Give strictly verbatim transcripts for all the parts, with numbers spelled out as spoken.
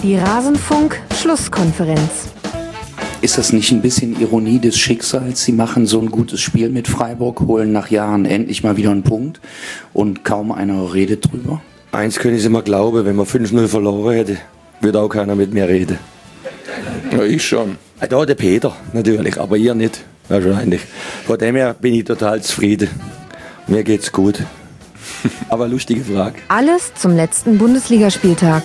Die Rasenfunk-Schlusskonferenz. Ist das nicht ein bisschen Ironie des Schicksals? Sie machen so ein gutes Spiel mit Freiburg, holen nach Jahren endlich mal wieder einen Punkt und kaum einer redet drüber. Eins können Sie mal glauben, wenn man fünf null verloren hätte, würde auch keiner mit mir reden. Ja, ich schon. Ja, der Peter natürlich, aber ihr nicht, wahrscheinlich. Von dem her bin ich total zufrieden. Mir geht's gut. Aber lustige Frage. Alles zum letzten Bundesligaspieltag.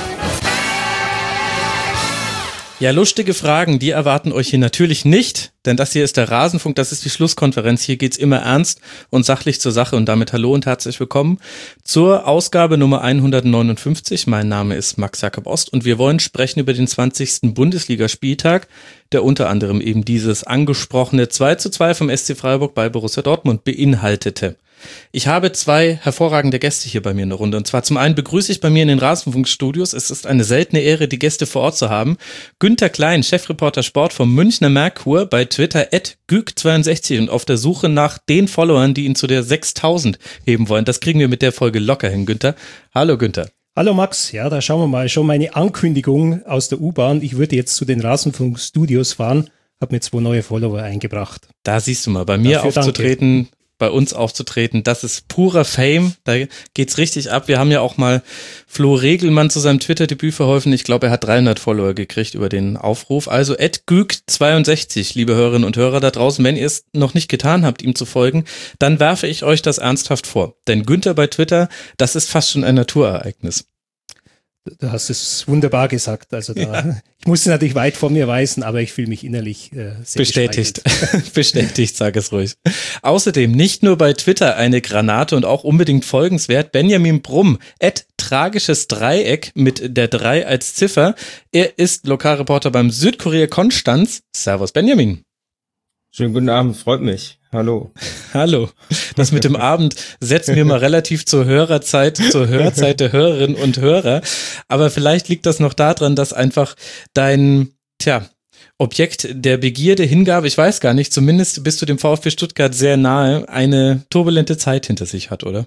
Ja, lustige Fragen, die erwarten euch hier natürlich nicht, denn das hier ist der Rasenfunk, das ist die Schlusskonferenz. Hier geht's immer ernst und sachlich zur Sache und damit hallo und herzlich willkommen zur Ausgabe Nummer hundertneunundfünfzig. Mein Name ist Max Jakob Ost und wir wollen sprechen über den zwanzigsten Bundesligaspieltag, der unter anderem eben dieses angesprochene zwei zu zwei vom S C Freiburg bei Borussia Dortmund beinhaltete. Ich habe zwei hervorragende Gäste hier bei mir in der Runde. Und zwar zum einen begrüße ich bei mir in den Rasenfunkstudios, es ist eine seltene Ehre, die Gäste vor Ort zu haben, Günther Klein, Chefreporter Sport vom Münchner Merkur, bei Twitter at güg zweiundsechzig und auf der Suche nach den Followern, die ihn zu der sechstausend heben wollen. Das kriegen wir mit der Folge locker hin, Günther. Hallo Günther. Hallo Max, ja, da schauen wir mal. Schon meine Ankündigung aus der U-Bahn. Ich würde jetzt zu den Rasenfunkstudios fahren, habe mir zwei neue Follower eingebracht. Da siehst du mal, bei mir Dafür aufzutreten... Danke. bei uns aufzutreten, das ist purer Fame, da geht's richtig ab. Wir haben ja auch mal Flo Regelmann zu seinem Twitter-Debüt verholfen. Ich glaube, er hat dreihundert Follower gekriegt über den Aufruf. Also at güg zweiundsechzig, liebe Hörerinnen und Hörer da draußen, wenn ihr es noch nicht getan habt, ihm zu folgen, dann werfe ich euch das ernsthaft vor. Denn Günther bei Twitter, das ist fast schon ein Naturereignis. Du hast es wunderbar gesagt. Also da, ja. Ich musste natürlich weit von mir weisen, aber ich fühle mich innerlich äh, sehr bestätigt. Bestätigt, sag es ruhig. Außerdem nicht nur bei Twitter eine Granate und auch unbedingt folgenswert. Benjamin Brumm, at tragisches Dreieck mit der drei als Ziffer. Er ist Lokalreporter beim Südkurier Konstanz. Servus Benjamin. Schönen guten Abend, freut mich. Hallo. Hallo. Das mit dem Abend setzen wir mal relativ zur Hörerzeit, zur Hörzeit der Hörerinnen und Hörer. Aber vielleicht liegt das noch daran, dass einfach dein, tja, Objekt der Begierde, Hingabe, ich weiß gar nicht, zumindest bist du dem VfB Stuttgart sehr nahe, eine turbulente Zeit hinter sich hat, oder?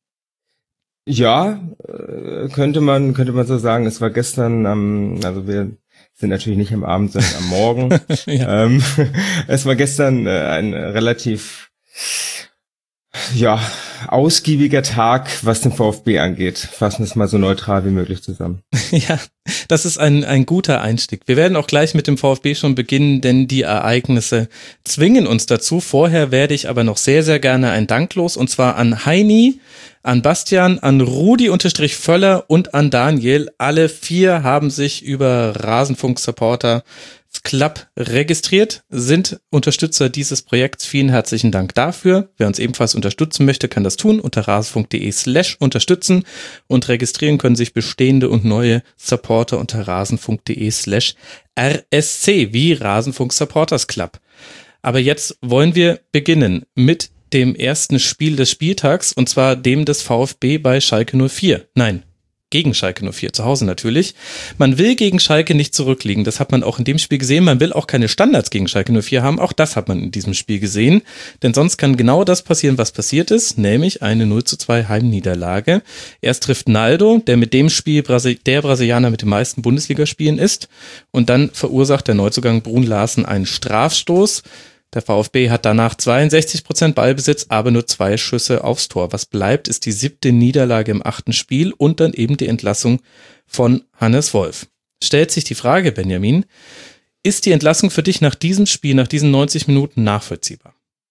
Ja, könnte man, könnte man so sagen. Es war gestern, ähm, also wir sind natürlich nicht am Abend, sondern am Morgen. Ja. ähm, es war gestern äh, ein relativ, ja, ausgiebiger Tag, was den VfB angeht. Fassen es mal so neutral wie möglich zusammen. Ja, das ist ein, ein guter Einstieg. Wir werden auch gleich mit dem VfB schon beginnen, denn die Ereignisse zwingen uns dazu. Vorher werde ich aber noch sehr, sehr gerne ein Dank los, und zwar an Heini, an Bastian, an Rudi-Völler und an Daniel. Alle vier haben sich über Rasenfunk-Supporter Club registriert, sind Unterstützer dieses Projekts. Vielen herzlichen Dank dafür. Wer uns ebenfalls unterstützen möchte, kann das tun unter rasenfunk.de slash unterstützen und registrieren können sich bestehende und neue Supporter unter rasenfunk.de slash rsc wie Rasenfunk Supporters Club. Aber jetzt wollen wir beginnen mit dem ersten Spiel des Spieltags, und zwar dem des VfB bei Schalke null vier. Nein, gegen Schalke null vier, zu Hause natürlich. Man will gegen Schalke nicht zurückliegen, das hat man auch in dem Spiel gesehen. Man will auch keine Standards gegen Schalke null vier haben, auch das hat man in diesem Spiel gesehen. Denn sonst kann genau das passieren, was passiert ist, nämlich eine null zu zwei Heimniederlage. Erst trifft Naldo, der mit dem Spiel Brasi- der Brasilianer mit den meisten Bundesligaspielen ist, und dann verursacht der Neuzugang Brun Larsen einen Strafstoß. Der VfB hat danach zweiundsechzig Prozent Ballbesitz, aber nur zwei Schüsse aufs Tor. Was bleibt, ist die siebte Niederlage im achten Spiel und dann eben die Entlassung von Hannes Wolf. Stellt sich die Frage, Benjamin, ist die Entlassung für dich nach diesem Spiel, nach diesen neunzig Minuten nachvollziehbar?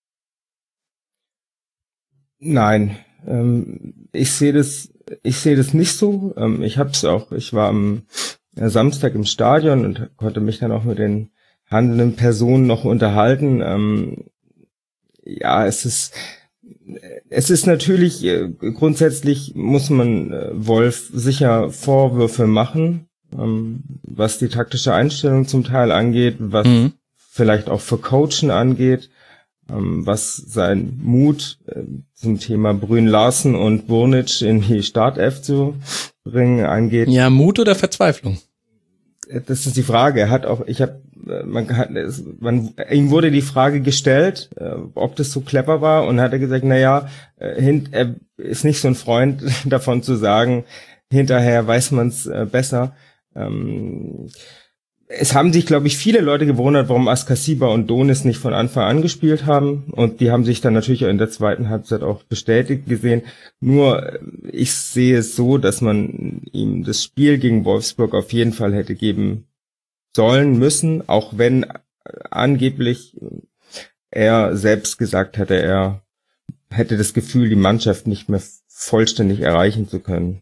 Nein, ähm, ich sehe das, ich sehe das nicht so. Ähm, ich hab's auch, ich war am Samstag im Stadion und konnte mich dann auch mit den handelnden Personen noch unterhalten. Ähm, ja, es ist, es ist natürlich, äh, grundsätzlich muss man äh, Wolf sicher Vorwürfe machen, ähm, was die taktische Einstellung zum Teil angeht, was mhm. vielleicht auch für Coachen angeht, ähm, was sein Mut äh, zum Thema Brün Larsen und Burnic in die Startelf zu bringen angeht. Ja, Mut oder Verzweiflung? Das ist die Frage. Er hat auch, ich habe, man hat, man, ihm wurde die Frage gestellt, ob das so clever war, und hat er gesagt, na ja, er ist nicht so ein Freund davon zu sagen, hinterher weiß man es besser. Ähm, es haben sich, glaube ich, viele Leute gewundert, warum Askasiba und Donis nicht von Anfang an gespielt haben. Und die haben sich dann natürlich in der zweiten Halbzeit auch bestätigt gesehen. Nur ich sehe es so, dass man ihm das Spiel gegen Wolfsburg auf jeden Fall hätte geben sollen, müssen, auch wenn angeblich er selbst gesagt hatte, er hätte das Gefühl, die Mannschaft nicht mehr vollständig erreichen zu können.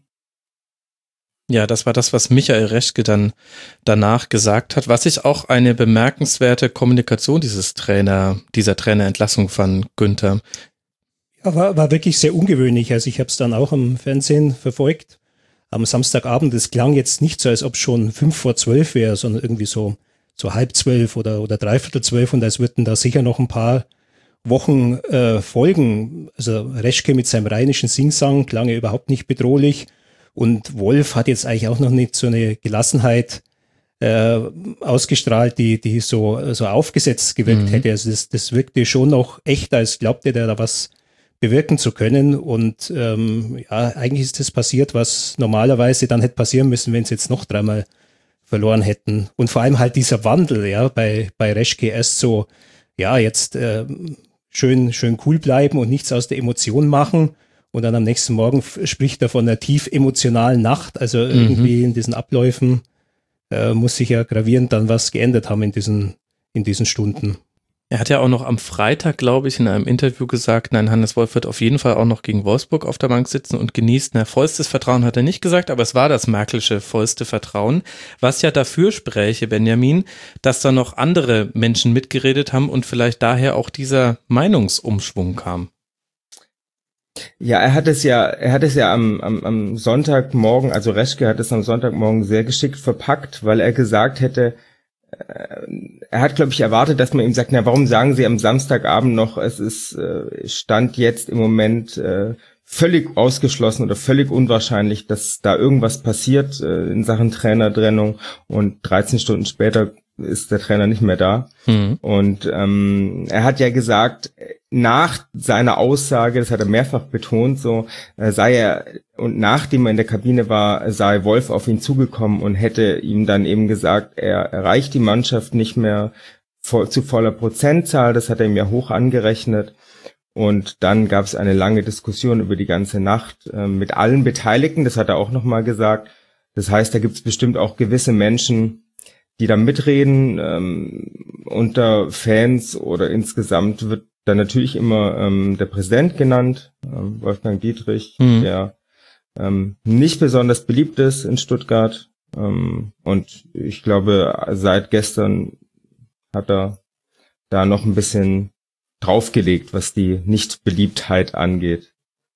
Ja, das war das, was Michael Reschke dann danach gesagt hat, was ich auch eine bemerkenswerte Kommunikation dieses Trainer, dieser Trainerentlassung fand, Günther. Ja, war, war wirklich sehr ungewöhnlich. Also ich habe es dann auch im Fernsehen verfolgt. Am Samstagabend, es klang jetzt nicht so, als ob schon fünf vor zwölf wäre, sondern irgendwie so, so halb zwölf oder, oder dreiviertel zwölf und als würden da sicher noch ein paar Wochen äh, folgen. Also Reschke mit seinem rheinischen Singsang klang ja überhaupt nicht bedrohlich. Und Wolf hat jetzt eigentlich auch noch nicht so eine Gelassenheit äh, ausgestrahlt, die die so so aufgesetzt gewirkt mhm. hätte. Also das, das wirkte schon noch echter, als glaubte der da was bewirken zu können. Und ähm, ja, eigentlich ist das passiert, was normalerweise dann hätte passieren müssen, wenn sie jetzt noch dreimal verloren hätten. Und vor allem halt dieser Wandel, ja, bei bei Reschke erst so, ja, jetzt äh, schön schön cool bleiben und nichts aus der Emotion machen. Und dann am nächsten Morgen spricht er von einer tief emotionalen Nacht. Also mhm. irgendwie in diesen Abläufen äh, muss sich ja gravierend dann was geändert haben in diesen, in diesen Stunden. Er hat ja auch noch am Freitag, glaube ich, in einem Interview gesagt, nein, Hannes Wolf wird auf jeden Fall auch noch gegen Wolfsburg auf der Bank sitzen und genießt. Na, vollstes Vertrauen hat er nicht gesagt, aber es war das Merkelsche vollste Vertrauen, was ja dafür spräche, Benjamin, dass da noch andere Menschen mitgeredet haben und vielleicht daher auch dieser Meinungsumschwung kam. Ja, er hat es ja, er hat es ja am, am, am Sonntagmorgen, also Reschke hat es am Sonntagmorgen sehr geschickt verpackt, weil er gesagt hätte, äh, er hat, glaube ich, erwartet, dass man ihm sagt, na, warum sagen Sie am Samstagabend noch, es ist, äh, Stand jetzt im Moment äh, völlig ausgeschlossen oder völlig unwahrscheinlich, dass da irgendwas passiert äh, in Sachen Trainertrennung und dreizehn Stunden später ist der Trainer nicht mehr da. Mhm. Und ähm, er hat ja gesagt, nach seiner Aussage, das hat er mehrfach betont, so äh, sei er, und nachdem er in der Kabine war, sei Wolf auf ihn zugekommen und hätte ihm dann eben gesagt, er erreicht die Mannschaft nicht mehr voll, zu voller Prozentzahl, das hat er ihm ja hoch angerechnet. Und dann gab es eine lange Diskussion über die ganze Nacht äh, mit allen Beteiligten, das hat er auch nochmal gesagt. Das heißt, da gibt es bestimmt auch gewisse Menschen, die da mitreden, ähm, unter Fans oder insgesamt wird dann natürlich immer ähm, der Präsident genannt, ähm, Wolfgang Dietrich, mhm. der ähm, nicht besonders beliebt ist in Stuttgart. Ähm, und ich glaube, seit gestern hat er da noch ein bisschen draufgelegt, was die Nichtbeliebtheit angeht.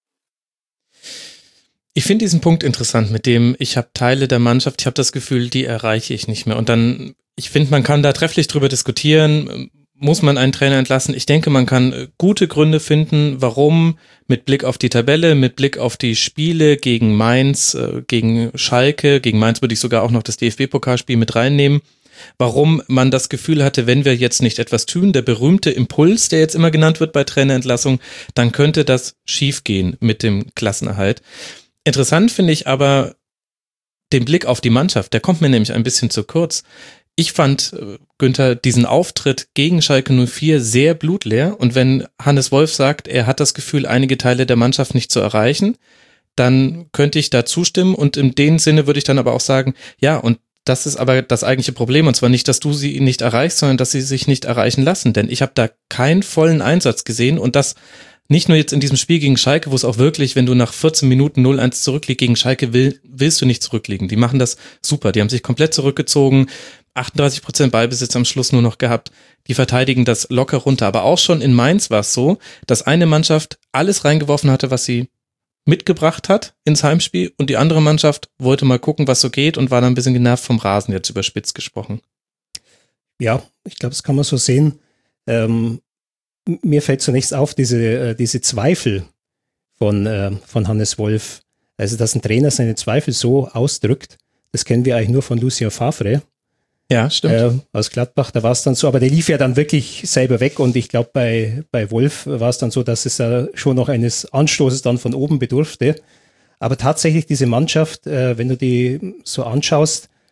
Ich finde diesen Punkt interessant, mit dem ich habe Teile der Mannschaft, ich habe das Gefühl, die erreiche ich nicht mehr. Und dann, ich finde, man kann da trefflich drüber diskutieren, muss man einen Trainer entlassen? Ich denke, man kann gute Gründe finden, warum mit Blick auf die Tabelle, mit Blick auf die Spiele gegen Mainz, gegen Schalke, gegen Mainz würde ich sogar auch noch das D F B-Pokalspiel mit reinnehmen, warum man das Gefühl hatte, wenn wir jetzt nicht etwas tun, der berühmte Impuls, der jetzt immer genannt wird bei Trainerentlassung, dann könnte das schiefgehen mit dem Klassenerhalt. Interessant finde ich aber den Blick auf die Mannschaft, der kommt mir nämlich ein bisschen zu kurz. Ich fand, Günther, diesen Auftritt gegen Schalke null vier sehr blutleer und wenn Hannes Wolf sagt, er hat das Gefühl, einige Teile der Mannschaft nicht zu erreichen, dann könnte ich da zustimmen und in dem Sinne würde ich dann aber auch sagen, ja, und das ist aber das eigentliche Problem und zwar nicht, dass du sie nicht erreichst, sondern dass sie sich nicht erreichen lassen, denn ich habe da keinen vollen Einsatz gesehen und das nicht nur jetzt in diesem Spiel gegen Schalke, wo es auch wirklich, wenn du nach vierzehn Minuten null eins zurückliegst gegen Schalke, will, willst du nicht zurückliegen. Die machen das super. Die haben sich komplett zurückgezogen, achtunddreißig Prozent Ballbesitz am Schluss nur noch gehabt. Die verteidigen das locker runter. Aber auch schon in Mainz war es so, dass eine Mannschaft alles reingeworfen hatte, was sie mitgebracht hat ins Heimspiel und die andere Mannschaft wollte mal gucken, was so geht und war dann ein bisschen genervt vom Rasen, jetzt überspitzt gesprochen. Ja, ich glaube, das kann man so sehen. Ähm, Mir fällt zunächst auf, diese, äh, diese Zweifel von, äh, von Hannes Wolf. Also, dass ein Trainer seine Zweifel so ausdrückt, das kennen wir eigentlich nur von Lucien Favre. Ja, stimmt. Äh, aus Gladbach, da war es dann so, aber der lief ja dann wirklich selber weg und ich glaube, bei, bei Wolf war es dann so, dass es äh, schon noch eines Anstoßes dann von oben bedurfte. Aber tatsächlich diese Mannschaft, äh, wenn du die so anschaust,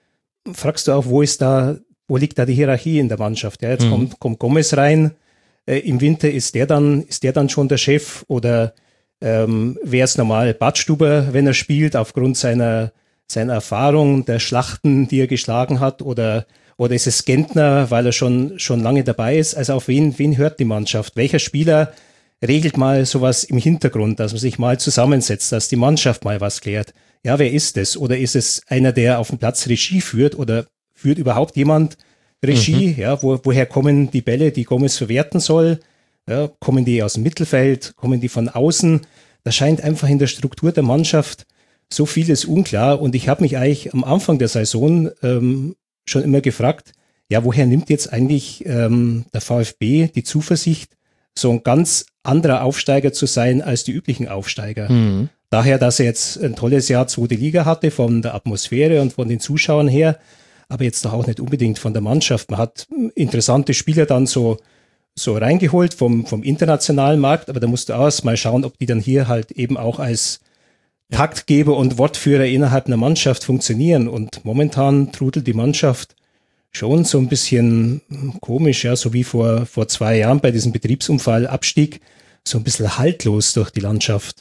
fragst du auch, wo ist da, wo liegt da die Hierarchie in der Mannschaft? Ja, jetzt mhm. kommt, kommt Gomez rein, äh, im Winter ist der dann, ist der dann schon der Chef oder ähm, wäre es normal Badstuber, wenn er spielt, aufgrund seiner, seiner Erfahrung, der Schlachten, die er geschlagen hat, oder, oder ist es Gentner, weil er schon, schon lange dabei ist? Also auf wen, wen hört die Mannschaft? Welcher Spieler regelt mal sowas im Hintergrund, dass man sich mal zusammensetzt, dass die Mannschaft mal was klärt? Ja, wer ist es? Oder ist es einer, der auf dem Platz Regie führt, oder führt überhaupt jemand Regie? Mhm. Ja, wo, woher kommen die Bälle, die Gomez verwerten soll? Ja, kommen die aus dem Mittelfeld? Kommen die von außen? Da scheint einfach in der Struktur der Mannschaft so vieles unklar. Und ich habe mich eigentlich am Anfang der Saison ähm, schon immer gefragt, ja, woher nimmt jetzt eigentlich ähm, der VfB die Zuversicht, so ein ganz anderer Aufsteiger zu sein als die üblichen Aufsteiger? Mhm. Daher, dass er jetzt ein tolles Jahr zweite Liga hatte, von der Atmosphäre und von den Zuschauern her, aber jetzt doch auch nicht unbedingt von der Mannschaft. Man hat interessante Spieler dann so so reingeholt vom vom internationalen Markt, aber da musst du auch erst mal schauen, ob die dann hier halt eben auch als Taktgeber und Wortführer innerhalb einer Mannschaft funktionieren. Und momentan trudelt die Mannschaft schon so ein bisschen komisch, ja, so wie vor vor zwei Jahren bei diesem Betriebsunfall Abstieg, so ein bisschen haltlos durch die Landschaft.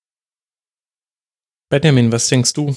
Benjamin, was denkst du?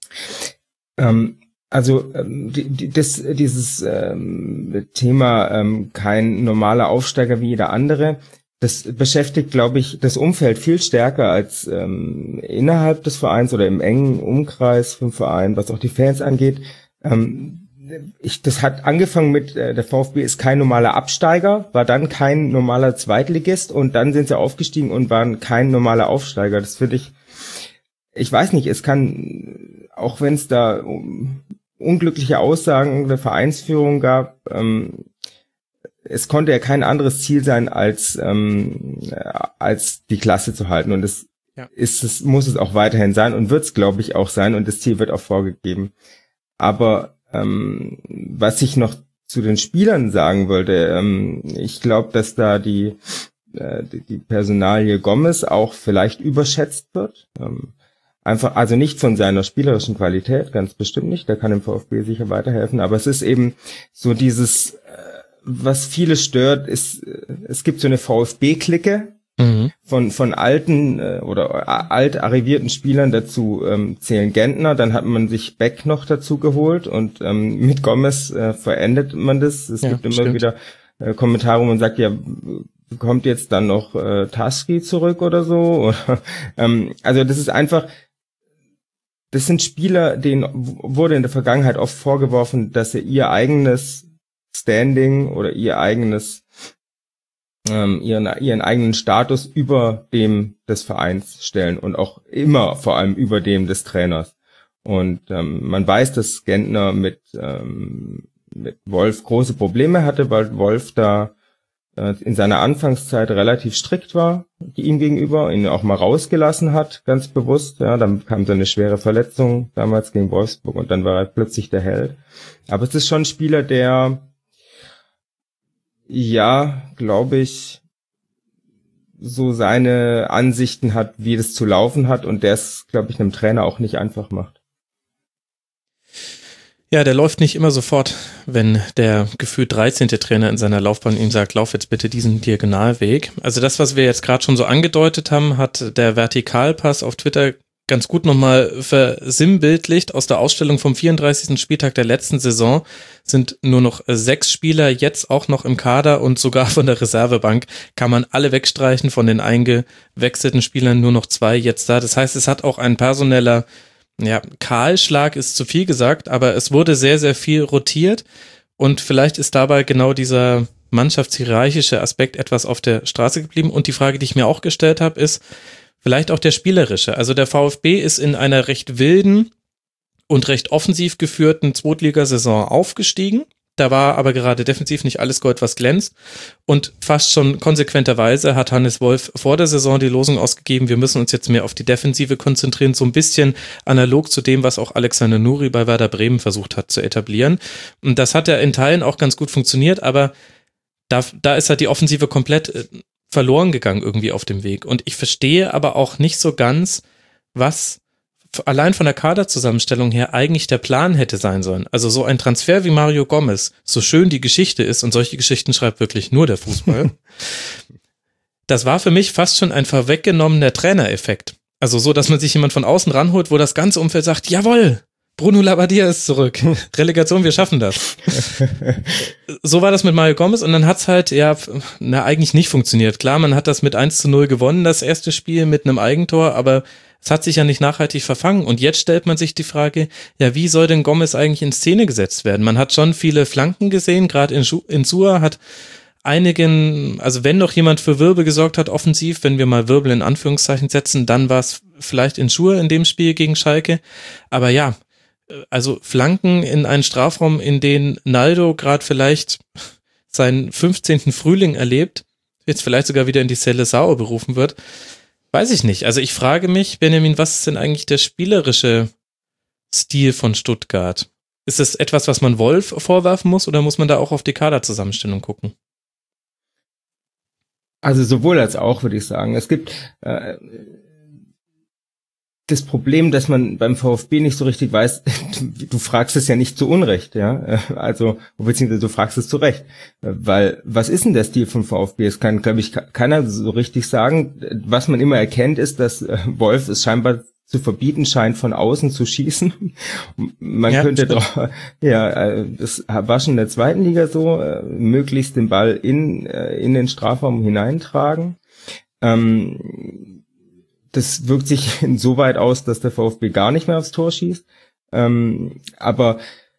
Ähm, also ähm, die, die, das, dieses ähm, Thema ähm, kein normaler Aufsteiger wie jeder andere, das beschäftigt, glaube ich, das Umfeld viel stärker als ähm, innerhalb des Vereins oder im engen Umkreis vom Verein, was auch die Fans angeht. Ähm, ich, das hat angefangen mit, äh, der VfB ist kein normaler Absteiger, war dann kein normaler Zweitligist und dann sind sie aufgestiegen und waren kein normaler Aufsteiger. Das finde ich, ich weiß nicht, es kann, auch wenn es da um, unglückliche Aussagen der Vereinsführung gab, ähm, es konnte ja kein anderes Ziel sein, als ähm, als die Klasse zu halten. Und es ja. ist es muss es auch weiterhin sein und wird es, glaube ich, auch sein. Und das Ziel wird auch vorgegeben. Aber ähm, was ich noch zu den Spielern sagen wollte, ähm, ich glaube, dass da die, äh, die die Personalie Gomez auch vielleicht überschätzt wird. Ähm, Einfach, also nicht von seiner spielerischen Qualität, ganz bestimmt nicht, der kann dem VfB sicher weiterhelfen, aber es ist eben so dieses, was viele stört, ist, es gibt so eine VfB-Clique mhm. von von alten oder alt arrivierten Spielern, dazu ähm, zählen Gentner, dann hat man sich Beck noch dazu geholt und ähm, mit Gomez äh, verendet man das. Es ja, gibt immer stimmt. wieder äh, Kommentare, wo man sagt, ja, kommt jetzt dann noch äh, Taski zurück oder so? Oder, ähm, also das ist einfach, das sind Spieler, denen wurde in der Vergangenheit oft vorgeworfen, dass sie ihr eigenes Standing oder ihr eigenes, ähm, ihren, ihren eigenen Status über dem des Vereins stellen und auch immer vor allem über dem des Trainers. Und ähm, man weiß, dass Gentner mit, ähm, mit Wolf große Probleme hatte, weil Wolf da in seiner Anfangszeit relativ strikt war ihm gegenüber, ihn auch mal rausgelassen hat, ganz bewusst. Ja, dann kam so eine schwere Verletzung damals gegen Wolfsburg und dann war er plötzlich der Held. Aber es ist schon ein Spieler, der, ja, glaube ich, so seine Ansichten hat, wie das zu laufen hat und der es, glaube ich, einem Trainer auch nicht einfach macht. Ja, der läuft nicht immer sofort, wenn der gefühlt dreizehnte Trainer in seiner Laufbahn ihm sagt, lauf jetzt bitte diesen Diagonalweg. Also das, was wir jetzt gerade schon so angedeutet haben, hat der Vertikalpass auf Twitter ganz gut nochmal versinnbildlicht. Aus der Ausstellung vom vierunddreißigsten Spieltag der letzten Saison sind nur noch sechs Spieler jetzt auch noch im Kader und sogar von der Reservebank kann man alle wegstreichen, von den eingewechselten Spielern nur noch zwei jetzt da. Das heißt, es hat auch ein personeller Ja, Kahlschlag ist zu viel gesagt, aber es wurde sehr, sehr viel rotiert und vielleicht ist dabei genau dieser mannschaftshierarchische Aspekt etwas auf der Straße geblieben. Und die Frage, die ich mir auch gestellt habe, ist vielleicht auch der spielerische. Also der VfB ist in einer recht wilden und recht offensiv geführten Zweitligasaison aufgestiegen. Da war aber gerade defensiv nicht alles Gold, was glänzt. Und fast schon konsequenterweise hat Hannes Wolf vor der Saison die Losung ausgegeben, wir müssen uns jetzt mehr auf die Defensive konzentrieren, so ein bisschen analog zu dem, was auch Alexander Nuri bei Werder Bremen versucht hat zu etablieren. Und das hat ja in Teilen auch ganz gut funktioniert, aber da, da ist halt die Offensive komplett verloren gegangen irgendwie auf dem Weg. Und ich verstehe aber auch nicht so ganz, was allein von der Kaderzusammenstellung her eigentlich der Plan hätte sein sollen. Also so ein Transfer wie Mario Gomez, so schön die Geschichte ist, und solche Geschichten schreibt wirklich nur der Fußball, das war für mich fast schon ein vorweggenommener Trainereffekt. Also so, dass man sich jemand von außen ranholt, wo das ganze Umfeld sagt, jawohl, Bruno Labbadia ist zurück. Relegation, wir schaffen das. So war das mit Mario Gomez und dann hat's halt, ja, na, eigentlich nicht funktioniert. Klar, man hat das mit eins zu null gewonnen, das erste Spiel mit einem Eigentor, aber es hat sich ja nicht nachhaltig verfangen. Und jetzt stellt man sich die Frage, ja, wie soll denn Gomez eigentlich in Szene gesetzt werden? Man hat schon viele Flanken gesehen, gerade in Insua hat einigen, also wenn noch jemand für Wirbel gesorgt hat, offensiv, wenn wir mal Wirbel in Anführungszeichen setzen, dann war es vielleicht Insua in dem Spiel gegen Schalke. Aber ja, also Flanken in einen Strafraum, in den Naldo gerade vielleicht seinen fünfzehnten Frühling erlebt, jetzt vielleicht sogar wieder in die Seleção berufen wird, weiß ich nicht. Also ich frage mich, Benjamin, was ist denn eigentlich der spielerische Stil von Stuttgart? Ist das etwas, was man Wolf vorwerfen muss, oder muss man da auch auf die Kaderzusammenstellung gucken? Also sowohl als auch, würde ich sagen. Es gibt äh, das Problem, dass man beim VfB nicht so richtig weiß, du, du fragst es ja nicht zu Unrecht, ja, also, beziehungsweise du fragst es zu Recht, weil, was ist denn der Stil vom VfB? Es kann, glaube ich, keiner so richtig sagen. Was man immer erkennt, ist, dass Wolf es scheinbar zu verbieten scheint, von außen zu schießen. Man ja, könnte doch, ja, das war schon in der zweiten Liga so, möglichst den Ball in, in den Strafraum hineintragen. Ähm, Das wirkt sich insoweit aus, dass der VfB gar nicht mehr aufs Tor schießt. Ähm, aber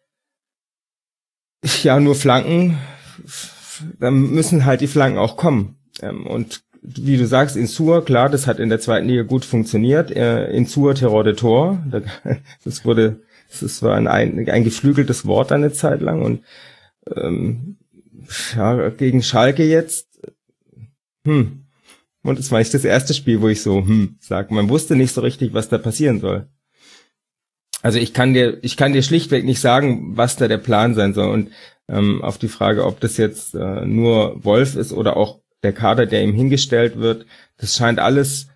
ja, nur Flanken, dann müssen halt die Flanken auch kommen. Ähm, und wie du sagst, Insua, klar, das hat in der zweiten Liga gut funktioniert. Äh, Insua Terror de Tor, das wurde, das war ein, ein geflügeltes Wort eine Zeit lang. Und ähm, ja, gegen Schalke jetzt, hm, und es war nicht das erste Spiel, wo ich so, hm, sag, man wusste nicht so richtig, was da passieren soll. Also ich kann dir, ich kann dir schlichtweg nicht sagen, was da der Plan sein soll. Und ähm, auf die Frage, ob das jetzt äh, nur Wolf ist oder auch der Kader, der ihm hingestellt wird, das scheint alles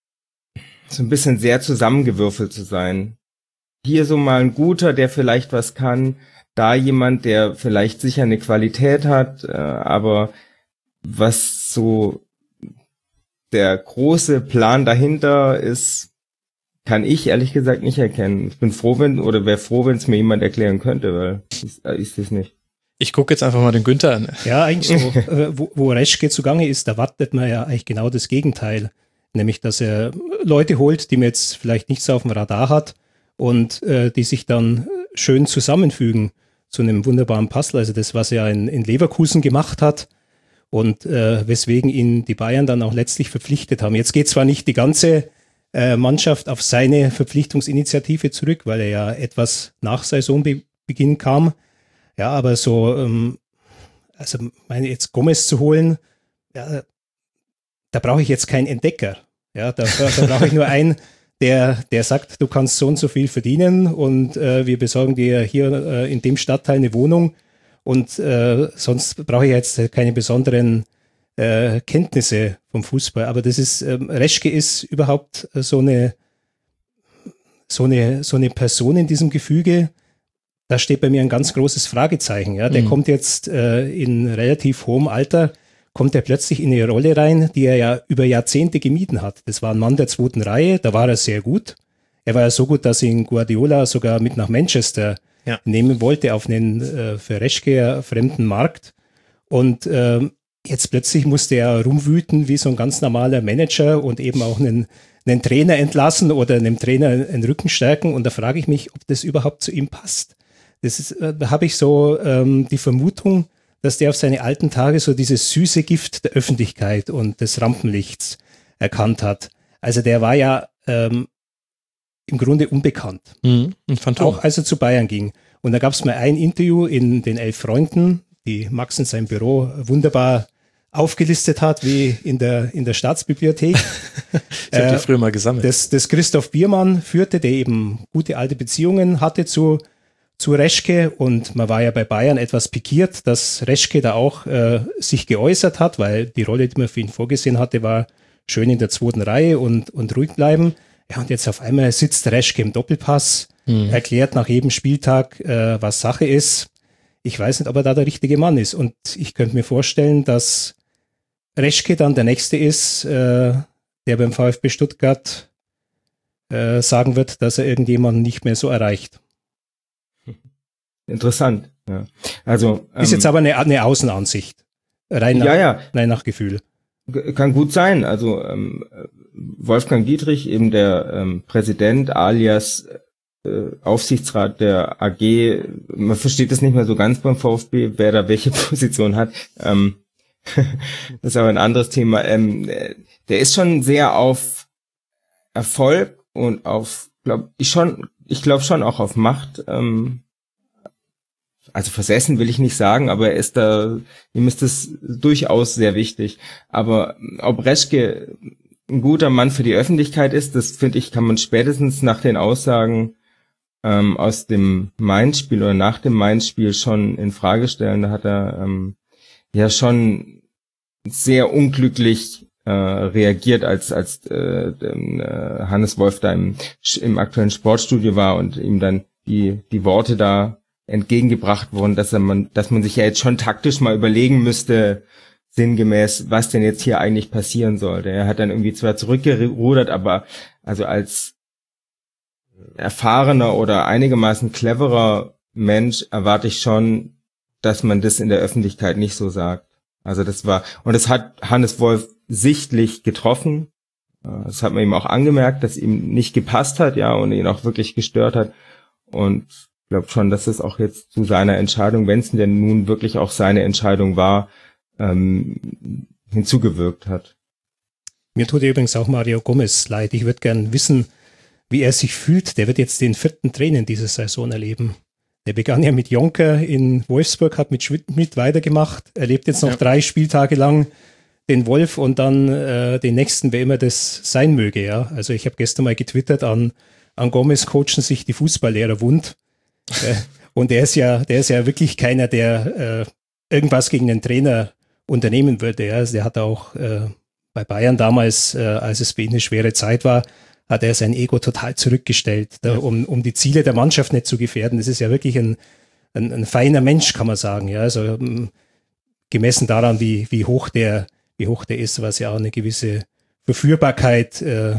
so ein bisschen sehr zusammengewürfelt zu sein. Hier so mal ein guter, der vielleicht was kann, da jemand, der vielleicht sicher eine Qualität hat, äh, aber was so der große Plan dahinter ist, kann ich ehrlich gesagt nicht erkennen. Ich bin froh, wenn, oder wäre froh, wenn es mir jemand erklären könnte, weil ist, ist es nicht. Ich gucke jetzt einfach mal den Günther an. Ja, eigentlich so, äh, wo, wo Reschke zugange ist, da wartet man ja eigentlich genau das Gegenteil. Nämlich, dass er Leute holt, die man jetzt vielleicht nicht so auf dem Radar hat und äh, die sich dann schön zusammenfügen zu einem wunderbaren Puzzle. Also das, was er in, in Leverkusen gemacht hat, und äh, weswegen ihn die Bayern dann auch letztlich verpflichtet haben. Jetzt geht zwar nicht die ganze äh, Mannschaft auf seine Verpflichtungsinitiative zurück, weil er ja etwas nach Saisonbeginn kam. Ja, aber so, ähm, also meine jetzt Gomez zu holen, ja, da brauche ich jetzt keinen Entdecker. Ja, da, da brauche ich nur einen, der, der sagt, du kannst so und so viel verdienen und äh, wir besorgen dir hier äh, in dem Stadtteil eine Wohnung. Und äh, sonst brauche ich jetzt keine besonderen äh, Kenntnisse vom Fußball. Aber das ist, ähm, Reschke ist überhaupt so eine, so eine, so eine Person in diesem Gefüge. Da steht bei mir ein ganz großes Fragezeichen. Ja, der mhm. kommt jetzt äh, in relativ hohem Alter, kommt er plötzlich in eine Rolle rein, die er ja über Jahrzehnte gemieden hat. Das war ein Mann der zweiten Reihe, da war er sehr gut. Er war ja so gut, dass ihn Guardiola sogar mit nach Manchester Ja. nehmen wollte auf einen äh, für Reschke fremden Markt. Und äh, jetzt plötzlich musste er rumwüten wie so ein ganz normaler Manager und eben auch einen, einen Trainer entlassen oder einem Trainer einen Rücken stärken. Und da frage ich mich, ob das überhaupt zu ihm passt. Das ist, äh, da habe ich so ähm, die Vermutung, dass der auf seine alten Tage so dieses süße Gift der Öffentlichkeit und des Rampenlichts erkannt hat. Also der war ja ähm, im Grunde unbekannt. Mhm, auch als er zu Bayern ging. Und da gab es mal ein Interview in den Elf Freunden, die Max in seinem Büro wunderbar aufgelistet hat, wie in der, in der Staatsbibliothek. Ich habe die äh, früher mal gesammelt. Das, das Christoph Biermann führte, der eben gute alte Beziehungen hatte zu, zu Reschke. Und man war ja bei Bayern etwas pikiert, dass Reschke da auch äh, sich geäußert hat, weil die Rolle, die man für ihn vorgesehen hatte, war schön in der zweiten Reihe und, und ruhig bleiben. Ja, und jetzt auf einmal sitzt Reschke im Doppelpass, mhm. erklärt nach jedem Spieltag, äh, was Sache ist. Ich weiß nicht, ob er da der richtige Mann ist. Und ich könnte mir vorstellen, dass Reschke dann der Nächste ist, äh, der beim VfB Stuttgart äh, sagen wird, dass er irgendjemanden nicht mehr so erreicht. Interessant. Ja. Also ähm, ist jetzt aber eine, eine Außenansicht. Rein nach, ja, ja. rein nach Gefühl. Kann gut sein. Also ähm, Wolfgang Dietrich, eben der ähm, Präsident alias äh, Aufsichtsrat der A G, man versteht das nicht mehr so ganz beim VfB, wer da welche Position hat. Ähm, das ist aber ein anderes Thema. Ähm, der ist schon sehr auf Erfolg und auf, glaube ich schon, ich glaube schon auch auf Macht. Ähm, also versessen will ich nicht sagen, aber er ist da, ihm ist das durchaus sehr wichtig. Aber ob Reschke ein guter Mann für die Öffentlichkeit ist, das finde ich, kann man spätestens nach den Aussagen ähm, aus dem Mainz-Spiel oder nach dem Mainz-Spiel schon in Frage stellen. Da hat er ähm, ja schon sehr unglücklich äh, reagiert, als als äh, äh, Hannes Wolf da im, im aktuellen Sportstudio war und ihm dann die die Worte da entgegengebracht wurden, dass er man, dass man sich ja jetzt schon taktisch mal überlegen müsste, sinngemäß, was denn jetzt hier eigentlich passieren sollte. Er hat dann irgendwie zwar zurückgerudert, aber also als erfahrener oder einigermaßen cleverer Mensch erwarte ich schon, dass man das in der Öffentlichkeit nicht so sagt. Also das war, und das hat Hannes Wolf sichtlich getroffen. Das hat man ihm auch angemerkt, dass ihm nicht gepasst hat, ja, und ihn auch wirklich gestört hat. Und ich glaube schon, dass es auch jetzt zu seiner Entscheidung, wenn es denn nun wirklich auch seine Entscheidung war, ähm, hinzugewirkt hat. Mir tut übrigens auch Mario Gomez leid. Ich würde gern wissen, wie er sich fühlt. Der wird jetzt den vierten Trainer diese Saison erleben. Der begann ja mit Jonker in Wolfsburg, hat mit Schmidt weitergemacht, erlebt jetzt noch ja. drei Spieltage lang den Wolf und dann äh, den nächsten, wer immer das sein möge. Ja, also ich habe gestern mal getwittert, an, an Gomez coachen sich die Fußballlehrer wund. Und der ist ja, der ist ja wirklich keiner, der äh, irgendwas gegen den Trainer unternehmen würde. Ja. Also der hat auch äh, bei Bayern damals, äh, als es für ihn eine schwere Zeit war, hat er sein Ego total zurückgestellt, da, um, um die Ziele der Mannschaft nicht zu gefährden. Das ist ja wirklich ein, ein, ein feiner Mensch, kann man sagen. Ja. Also um, gemessen daran, wie, wie hoch der, wie hoch der ist, was ja auch eine gewisse Verführbarkeit äh,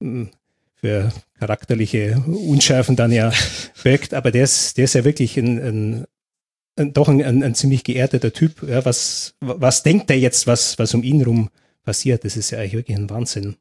für charakterliche Unschärfen dann ja birgt, aber der ist, der ist ja wirklich ein, ein, ein doch ein, ein, ein ziemlich geerdeter Typ. Ja, was, was denkt der jetzt, was, was um ihn rum passiert? Das ist ja eigentlich wirklich ein Wahnsinn.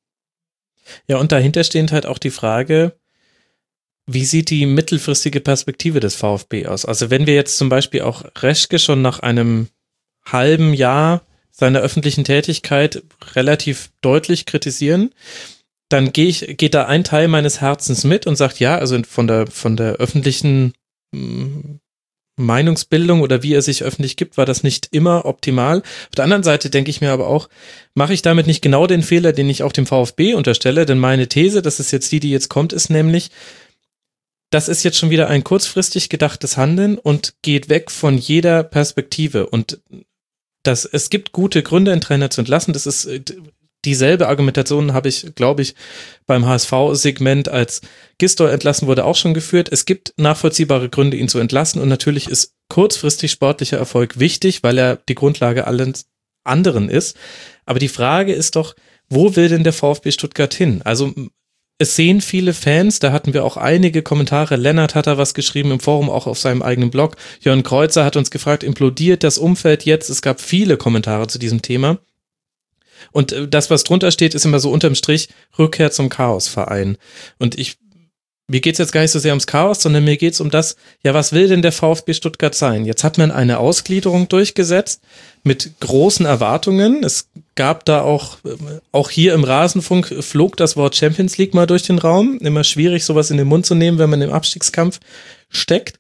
Ja, und dahinter stehend halt auch die Frage, wie sieht die mittelfristige Perspektive des VfB aus? Also wenn wir jetzt zum Beispiel auch Reschke schon nach einem halben Jahr seiner öffentlichen Tätigkeit relativ deutlich kritisieren, dann gehe ich, geht da ein Teil meines Herzens mit und sagt, ja, also von der, von der öffentlichen mh, Meinungsbildung oder wie er sich öffentlich gibt, war das nicht immer optimal. Auf der anderen Seite denke ich mir aber auch, mache ich damit nicht genau den Fehler, den ich auch dem VfB unterstelle, denn meine These, das ist jetzt die, die jetzt kommt, ist nämlich, das ist jetzt schon wieder ein kurzfristig gedachtes Handeln und geht weg von jeder Perspektive und das, es gibt gute Gründe, einen Trainer zu entlassen, das ist dieselbe Argumentation habe ich, glaube ich, beim H S V-Segment, als Gisdol entlassen wurde, auch schon geführt. Es gibt nachvollziehbare Gründe, ihn zu entlassen und natürlich ist kurzfristig sportlicher Erfolg wichtig, weil er die Grundlage allen anderen ist. Aber die Frage ist doch, wo will denn der VfB Stuttgart hin? Also es sehen viele Fans, da hatten wir auch einige Kommentare. Lennart hat da was geschrieben im Forum, auch auf seinem eigenen Blog. Jörn Kreuzer hat uns gefragt, implodiert das Umfeld jetzt? Es gab viele Kommentare zu diesem Thema. Und das, was drunter steht, ist immer so unterm Strich Rückkehr zum Chaosverein. Und ich, mir geht's jetzt gar nicht so sehr ums Chaos, sondern mir geht's um das, ja, was will denn der VfB Stuttgart sein? Jetzt hat man eine Ausgliederung durchgesetzt mit großen Erwartungen. Es gab da auch, auch hier im Rasenfunk flog das Wort Champions League mal durch den Raum. Immer schwierig, sowas in den Mund zu nehmen, wenn man im Abstiegskampf steckt.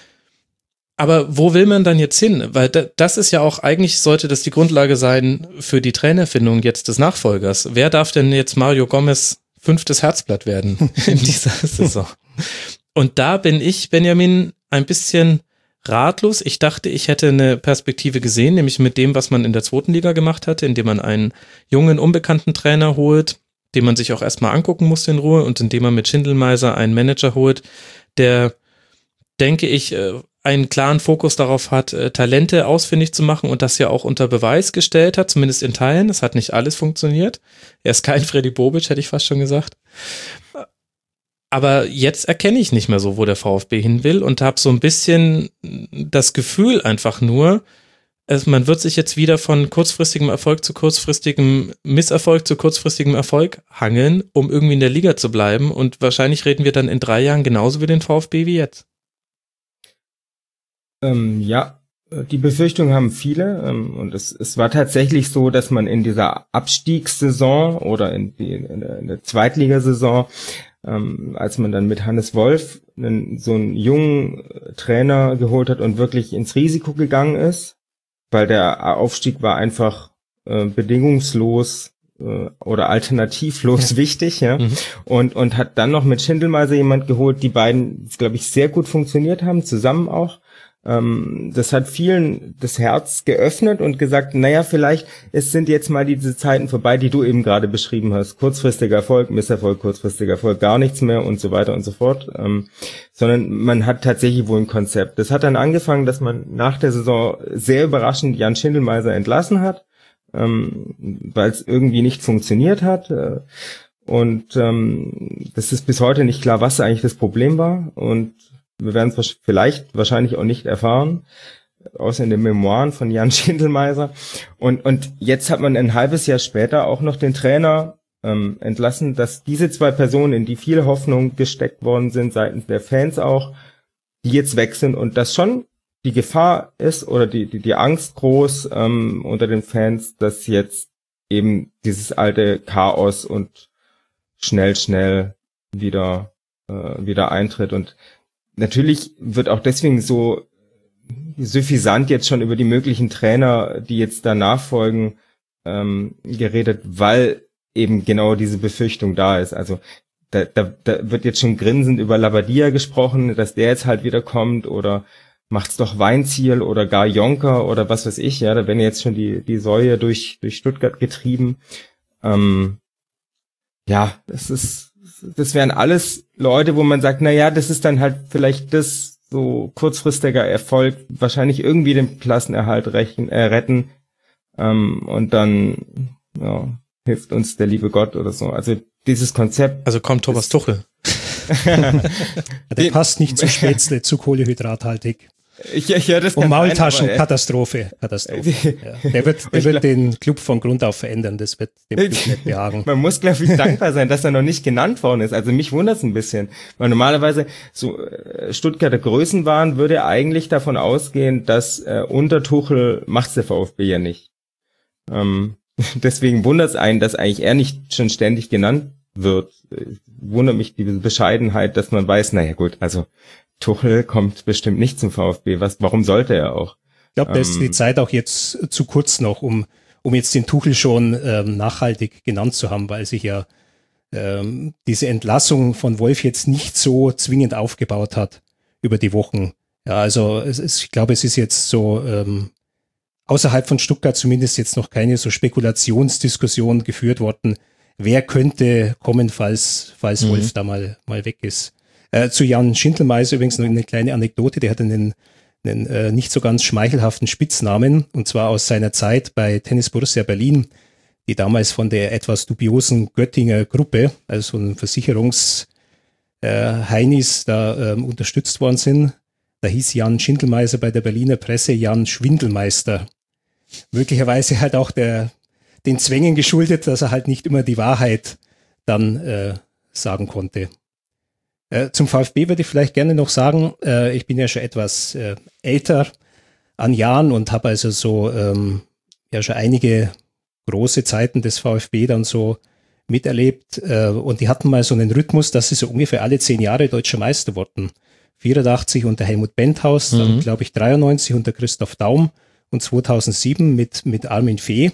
Aber wo will man dann jetzt hin? Weil das ist ja auch, eigentlich sollte das die Grundlage sein für die Trainerfindung jetzt des Nachfolgers. Wer darf denn jetzt Mario Gomez fünftes Herzblatt werden in dieser Saison? Und da bin ich, Benjamin, ein bisschen ratlos. Ich dachte, ich hätte eine Perspektive gesehen, nämlich mit dem, was man in der zweiten Liga gemacht hatte, indem man einen jungen, unbekannten Trainer holt, den man sich auch erstmal angucken muss in Ruhe und indem man mit Schindelmeiser einen Manager holt, der, denke ich, einen klaren Fokus darauf hat, Talente ausfindig zu machen und das ja auch unter Beweis gestellt hat, zumindest in Teilen. Es hat nicht alles funktioniert. Er ist kein Freddy Bobic, hätte ich fast schon gesagt. Aber jetzt erkenne ich nicht mehr so, wo der VfB hin will und habe so ein bisschen das Gefühl einfach nur, also man wird sich jetzt wieder von kurzfristigem Erfolg zu kurzfristigem Misserfolg zu kurzfristigem Erfolg hangeln, um irgendwie in der Liga zu bleiben und wahrscheinlich reden wir dann in drei Jahren genauso über den VfB wie jetzt. Ähm, ja, die Befürchtung haben viele ähm, und es, es war tatsächlich so, dass man in dieser Abstiegssaison oder in, die, in, der, in der Zweitligasaison, ähm, als man dann mit Hannes Wolf einen, so einen jungen Trainer geholt hat und wirklich ins Risiko gegangen ist, weil der Aufstieg war einfach äh, bedingungslos äh, oder alternativlos ja. wichtig, ja, mhm. und und hat dann noch mit Schindelmeiser jemand geholt, die beiden, glaube ich, sehr gut funktioniert haben, zusammen auch. Ähm, das hat vielen das Herz geöffnet und gesagt, naja, vielleicht es sind jetzt mal diese Zeiten vorbei, die du eben gerade beschrieben hast. Kurzfristiger Erfolg, Misserfolg, kurzfristiger Erfolg, gar nichts mehr und so weiter und so fort. Ähm, sondern man hat tatsächlich wohl ein Konzept. Das hat dann angefangen, dass man nach der Saison sehr überraschend Jan Schindelmeiser entlassen hat, ähm, weil es irgendwie nicht funktioniert hat. Äh, und ähm, das ist bis heute nicht klar, was eigentlich das Problem war. Und wir werden es vielleicht wahrscheinlich auch nicht erfahren, außer in den Memoiren von Jan Schindelmeiser. Und, und jetzt hat man ein halbes Jahr später auch noch den Trainer ähm, entlassen, dass diese zwei Personen, in die viel Hoffnung gesteckt worden sind, seitens der Fans auch, die jetzt weg sind und dass schon die Gefahr ist oder die, die, die Angst groß ähm, unter den Fans, dass jetzt eben dieses alte Chaos und schnell, schnell wieder, äh, wieder eintritt. Und natürlich wird auch deswegen so suffisant jetzt schon über die möglichen Trainer, die jetzt danach folgen, ähm, geredet, weil eben genau diese Befürchtung da ist. Also da, da, da wird jetzt schon grinsend über Labadia gesprochen, dass der jetzt halt wieder kommt oder macht's doch Weinziel oder gar Jonker oder was weiß ich. Ja, da werden jetzt schon die die Säue durch durch Stuttgart getrieben. Ähm, ja, das ist das wären alles Leute, wo man sagt, na ja, das ist dann halt vielleicht das so kurzfristiger Erfolg, wahrscheinlich irgendwie den Klassenerhalt rechen, äh, retten ähm, und dann ja, hilft uns der liebe Gott oder so. Also dieses Konzept. Also kommt Thomas Tuchel. Der passt nicht zu Spätzle, zu kohlehydrathaltig. Ich, ich, ja, das Und Maultaschen, sein, Katastrophe. Katastrophe. Ja. Der wird, der wird den Club von Grund auf verändern, das wird dem Club nicht behagen. Man muss, glaube ich, dankbar sein, dass er noch nicht genannt worden ist. Also mich wundert es ein bisschen, weil normalerweise so Stuttgarter Größenwahn würde eigentlich davon ausgehen, dass äh, unter Tuchel macht's der VfB ja nicht. Ähm, deswegen wundert es einen, dass eigentlich er nicht schon ständig genannt wird. Wundert mich diese Bescheidenheit, dass man weiß, naja gut, also Tuchel kommt bestimmt nicht zum VfB. Was, warum sollte er auch? Ich glaube, da ist ähm, die Zeit auch jetzt zu kurz noch, um um jetzt den Tuchel schon ähm, nachhaltig genannt zu haben, weil sich ja ähm, diese Entlassung von Wolf jetzt nicht so zwingend aufgebaut hat über die Wochen. Ja, also es ist, ich glaube, es ist jetzt so ähm, außerhalb von Stuttgart zumindest jetzt noch keine so Spekulationsdiskussion geführt worden. Wer könnte kommen, falls falls mhm. Wolf da mal mal weg ist? Äh, zu Jan Schindelmeiser übrigens noch eine kleine Anekdote, der hatte einen, einen äh, nicht so ganz schmeichelhaften Spitznamen, und zwar aus seiner Zeit bei Tennis Borussia Berlin, die damals von der etwas dubiosen Göttinger Gruppe, also so ein Versicherungs äh, Heinis, da ähm, unterstützt worden sind. Da hieß Jan Schindelmeiser bei der Berliner Presse Jan Schwindelmeister. Möglicherweise halt auch der den Zwängen geschuldet, dass er halt nicht immer die Wahrheit dann äh, sagen konnte. Äh, zum VfB würde ich vielleicht gerne noch sagen, äh, ich bin ja schon etwas äh, älter an Jahren und habe also so ähm, ja schon einige große Zeiten des VfB dann so miterlebt äh, und die hatten mal so einen Rhythmus, dass sie so ungefähr alle zehn Jahre deutscher Meister wurden. vierundachtzig unter Helmut Benthaus, mhm. dann glaube ich dreiundneunzig unter Christoph Daum und zweitausendsieben mit, mit Armin Fee.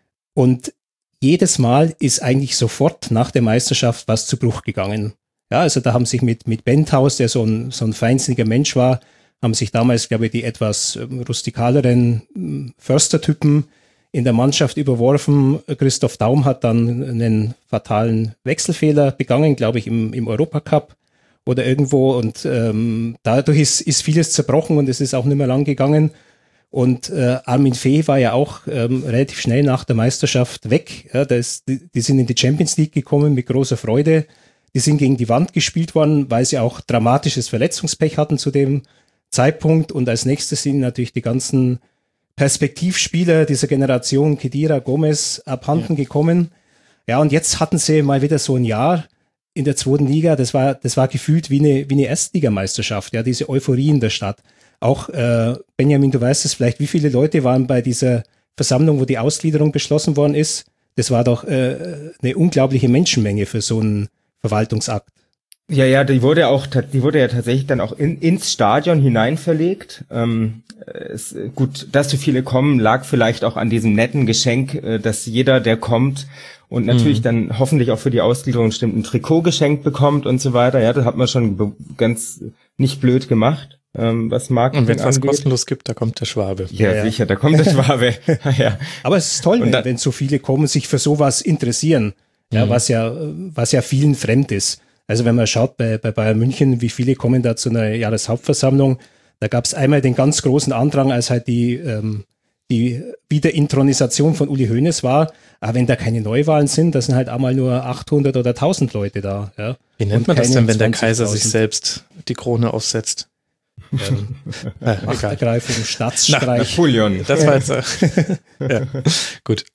Und jedes Mal ist eigentlich sofort nach der Meisterschaft was zu Bruch gegangen. Ja, also da haben sich mit, mit Benthaus, der so ein, so ein feinsinniger Mensch war, haben sich damals, glaube ich, die etwas rustikaleren Förstertypen in der Mannschaft überworfen. Christoph Daum hat dann einen fatalen Wechselfehler begangen, glaube ich, im, im Europacup oder irgendwo. Und ähm, dadurch ist, ist vieles zerbrochen und es ist auch nicht mehr lang gegangen. Und äh, Armin Fee war ja auch ähm, relativ schnell nach der Meisterschaft weg. Ja, da ist, die, die sind in die Champions League gekommen mit großer Freude. Die sind gegen die Wand gespielt worden, weil sie auch dramatisches Verletzungspech hatten zu dem Zeitpunkt. Und als nächstes sind natürlich die ganzen Perspektivspieler dieser Generation, Khedira, Gomez, abhanden ja. gekommen. Ja, und jetzt hatten sie mal wieder so ein Jahr in der zweiten Liga. Das war, das war gefühlt wie eine, wie eine Erstligameisterschaft. Ja, diese Euphorie in der Stadt. Auch, äh, Benjamin, du weißt es vielleicht, wie viele Leute waren bei dieser Versammlung, wo die Ausgliederung beschlossen worden ist? Das war doch äh, eine unglaubliche Menschenmenge für so einen Verwaltungsakt. Ja, ja, die wurde auch, die wurde ja tatsächlich dann auch in, ins Stadion hinein verlegt. Ähm, es, gut, dass so viele kommen, lag vielleicht auch an diesem netten Geschenk, äh, dass jeder, der kommt und natürlich mhm. dann hoffentlich auch für die Ausgliederung stimmt, ein Trikot geschenkt bekommt und so weiter. Ja, das hat man schon ganz nicht blöd gemacht. Ähm, was Marketing Und wenn es was angeht. kostenlos gibt, da kommt der Schwabe. Ja, ja, ja. sicher, da kommt der Schwabe. ja. Aber es ist toll, wenn, wenn so viele kommen, sich für sowas interessieren, ja, mhm. was ja, was ja vielen fremd ist. Also wenn man schaut bei, bei Bayern München, wie viele kommen da zu einer Jahreshauptversammlung, da gab es einmal den ganz großen Andrang, als halt die, ähm, die Wiederintronisation von Uli Hoeneß war. Aber wenn da keine Neuwahlen sind, da sind halt einmal nur achthundert oder tausend Leute da. Ja. Wie nennt man das denn, wenn der Kaiser sich selbst die Krone aufsetzt? Ähm, äh, Machtergreifung, Staatsstreich. Napoleon. Das war jetzt, äh, ja, gut.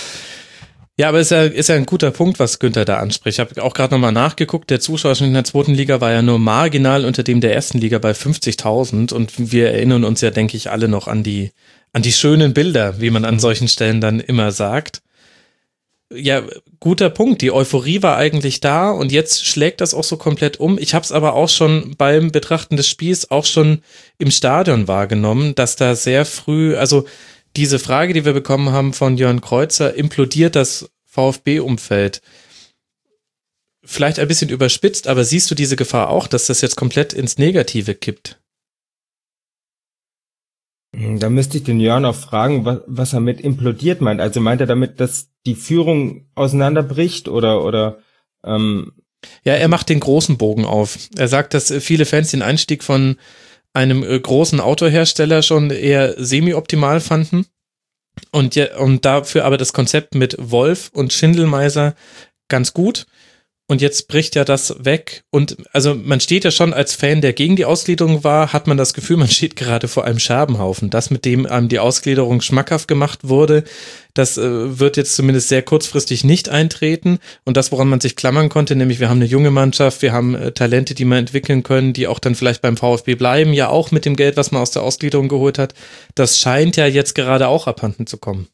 Ja, aber ist ja, ist ja ein guter Punkt, was Günther da anspricht. Ich habe auch gerade nochmal nachgeguckt, der Zuschauerschnitt in der zweiten Liga war ja nur marginal unter dem der ersten Liga bei fünfzigtausend und wir erinnern uns ja, denke ich, alle noch an die, an die schönen Bilder, wie man an solchen Stellen dann immer sagt. Ja, guter Punkt. Die Euphorie war eigentlich da und jetzt schlägt das auch so komplett um. Ich habe es aber auch schon beim Betrachten des Spiels auch schon im Stadion wahrgenommen, dass da sehr früh, also diese Frage, die wir bekommen haben von Jörn Kreuzer, implodiert das VfB-Umfeld? Vielleicht ein bisschen überspitzt, aber siehst du diese Gefahr auch, dass das jetzt komplett ins Negative kippt? Da müsste ich den Jörn auch fragen, was, was er mit implodiert meint. Also meint er damit, dass die Führung auseinanderbricht oder oder ähm Ja, er macht den großen Bogen auf. Er sagt, dass viele Fans den Einstieg von einem großen Autohersteller schon eher semi-optimal fanden und, ja, und dafür aber das Konzept mit Wolf und Schindelmeiser ganz gut. Und jetzt bricht ja das weg und also man steht ja schon als Fan, der gegen die Ausgliederung war, hat man das Gefühl, man steht gerade vor einem Scherbenhaufen. Das, mit dem einem die Ausgliederung schmackhaft gemacht wurde, das äh, wird jetzt zumindest sehr kurzfristig nicht eintreten. Und das, woran man sich klammern konnte, nämlich wir haben eine junge Mannschaft, wir haben äh, Talente, die wir entwickeln können, die auch dann vielleicht beim VfB bleiben, ja auch mit dem Geld, was man aus der Ausgliederung geholt hat, das scheint ja jetzt gerade auch abhanden zu kommen.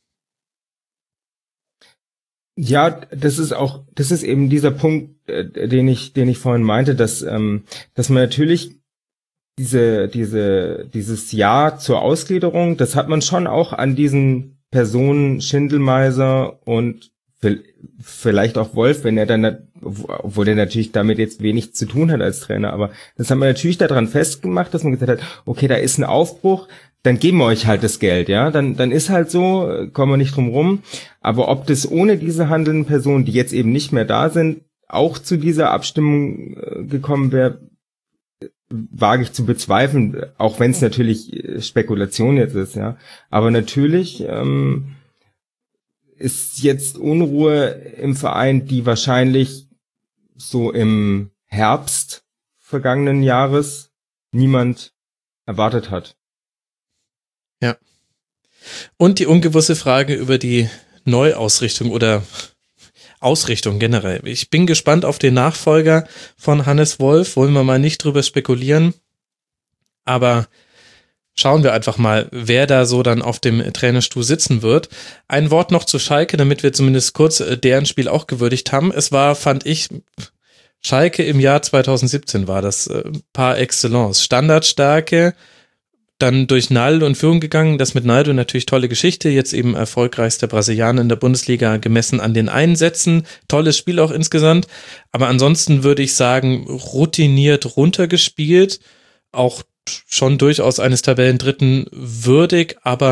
Ja, das ist auch, das ist eben dieser Punkt, äh, den ich, den ich vorhin meinte, dass, ähm, dass man natürlich diese, diese, dieses Ja zur Ausgliederung, das hat man schon auch an diesen Personen Schindelmeiser und vielleicht auch Wolf, wenn er dann, obwohl er natürlich damit jetzt wenig zu tun hat als Trainer, aber das haben wir natürlich daran festgemacht, dass man gesagt hat, okay, da ist ein Aufbruch, dann geben wir euch halt das Geld, ja, dann dann ist halt so, kommen wir nicht drum rum, aber ob das ohne diese handelnden Personen, die jetzt eben nicht mehr da sind, auch zu dieser Abstimmung äh, gekommen wäre, wage ich zu bezweifeln, auch wenn es natürlich Spekulation jetzt ist, ja, aber natürlich ähm, ist jetzt Unruhe im Verein, die wahrscheinlich so im Herbst vergangenen Jahres niemand erwartet hat. Ja. Und die ungewisse Frage über die Neuausrichtung oder Ausrichtung generell. Ich bin gespannt auf den Nachfolger von Hannes Wolf, wollen wir mal nicht drüber spekulieren, aber schauen wir einfach mal, wer da so dann auf dem Trainerstuhl sitzen wird. Ein Wort noch zu Schalke, damit wir zumindest kurz deren Spiel auch gewürdigt haben. Es war, fand ich, Schalke im Jahr zweitausendsiebzehn war das äh, par excellence. Standardstärke, dann durch Naldo in Führung gegangen. Das mit Naldo natürlich tolle Geschichte. Jetzt eben erfolgreichster Brasilianer in der Bundesliga gemessen an den Einsätzen. Tolles Spiel auch insgesamt. Aber ansonsten würde ich sagen, routiniert runtergespielt. Auch schon durchaus eines Tabellendritten würdig, aber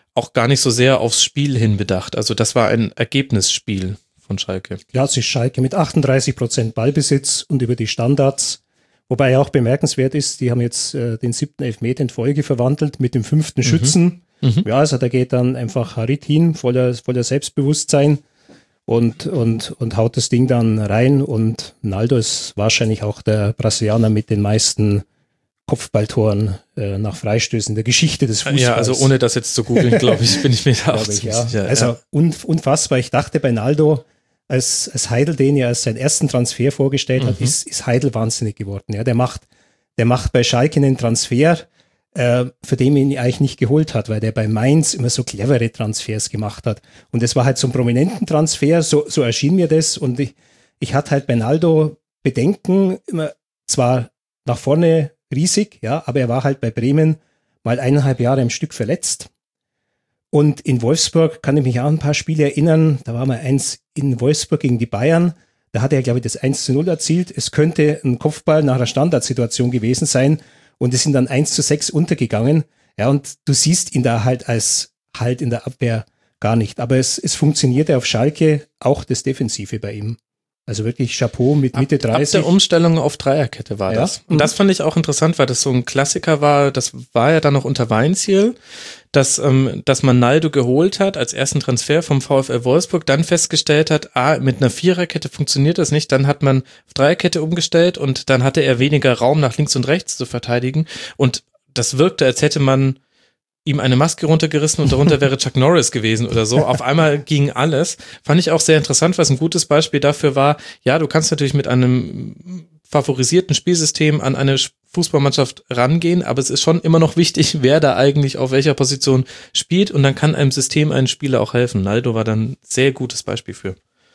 auch gar nicht so sehr aufs Spiel hin bedacht. Also das war ein Ergebnisspiel von Schalke. Klassisch Schalke mit achtunddreißig Prozent Ballbesitz und über die Standards. Wobei auch bemerkenswert ist, die haben jetzt äh, den siebten Elfmeter in Folge verwandelt mit dem fünften mhm. Schützen. Mhm. Ja, also da geht dann einfach Harit hin, voller, voller Selbstbewusstsein und, und, und haut das Ding dann rein. Und Naldo ist wahrscheinlich auch der Brasilianer mit den meisten Kopfballtoren äh, nach Freistößen der Geschichte des Fußballs. Ja, also ohne das jetzt zu googeln, glaube ich, bin ich mir da auch ich, ziemlich ja. sicher. Also ja. unfassbar. Ich dachte bei Naldo, als, als Heidel den ja als seinen ersten Transfer vorgestellt hat, mhm. ist, ist Heidel wahnsinnig geworden. Ja, der macht, der macht bei Schalke einen Transfer, äh, für den man ihn eigentlich nicht geholt hat, weil der bei Mainz immer so clevere Transfers gemacht hat. Und es war halt so ein prominenten Transfer, so, so erschien mir das. Und ich, ich hatte halt bei Naldo Bedenken, immer zwar nach vorne riesig, ja, aber er war halt bei Bremen mal eineinhalb Jahre im Stück verletzt. Und in Wolfsburg kann ich mich auch an ein paar Spiele erinnern, da war mal eins in Wolfsburg gegen die Bayern, da hat er, glaube ich, das eins zu null erzielt. Es könnte ein Kopfball nach einer Standardsituation gewesen sein und es sind dann eins zu sechs untergegangen. Ja, und du siehst ihn da halt als halt in der Abwehr gar nicht. Aber es, es funktionierte auf Schalke auch das Defensive bei ihm. Also wirklich Chapeau mit Mitte dreißig. Ab der Umstellung auf Dreierkette war ja. das. Und das fand ich auch interessant, weil das so ein Klassiker war, das war ja dann noch unter Weinziel, dass, ähm, dass man Naldo geholt hat als ersten Transfer vom VfL Wolfsburg, dann festgestellt hat, ah, mit einer Viererkette funktioniert das nicht, dann hat man auf Dreierkette umgestellt und dann hatte er weniger Raum nach links und rechts zu verteidigen und das wirkte, als hätte man ihm eine Maske runtergerissen und darunter wäre Chuck Norris gewesen oder so. Auf einmal ging alles. Fand ich auch sehr interessant, was ein gutes Beispiel dafür war. Ja, du kannst natürlich mit einem favorisierten Spielsystem an eine Fußballmannschaft rangehen, aber es ist schon immer noch wichtig, wer da eigentlich auf welcher Position spielt und dann kann einem System einen Spieler auch helfen. Naldo war dann ein sehr gutes Beispiel für.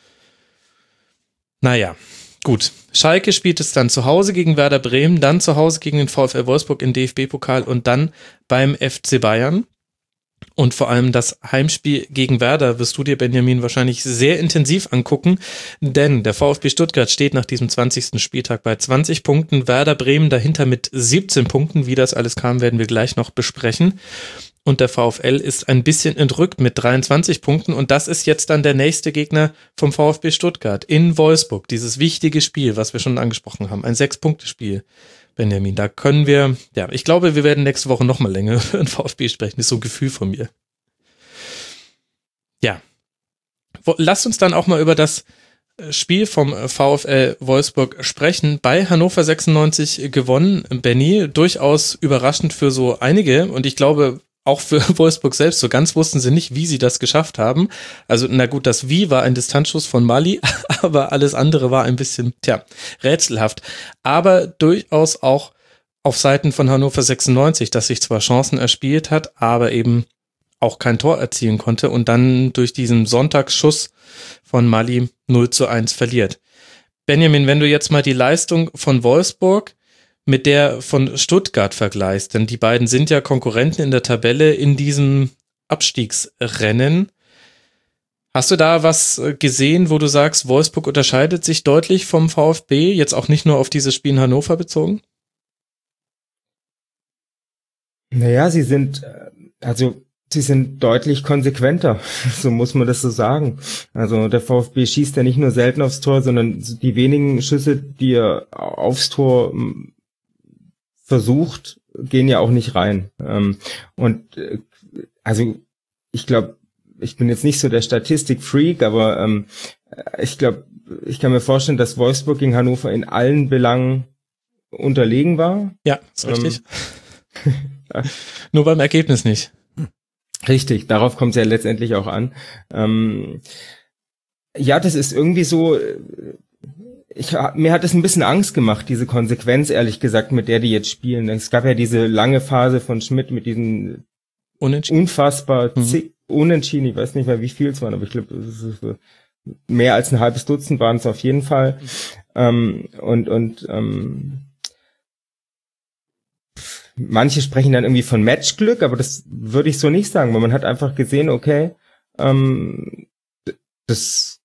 Naja, gut. Schalke spielt es dann zu Hause gegen Werder Bremen, dann zu Hause gegen den VfL Wolfsburg im D F B-Pokal und dann beim F C Bayern. Und vor allem das Heimspiel gegen Werder wirst du dir, Benjamin, wahrscheinlich sehr intensiv angucken, denn der VfB Stuttgart steht nach diesem zwanzigsten Spieltag bei zwanzig Punkten, Werder Bremen dahinter mit siebzehn Punkten. Wie das alles kam, werden wir gleich noch besprechen. Und der VfL ist ein bisschen entrückt mit dreiundzwanzig Punkten und das ist jetzt dann der nächste Gegner vom VfB Stuttgart in Wolfsburg. Dieses wichtige Spiel, was wir schon angesprochen haben, ein Sechs-Punkte-Spiel, Benjamin. Da können wir, ja, ich glaube, wir werden nächste Woche nochmal länger über den VfB sprechen. Das ist so ein Gefühl von mir. Ja. Lasst uns dann auch mal über das Spiel vom VfL Wolfsburg sprechen. Bei Hannover sechsundneunzig gewonnen, Benny. Durchaus überraschend für so einige und ich glaube, auch für Wolfsburg selbst, so ganz wussten sie nicht, wie sie das geschafft haben. Also, na gut, das Wie war ein Distanzschuss von Mali, aber alles andere war ein bisschen, tja, rätselhaft. Aber durchaus auch auf Seiten von Hannover sechsundneunzig, dass sich zwar Chancen erspielt hat, aber eben auch kein Tor erzielen konnte und dann durch diesen Sonntagsschuss von Mali null zu eins verliert. Benjamin, wenn du jetzt mal die Leistung von Wolfsburg mit der von Stuttgart vergleichst, denn die beiden sind ja Konkurrenten in der Tabelle in diesem Abstiegsrennen. Hast du da was gesehen, wo du sagst, Wolfsburg unterscheidet sich deutlich vom VfB, jetzt auch nicht nur auf dieses Spiel in Hannover bezogen? Naja, sie sind, also sie sind deutlich konsequenter, so muss man das so sagen. Also der VfB schießt ja nicht nur selten aufs Tor, sondern die wenigen Schüsse, die er aufs Tor versucht, gehen ja auch nicht rein. Und also ich glaube, ich bin jetzt nicht so der Statistik-Freak, aber ähm, ich glaube, ich kann mir vorstellen, dass Wolfsburg gegen Hannover in allen Belangen unterlegen war. Ja, ist richtig. Ähm, Nur beim Ergebnis nicht. Richtig, darauf kommt es ja letztendlich auch an. Ähm, ja, das ist irgendwie so, ich, mir hat es ein bisschen Angst gemacht, diese Konsequenz, ehrlich gesagt, mit der die jetzt spielen. Es gab ja diese lange Phase von Schmidt mit diesen Unentschieden. unfassbar mhm. zig Unentschieden, ich weiß nicht mehr, wie viel es waren, aber ich glaube, mehr als ein halbes Dutzend waren es auf jeden Fall. Mhm. Ähm, und und ähm, manche sprechen dann irgendwie von Matchglück, aber das würde ich so nicht sagen, weil man hat einfach gesehen, okay, ähm, das,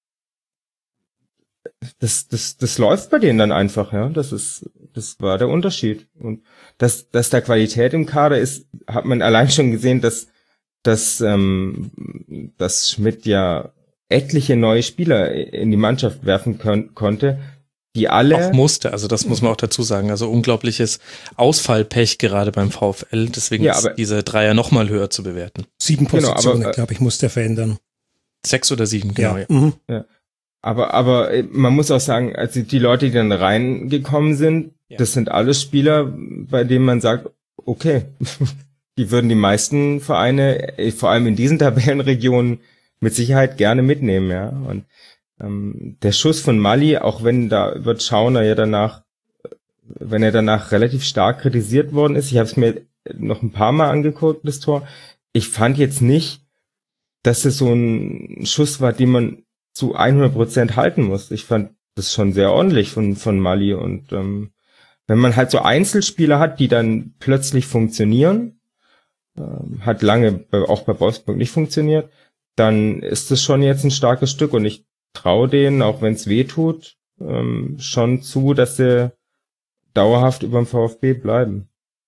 das, das, das läuft bei denen dann einfach, ja, das ist, das war der Unterschied. Und dass, dass da Qualität im Kader ist, hat man allein schon gesehen, dass dass, ähm, dass Schmidt ja etliche neue Spieler in die Mannschaft werfen kon- konnte, die alle... Auch musste, also das muss man auch dazu sagen. Also unglaubliches Ausfallpech gerade beim VfL, deswegen Ja, ist diese Dreier nochmal höher zu bewerten. Sieben Genau, Positionen, aber, äh, glaube ich, muss der verändern. Sechs oder sieben, genau. Ja. Ja. Mhm. Ja. Aber, aber man muss auch sagen, also die Leute, die dann reingekommen sind, Ja. das sind alles Spieler, bei denen man sagt, okay, die würden die meisten Vereine, vor allem in diesen Tabellenregionen, mit Sicherheit gerne mitnehmen, ja. Und ähm, der Schuss von Mali, auch wenn da wird Schauner ja danach, wenn er danach relativ stark kritisiert worden ist, ich habe es mir noch ein paar Mal angeguckt, das Tor, ich fand jetzt nicht, dass es so ein Schuss war, den man zu hundert Prozent halten muss. Ich fand das schon sehr ordentlich von von Mali und ähm, wenn man halt so Einzelspieler hat, die dann plötzlich funktionieren, ähm, hat lange bei, auch bei Wolfsburg nicht funktioniert, dann ist das schon jetzt ein starkes Stück und ich traue denen, auch wenn es weh tut, ähm, schon zu, dass sie dauerhaft über dem VfB bleiben.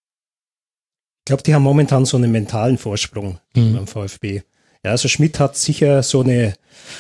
Ich glaube, die haben momentan so einen mentalen Vorsprung Mhm. beim VfB. Ja, also Schmidt hat sicher so eine,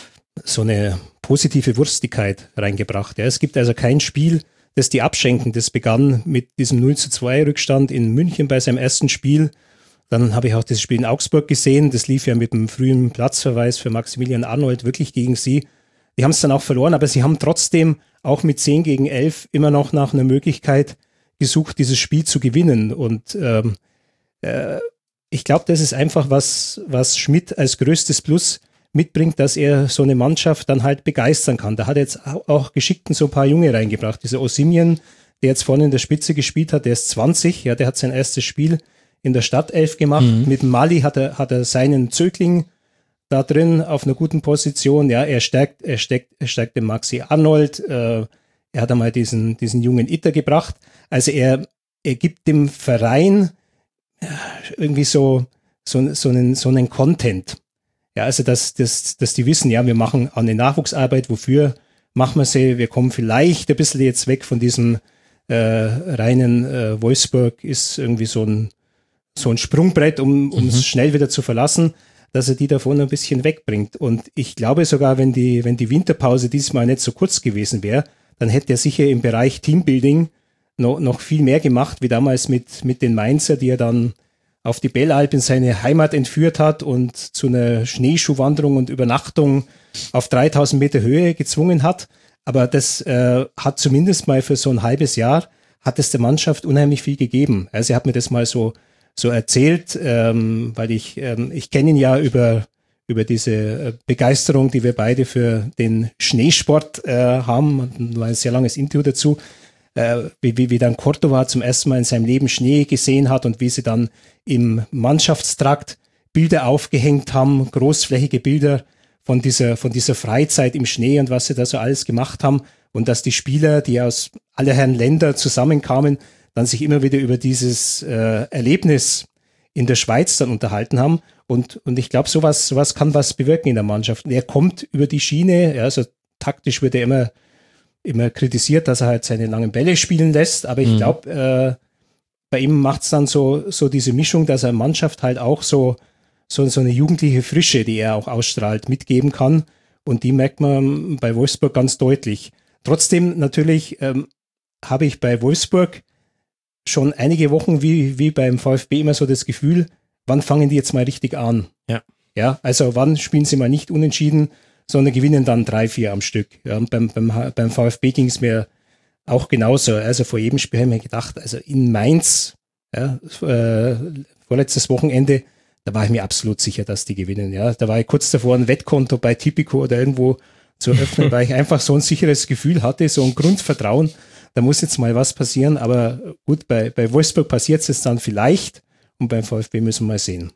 so eine positive Wurstigkeit reingebracht. Ja, es gibt also kein Spiel, das die abschenken. Das begann mit diesem null zu zwei Rückstand in München bei seinem ersten Spiel. Dann habe ich auch das Spiel in Augsburg gesehen. Das lief ja mit einem frühen Platzverweis für Maximilian Arnold wirklich gegen sie. Die haben es dann auch verloren, aber sie haben trotzdem auch mit zehn gegen elf immer noch nach einer Möglichkeit gesucht, dieses Spiel zu gewinnen. Und ähm, äh, ich glaube, das ist einfach was, was Schmidt als größtes Plus mitbringt, dass er so eine Mannschaft dann halt begeistern kann. Da hat er jetzt auch geschickt so ein paar Junge reingebracht. Dieser Osimhen, der jetzt vorne in der Spitze gespielt hat, der ist zwanzig, ja, der hat sein erstes Spiel in der Startelf gemacht. Mhm. Mit dem Mali hat er, hat er seinen Zögling da drin auf einer guten Position. Ja, er stärkt, er stärkt, er stärkt den Maxi Arnold. Äh, er hat einmal diesen, diesen jungen Itter gebracht. Also er, er gibt dem Verein irgendwie so, so, so einen, so einen Content. Ja, also dass, dass, dass die wissen, ja, wir machen eine Nachwuchsarbeit, wofür machen wir sie? Wir kommen vielleicht ein bisschen jetzt weg von diesem äh, reinen äh, Wolfsburg ist irgendwie so ein, so ein Sprungbrett, um um es Mhm. schnell wieder zu verlassen, dass er die davon ein bisschen wegbringt. Und ich glaube sogar, wenn die, wenn die Winterpause diesmal nicht so kurz gewesen wäre, dann hätte er sicher im Bereich Teambuilding noch, noch viel mehr gemacht, wie damals mit, mit den Mainzer, die er dann auf die Bellalp in seine Heimat entführt hat und zu einer Schneeschuhwanderung und Übernachtung auf dreitausend Meter Höhe gezwungen hat. Aber das äh, hat zumindest mal für so ein halbes Jahr, hat es der Mannschaft unheimlich viel gegeben. Also er hat mir das mal so so erzählt, ähm, weil ich ähm, ich kenne ihn ja über über diese äh, Begeisterung, die wir beide für den Schneesport äh, haben. Und war ein sehr langes Interview dazu, äh, wie, wie, wie dann Cordova zum ersten Mal in seinem Leben Schnee gesehen hat und wie sie dann im Mannschaftstrakt Bilder aufgehängt haben, großflächige Bilder von dieser von dieser Freizeit im Schnee und was sie da so alles gemacht haben und dass die Spieler, die aus aller Herren Länder zusammenkamen, dann sich immer wieder über dieses äh, Erlebnis in der Schweiz dann unterhalten haben. Und, und ich glaube, sowas, sowas kann was bewirken in der Mannschaft. Und er kommt über die Schiene, ja, also taktisch wird er immer, immer kritisiert, dass er halt seine langen Bälle spielen lässt. Aber ich Mhm. glaube, äh, bei ihm macht es dann so, so diese Mischung, dass er Mannschaft halt auch so, so, so eine jugendliche Frische, die er auch ausstrahlt, mitgeben kann. Und die merkt man bei Wolfsburg ganz deutlich. Trotzdem natürlich ähm, habe ich bei Wolfsburg schon einige Wochen wie, wie beim VfB immer so das Gefühl, wann fangen die jetzt mal richtig an? Ja. Ja, also wann spielen sie mal nicht unentschieden, sondern gewinnen dann drei, vier am Stück. Ja, und beim, beim, beim VfB ging es mir auch genauso. Also vor jedem Spiel habe ich mir gedacht, also in Mainz, ja, äh, vorletztes Wochenende, da war ich mir absolut sicher, dass die gewinnen. Ja, da war ich kurz davor, ein Wettkonto bei Tipico oder irgendwo zu öffnen, weil ich einfach so ein sicheres Gefühl hatte, so ein Grundvertrauen, da muss jetzt mal was passieren, aber gut, bei, bei Wolfsburg passiert es jetzt dann vielleicht und beim VfB müssen wir mal sehen.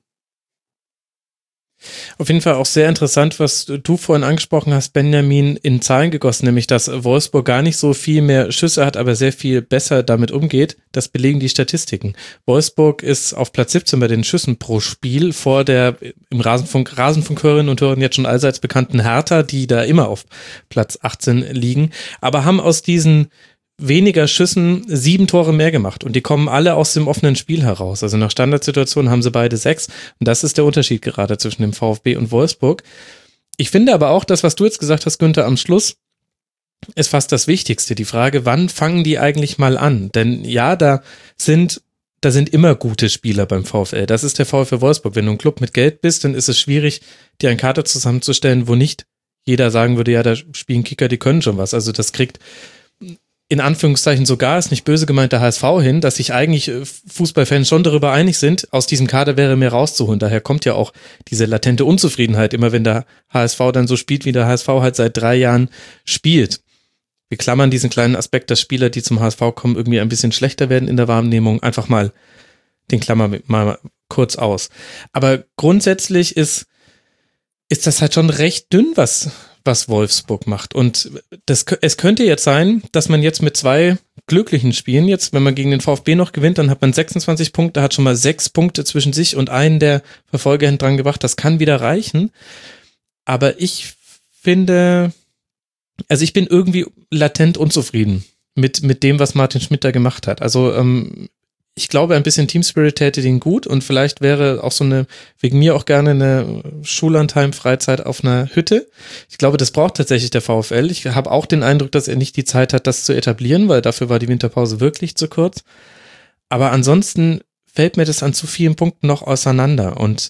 Auf jeden Fall auch sehr interessant, was du vorhin angesprochen hast, Benjamin, in Zahlen gegossen, nämlich dass Wolfsburg gar nicht so viel mehr Schüsse hat, aber sehr viel besser damit umgeht. Das belegen die Statistiken. Wolfsburg ist auf Platz siebzehn bei den Schüssen pro Spiel vor der im Rasenfunk, Rasenfunkhörerinnen und Hörern jetzt schon allseits bekannten Hertha, die da immer auf Platz achtzehn liegen, aber haben aus diesen weniger Schüssen sieben Tore mehr gemacht und die kommen alle aus dem offenen Spiel heraus. Also nach Standardsituationen haben sie beide sechs und das ist der Unterschied gerade zwischen dem VfB und Wolfsburg. Ich finde aber auch das, was du jetzt gesagt hast, Günther, am Schluss ist fast das Wichtigste. Die Frage, wann fangen die eigentlich mal an? Denn ja, da sind da sind immer gute Spieler beim VfL. Das ist der VfL Wolfsburg. Wenn du ein Club mit Geld bist, dann ist es schwierig, dir einen Kader zusammenzustellen, wo nicht jeder sagen würde, ja, da spielen Kicker, die können schon was. Also das kriegt in Anführungszeichen sogar, ist nicht böse gemeint, der H S V hin, dass sich eigentlich Fußballfans schon darüber einig sind, aus diesem Kader wäre mehr rauszuholen. Daher kommt ja auch diese latente Unzufriedenheit, immer wenn der H S V dann so spielt, wie der H S V halt seit drei Jahren spielt. Wir klammern diesen kleinen Aspekt, dass Spieler, die zum H S V kommen, irgendwie ein bisschen schlechter werden in der Wahrnehmung, einfach mal den Klammer mal kurz aus. Aber grundsätzlich ist, ist das halt schon recht dünn, was was Wolfsburg macht. Und das, es könnte jetzt sein, dass man jetzt mit zwei glücklichen Spielen, jetzt, wenn man gegen den VfB noch gewinnt, dann hat man sechsundzwanzig Punkte, hat schon mal sechs Punkte zwischen sich und einen der Verfolger dran gebracht. Das kann wieder reichen. Aber ich finde, also ich bin irgendwie latent unzufrieden mit, mit dem, was Martin Schmidt da gemacht hat. Also, ähm, ich glaube, ein bisschen Team Spirit täte den gut und vielleicht wäre auch so eine, wegen mir auch gerne eine Schullandheim-Freizeit auf einer Hütte. Ich glaube, das braucht tatsächlich der VfL. Ich habe auch den Eindruck, dass er nicht die Zeit hat, das zu etablieren, weil dafür war die Winterpause wirklich zu kurz. Aber ansonsten fällt mir das an zu vielen Punkten noch auseinander und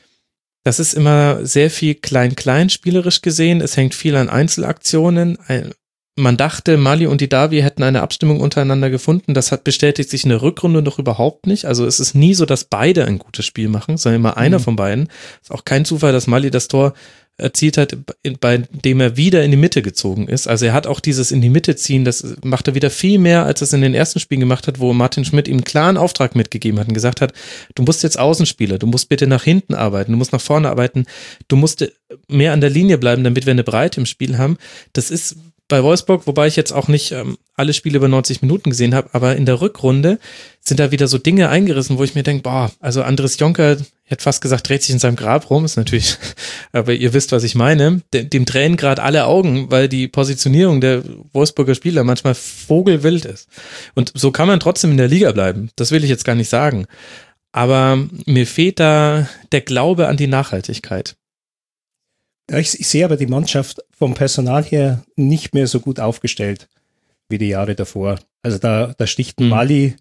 das ist immer sehr viel klein-klein spielerisch gesehen. Es hängt viel an Einzelaktionen. Man dachte, Mali und Didavi hätten eine Abstimmung untereinander gefunden. Das hat bestätigt sich in der Rückrunde noch überhaupt nicht. Also es ist nie so, dass beide ein gutes Spiel machen, sondern immer einer mhm. von beiden. Ist auch kein Zufall, dass Mali das Tor erzielt hat, bei dem er wieder in die Mitte gezogen ist. Also er hat auch dieses in die Mitte ziehen, das macht er wieder viel mehr, als er es in den ersten Spielen gemacht hat, wo Martin Schmidt ihm einen klaren Auftrag mitgegeben hat und gesagt hat, du musst jetzt Außenspieler, du musst bitte nach hinten arbeiten, du musst nach vorne arbeiten, du musst mehr an der Linie bleiben, damit wir eine Breite im Spiel haben. Das ist bei Wolfsburg, wobei ich jetzt auch nicht ähm, alle Spiele über neunzig Minuten gesehen habe, aber in der Rückrunde sind da wieder so Dinge eingerissen, wo ich mir denke, boah, also Andres Jonker, ich hätte fast gesagt, dreht sich in seinem Grab rum, ist natürlich, aber ihr wisst, was ich meine, dem, dem tränen gerade alle Augen, weil die Positionierung der Wolfsburger Spieler manchmal vogelwild ist. Und so kann man trotzdem in der Liga bleiben, das will ich jetzt gar nicht sagen, aber mir fehlt da der Glaube an die Nachhaltigkeit. Ich, ich sehe aber die Mannschaft vom Personal her nicht mehr so gut aufgestellt wie die Jahre davor. Also da, da sticht ein Mali,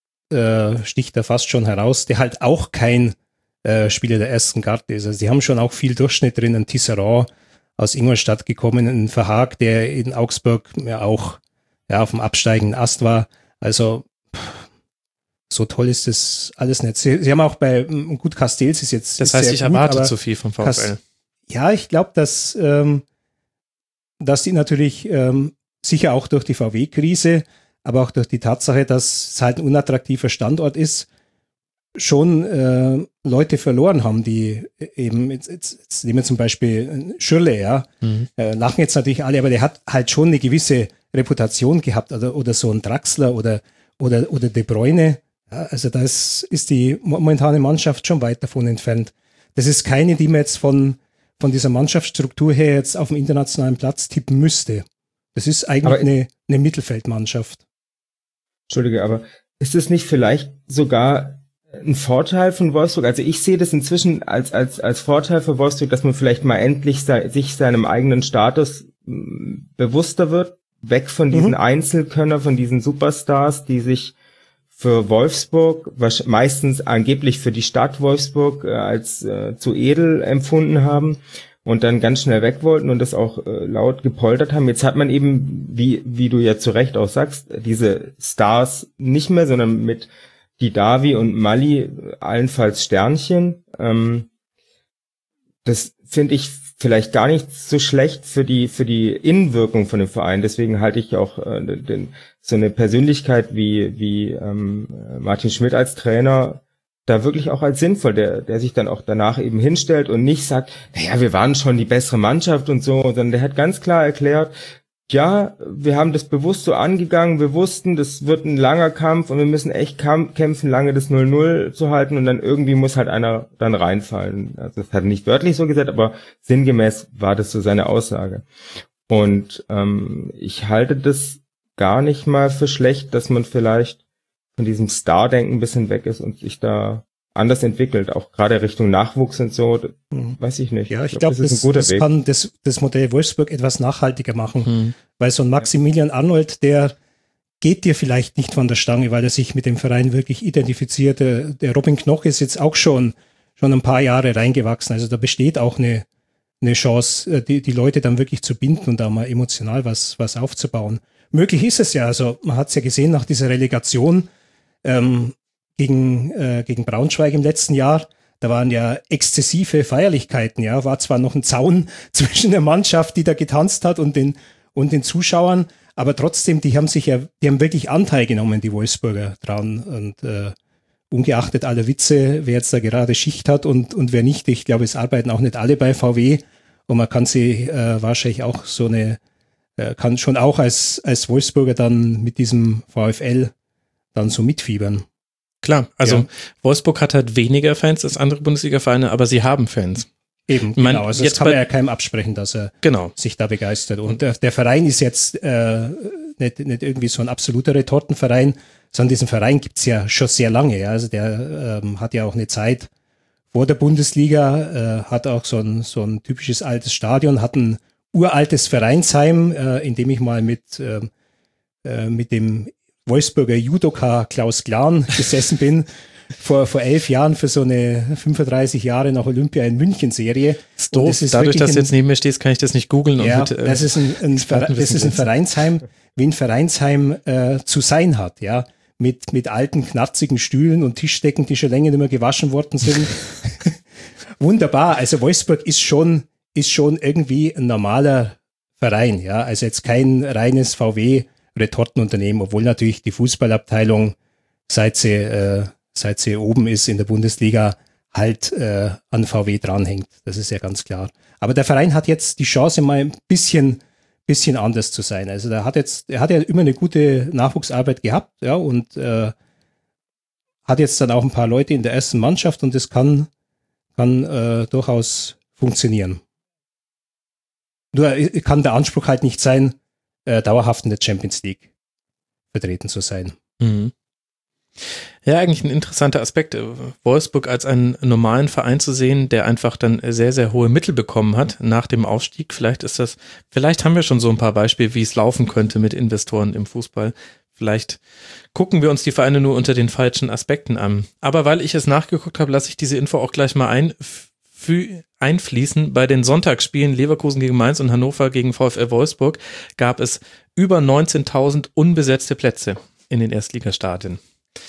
äh, sticht da fast schon heraus, der halt auch kein äh, Spieler der ersten Garde ist. Also sie haben schon auch viel Durchschnitt drin, ein Tisserand aus Ingolstadt gekommen, ein Verhaag, der in Augsburg ja auch ja, auf dem absteigenden Ast war. Also pff, so toll ist das alles nicht. Sie, sie haben auch bei gut Castells ist jetzt Das heißt, ich gut, erwarte zu viel vom VfL. Kas- Ja, ich glaube, dass, ähm, dass die natürlich ähm, sicher auch durch die V W-Krise, aber auch durch die Tatsache, dass es halt ein unattraktiver Standort ist, schon äh, Leute verloren haben, die eben, jetzt, jetzt, jetzt nehmen wir zum Beispiel Schürrle, ja, mhm. äh, lachen jetzt natürlich alle, aber der hat halt schon eine gewisse Reputation gehabt, oder, oder so ein Draxler oder, oder, oder De Bruyne. Ja, also da ist, ist die momentane Mannschaft schon weit davon entfernt. Das ist keine, die man jetzt von von dieser Mannschaftsstruktur her jetzt auf dem internationalen Platz tippen müsste. Das ist eigentlich aber eine, eine Mittelfeldmannschaft. Entschuldige, aber ist es nicht vielleicht sogar ein Vorteil von Wolfsburg? Also ich sehe das inzwischen als als als Vorteil für Wolfsburg, dass man vielleicht mal endlich se- sich seinem eigenen Status m, bewusster wird, weg von diesen mhm. Einzelkönner, von diesen Superstars, die sich für Wolfsburg, meistens angeblich für die Stadt Wolfsburg, äh, als äh, zu edel empfunden haben und dann ganz schnell weg wollten und das auch äh, laut gepoltert haben. Jetzt hat man eben, wie wie du ja zu Recht auch sagst, diese Stars nicht mehr, sondern mit Didavi und Mali allenfalls Sternchen. Ähm, das finde ich vielleicht gar nicht so schlecht für die für die Innenwirkung von dem Verein. Deswegen halte ich auch äh, den, so eine Persönlichkeit wie wie ähm, Martin Schmidt als Trainer da wirklich auch als sinnvoll, der der sich dann auch danach eben hinstellt und nicht sagt, naja, wir waren schon die bessere Mannschaft und so, sondern der hat ganz klar erklärt, ja, wir haben das bewusst so angegangen, wir wussten, das wird ein langer Kampf und wir müssen echt kam- kämpfen, lange das null null zu halten und dann irgendwie muss halt einer dann reinfallen. Also das hat er nicht wörtlich so gesagt, aber sinngemäß war das so seine Aussage. Und ähm, ich halte das gar nicht mal für schlecht, dass man vielleicht von diesem Star-Denken ein bisschen weg ist und sich da anders entwickelt, auch gerade Richtung Nachwuchs und so, mhm. weiß ich nicht. Ja, ich, ich glaube, glaub, das, das, das kann das, das Modell Wolfsburg etwas nachhaltiger machen, mhm. weil so ein Maximilian Arnold, der geht dir vielleicht nicht von der Stange, weil er sich mit dem Verein wirklich identifiziert. Der, der Robin Knoch ist jetzt auch schon, schon ein paar Jahre reingewachsen, also da besteht auch eine, eine Chance, die, die Leute dann wirklich zu binden und da mal emotional was, was aufzubauen. Möglich ist es ja, also man hat es ja gesehen nach dieser Relegation, ähm, gegen äh, gegen Braunschweig im letzten Jahr, da waren ja exzessive Feierlichkeiten, ja, war zwar noch ein Zaun zwischen der Mannschaft, die da getanzt hat und den und den Zuschauern, aber trotzdem, die haben sich ja, die haben wirklich Anteil genommen, die Wolfsburger dran und äh, ungeachtet aller Witze, wer jetzt da gerade Schicht hat und und wer nicht, ich glaube, es arbeiten auch nicht alle bei V W und man kann sie äh, wahrscheinlich auch so eine, äh, kann schon auch als als Wolfsburger dann mit diesem VfL dann so mitfiebern. Klar, also ja. Wolfsburg hat halt weniger Fans als andere Bundesliga-Vereine, aber sie haben Fans. Eben, ich mein, genau. Also jetzt das kann man ja keinem absprechen, dass er genau. sich da begeistert. Und der, der Verein ist jetzt äh, nicht, nicht irgendwie so ein absoluter Retortenverein, sondern diesen Verein gibt's ja schon sehr lange. Ja. Also der ähm, hat ja auch eine Zeit vor der Bundesliga, äh, hat auch so ein, so ein typisches altes Stadion, hat ein uraltes Vereinsheim, äh, in dem ich mal mit, äh, mit dem Wolfsburger Judoka Klaus Glan gesessen bin, vor, vor elf Jahren für so eine fünfunddreißig Jahre nach Olympia in München Serie. Das ist doof. Das ist Dadurch, dass du jetzt neben mir stehst, kann ich das nicht googeln. Ja, und mit, äh, das ist ein, ein, Ver- das ist ein Vereinsheim, wie ein Vereinsheim äh, zu sein hat, ja. Mit, mit alten, knarzigen Stühlen und Tischdecken, die schon länger nicht mehr gewaschen worden sind. Wunderbar. Also Wolfsburg ist schon, ist schon irgendwie ein normaler Verein, ja. Also jetzt kein reines V W Retortenunternehmen, obwohl natürlich die Fußballabteilung, seit sie, äh, seit sie oben ist in der Bundesliga, halt äh, an V W dranhängt. Das ist ja ganz klar. Aber der Verein hat jetzt die Chance, mal ein bisschen, bisschen anders zu sein. Also der hat jetzt, er hat ja immer eine gute Nachwuchsarbeit gehabt, ja, und äh, hat jetzt dann auch ein paar Leute in der ersten Mannschaft und das kann, kann äh, durchaus funktionieren. Nur kann der Anspruch halt nicht sein, Äh, dauerhaft in der Champions League vertreten zu sein. Mhm. Ja, eigentlich ein interessanter Aspekt, Wolfsburg als einen normalen Verein zu sehen, der einfach dann sehr, sehr hohe Mittel bekommen hat nach dem Aufstieg. Vielleicht ist das, vielleicht haben wir schon so ein paar Beispiele, wie es laufen könnte mit Investoren im Fußball. Vielleicht gucken wir uns die Vereine nur unter den falschen Aspekten an. Aber weil ich es nachgeguckt habe, lasse ich diese Info auch gleich mal ein. Für einfließen. Bei den Sonntagsspielen Leverkusen gegen Mainz und Hannover gegen VfL Wolfsburg gab es über neunzehntausend unbesetzte Plätze in den Erstligastadien.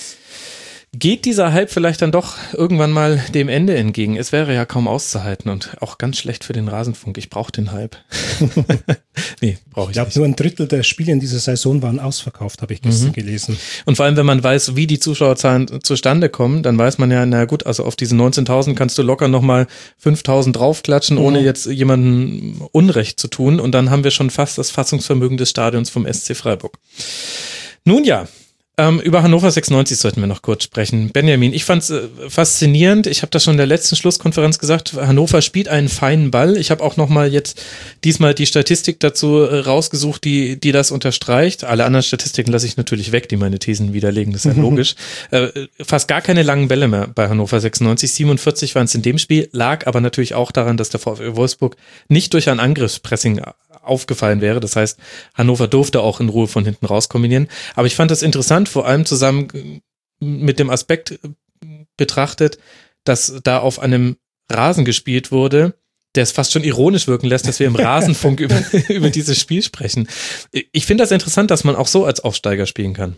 Geht dieser Hype vielleicht dann doch irgendwann mal dem Ende entgegen? Es wäre ja kaum auszuhalten und auch ganz schlecht für den Rasenfunk. Ich brauche den Hype. Nee, brauche ich, ich glaub, nicht. Ich glaube, nur ein Drittel der Spiele in dieser Saison waren ausverkauft, habe ich gestern mhm. gelesen. Und vor allem, wenn man weiß, wie die Zuschauerzahlen zustande kommen, dann weiß man ja, na gut, also auf diese neunzehntausend kannst du locker nochmal fünftausend draufklatschen, mhm. ohne jetzt jemandem Unrecht zu tun. Und dann haben wir schon fast das Fassungsvermögen des Stadions vom S C Freiburg. Nun ja, Ähm, über Hannover sechsundneunzig sollten wir noch kurz sprechen. Benjamin, ich fand es äh, faszinierend. Ich habe das schon in der letzten Schlusskonferenz gesagt. Hannover spielt einen feinen Ball. Ich habe auch nochmal jetzt diesmal die Statistik dazu äh, rausgesucht, die die das unterstreicht. Alle anderen Statistiken lasse ich natürlich weg, die meine Thesen widerlegen. Das ist ja logisch. Äh, fast gar keine langen Bälle mehr bei Hannover sechsundneunzig. siebenundvierzig waren es in dem Spiel, lag aber natürlich auch daran, dass der VfL Wolfsburg nicht durch ein Angriffspressing aufgefallen wäre. Das heißt, Hannover durfte auch in Ruhe von hinten raus kombinieren. Aber ich fand das interessant, vor allem zusammen mit dem Aspekt betrachtet, dass da auf einem Rasen gespielt wurde, der es fast schon ironisch wirken lässt, dass wir im Rasenfunk über, über dieses Spiel sprechen. Ich finde das interessant, dass man auch so als Aufsteiger spielen kann.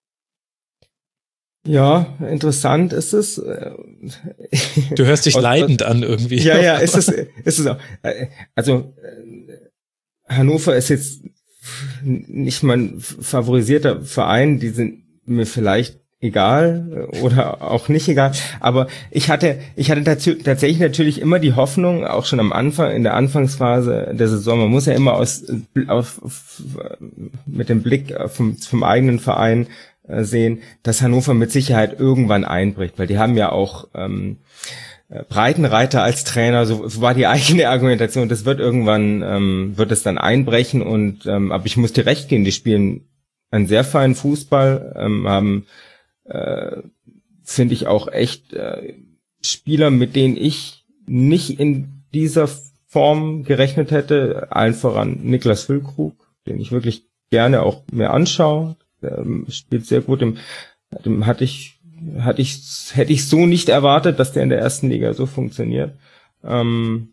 Ja, interessant ist es. Du hörst dich leidend an irgendwie. Ja, ja, ist es, ist es auch. Also, Hannover ist jetzt nicht mein favorisierter Verein, die sind mir vielleicht egal oder auch nicht egal, aber ich hatte ich hatte dazu, tatsächlich natürlich immer die Hoffnung, auch schon am Anfang, in der Anfangsphase der Saison, man muss ja immer aus auf, auf, mit dem Blick vom, vom eigenen Verein äh, sehen, dass Hannover mit Sicherheit irgendwann einbricht, weil die haben ja auch ähm, Breitenreiter als Trainer, so, so war die eigene Argumentation. Das wird irgendwann, ähm, wird es dann einbrechen und, ähm, aber ich muss dir recht geben, die spielen einen sehr feinen Fußball, ähm, haben, äh, finde ich auch echt äh, Spieler, mit denen ich nicht in dieser Form gerechnet hätte, allen voran Niklas Füllkrug, den ich wirklich gerne auch mir anschaue, der ähm, spielt sehr gut, dem, dem hatte ich, hatte ich, hätte ich so nicht erwartet, dass der in der ersten Liga so funktioniert. Ähm,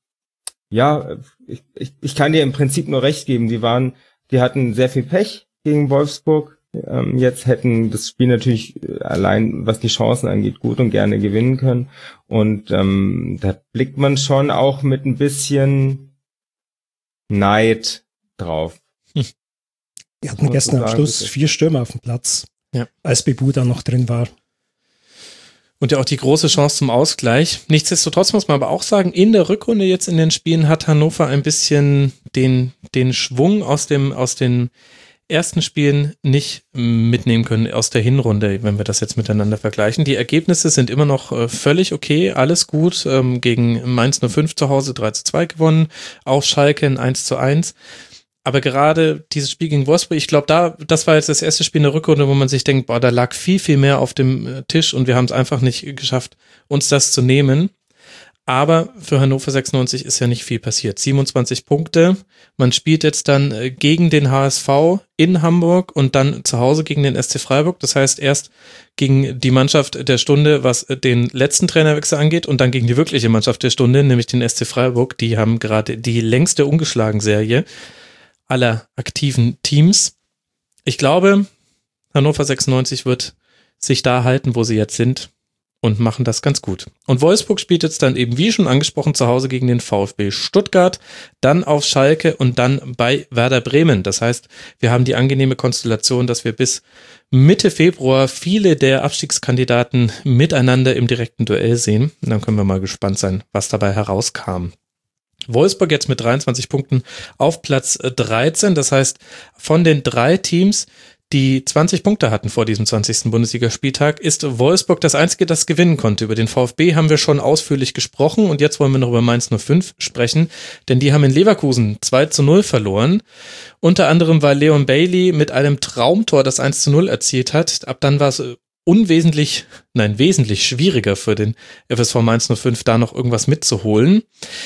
ja, ich, ich, ich kann dir im Prinzip nur recht geben, die waren, die hatten sehr viel Pech gegen Wolfsburg, ähm, jetzt hätten das Spiel natürlich allein, was die Chancen angeht, gut und gerne gewinnen können. Und ähm, da blickt man schon auch mit ein bisschen Neid drauf. Hm. Wir hatten gestern am Schluss bitte. vier Stürmer auf dem Platz, ja. als Bebu da noch drin war. Und ja auch die große Chance zum Ausgleich. Nichtsdestotrotz muss man aber auch sagen, in der Rückrunde jetzt in den Spielen hat Hannover ein bisschen den, den Schwung aus dem, aus den ersten Spielen nicht mitnehmen können aus der Hinrunde, wenn wir das jetzt miteinander vergleichen. Die Ergebnisse sind immer noch äh, völlig okay, alles gut. Ähm, gegen Mainz null fünf zu Hause drei zu zwei gewonnen, auf Schalke ein eins zu eins. Aber gerade dieses Spiel gegen Wolfsburg, ich glaube, da, das war jetzt das erste Spiel in der Rückrunde, wo man sich denkt, boah, da lag viel, viel mehr auf dem Tisch und wir haben es einfach nicht geschafft, uns das zu nehmen. Aber für Hannover sechsundneunzig ist ja nicht viel passiert. siebenundzwanzig Punkte. Man spielt jetzt dann gegen den H S V in Hamburg und dann zu Hause gegen den S C Freiburg. Das heißt, erst gegen die Mannschaft der Stunde, was den letzten Trainerwechsel angeht, und dann gegen die wirkliche Mannschaft der Stunde, nämlich den S C Freiburg. Die haben gerade die längste Ungeschlagen-Serie aller aktiven Teams. Ich glaube, Hannover sechsundneunzig wird sich da halten, wo sie jetzt sind, und machen das ganz gut. Und Wolfsburg spielt jetzt dann eben, wie schon angesprochen, zu Hause gegen den VfB Stuttgart, dann auf Schalke und dann bei Werder Bremen. Das heißt, wir haben die angenehme Konstellation, dass wir bis Mitte Februar viele der Abstiegskandidaten miteinander im direkten Duell sehen. Und dann können wir mal gespannt sein, was dabei herauskam. Wolfsburg jetzt mit dreiundzwanzig Punkten auf Platz dreizehn. Das heißt, von den drei Teams, die zwanzig Punkte hatten vor diesem zwanzigsten Bundesligaspieltag, ist Wolfsburg das einzige, das gewinnen konnte. Über den VfB haben wir schon ausführlich gesprochen und jetzt wollen wir noch über Mainz null fünf sprechen, denn die haben in Leverkusen zwei zu null verloren. Unter anderem, weil Leon Bailey mit einem Traumtor das eins zu null erzielt hat. Ab dann war es unwesentlich, nein, wesentlich schwieriger für den F S V Mainz null fünf, da noch irgendwas mitzuholen.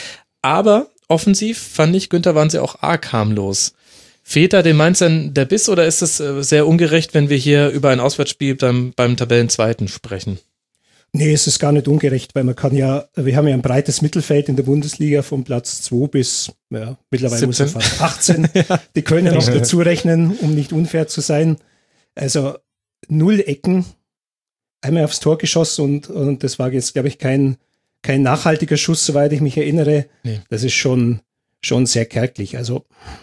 Aber offensiv, fand ich, Günther, waren sie auch arg harmlos. Fehlt da den Mainzern der Biss oder ist es sehr ungerecht, wenn wir hier über ein Auswärtsspiel beim, beim Tabellenzweiten sprechen? Nee, es ist gar nicht ungerecht, weil man kann ja, wir haben ja ein breites Mittelfeld in der Bundesliga von Platz zwei bis, ja, mittlerweile muss man fast achtzehn. Ja. Die können ja noch dazu rechnen, um nicht unfair zu sein. Also null Ecken, einmal aufs Tor geschossen und, und das war jetzt, glaube ich, kein, kein nachhaltiger Schuss, soweit ich mich erinnere. Nee. Das ist schon, schon sehr kärglich. Also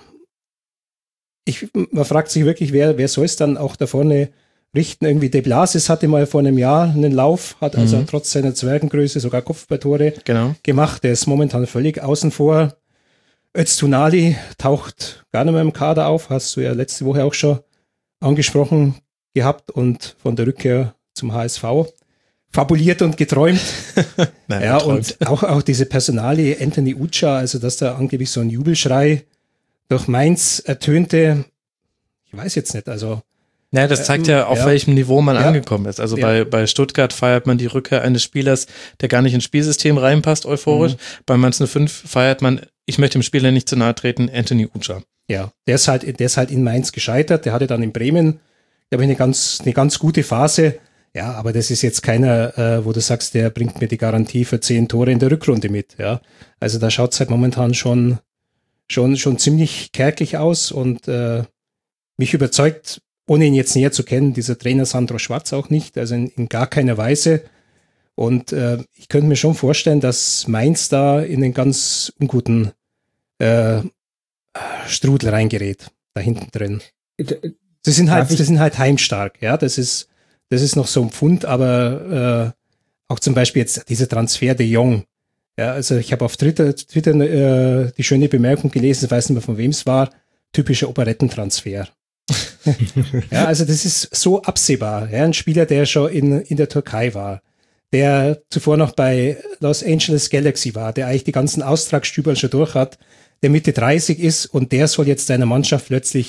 Ich, man fragt sich wirklich, wer, wer soll es dann auch da vorne richten? Irgendwie De Blasis hatte mal vor einem Jahr einen Lauf, hat also mhm. trotz seiner Zwergengröße sogar Kopfballtore genau. gemacht. Der ist momentan völlig außen vor. Öztunali taucht gar nicht mehr im Kader auf, hast du ja letzte Woche auch schon angesprochen gehabt und von der Rückkehr zum H S V fabuliert und geträumt. Nein, ja, geträumt. Und auch, auch diese Personalie Anthony Ucha, also dass da angeblich so ein Jubelschrei durch Mainz ertönte, ich weiß jetzt nicht, also. Ja, das zeigt ja, auf ja. welchem Niveau man ja. angekommen ist. Also ja. bei, bei Stuttgart feiert man die Rückkehr eines Spielers, der gar nicht ins Spielsystem reinpasst, euphorisch. Mhm. Bei Mainz null fünf feiert man, ich möchte dem Spieler nicht zu nahe treten, Anthony Ucha. Ja, der ist halt, der ist halt in Mainz gescheitert, der hatte dann in Bremen, glaube ich, eine ganz, eine ganz gute Phase. Ja, aber das ist jetzt keiner, äh, wo du sagst, der bringt mir die Garantie für zehn Tore in der Rückrunde mit. Ja, also da schaut es halt momentan schon schon schon ziemlich kärglich aus und äh, mich überzeugt, ohne ihn jetzt näher zu kennen, dieser Trainer Sandro Schwarz auch nicht, also in, in gar keiner Weise. Und äh, ich könnte mir schon vorstellen, dass Mainz da in einen ganz unguten äh, Strudel reingerät, da hinten drin. Sie sind halt, sie sind halt heimstark, ja, das ist, das ist noch so ein Pfund, aber äh, auch zum Beispiel jetzt dieser Transfer de Jong. Ja, also ich habe auf Twitter, Twitter äh, die schöne Bemerkung gelesen, ich weiß nicht mehr von wem es war, typischer Operettentransfer. Ja, also das ist so absehbar. Ja, ein Spieler, der schon in, in der Türkei war, der zuvor noch bei Los Angeles Galaxy war, der eigentlich die ganzen Austragsstübel schon durch hat, der Mitte dreißig ist und der soll jetzt seiner Mannschaft plötzlich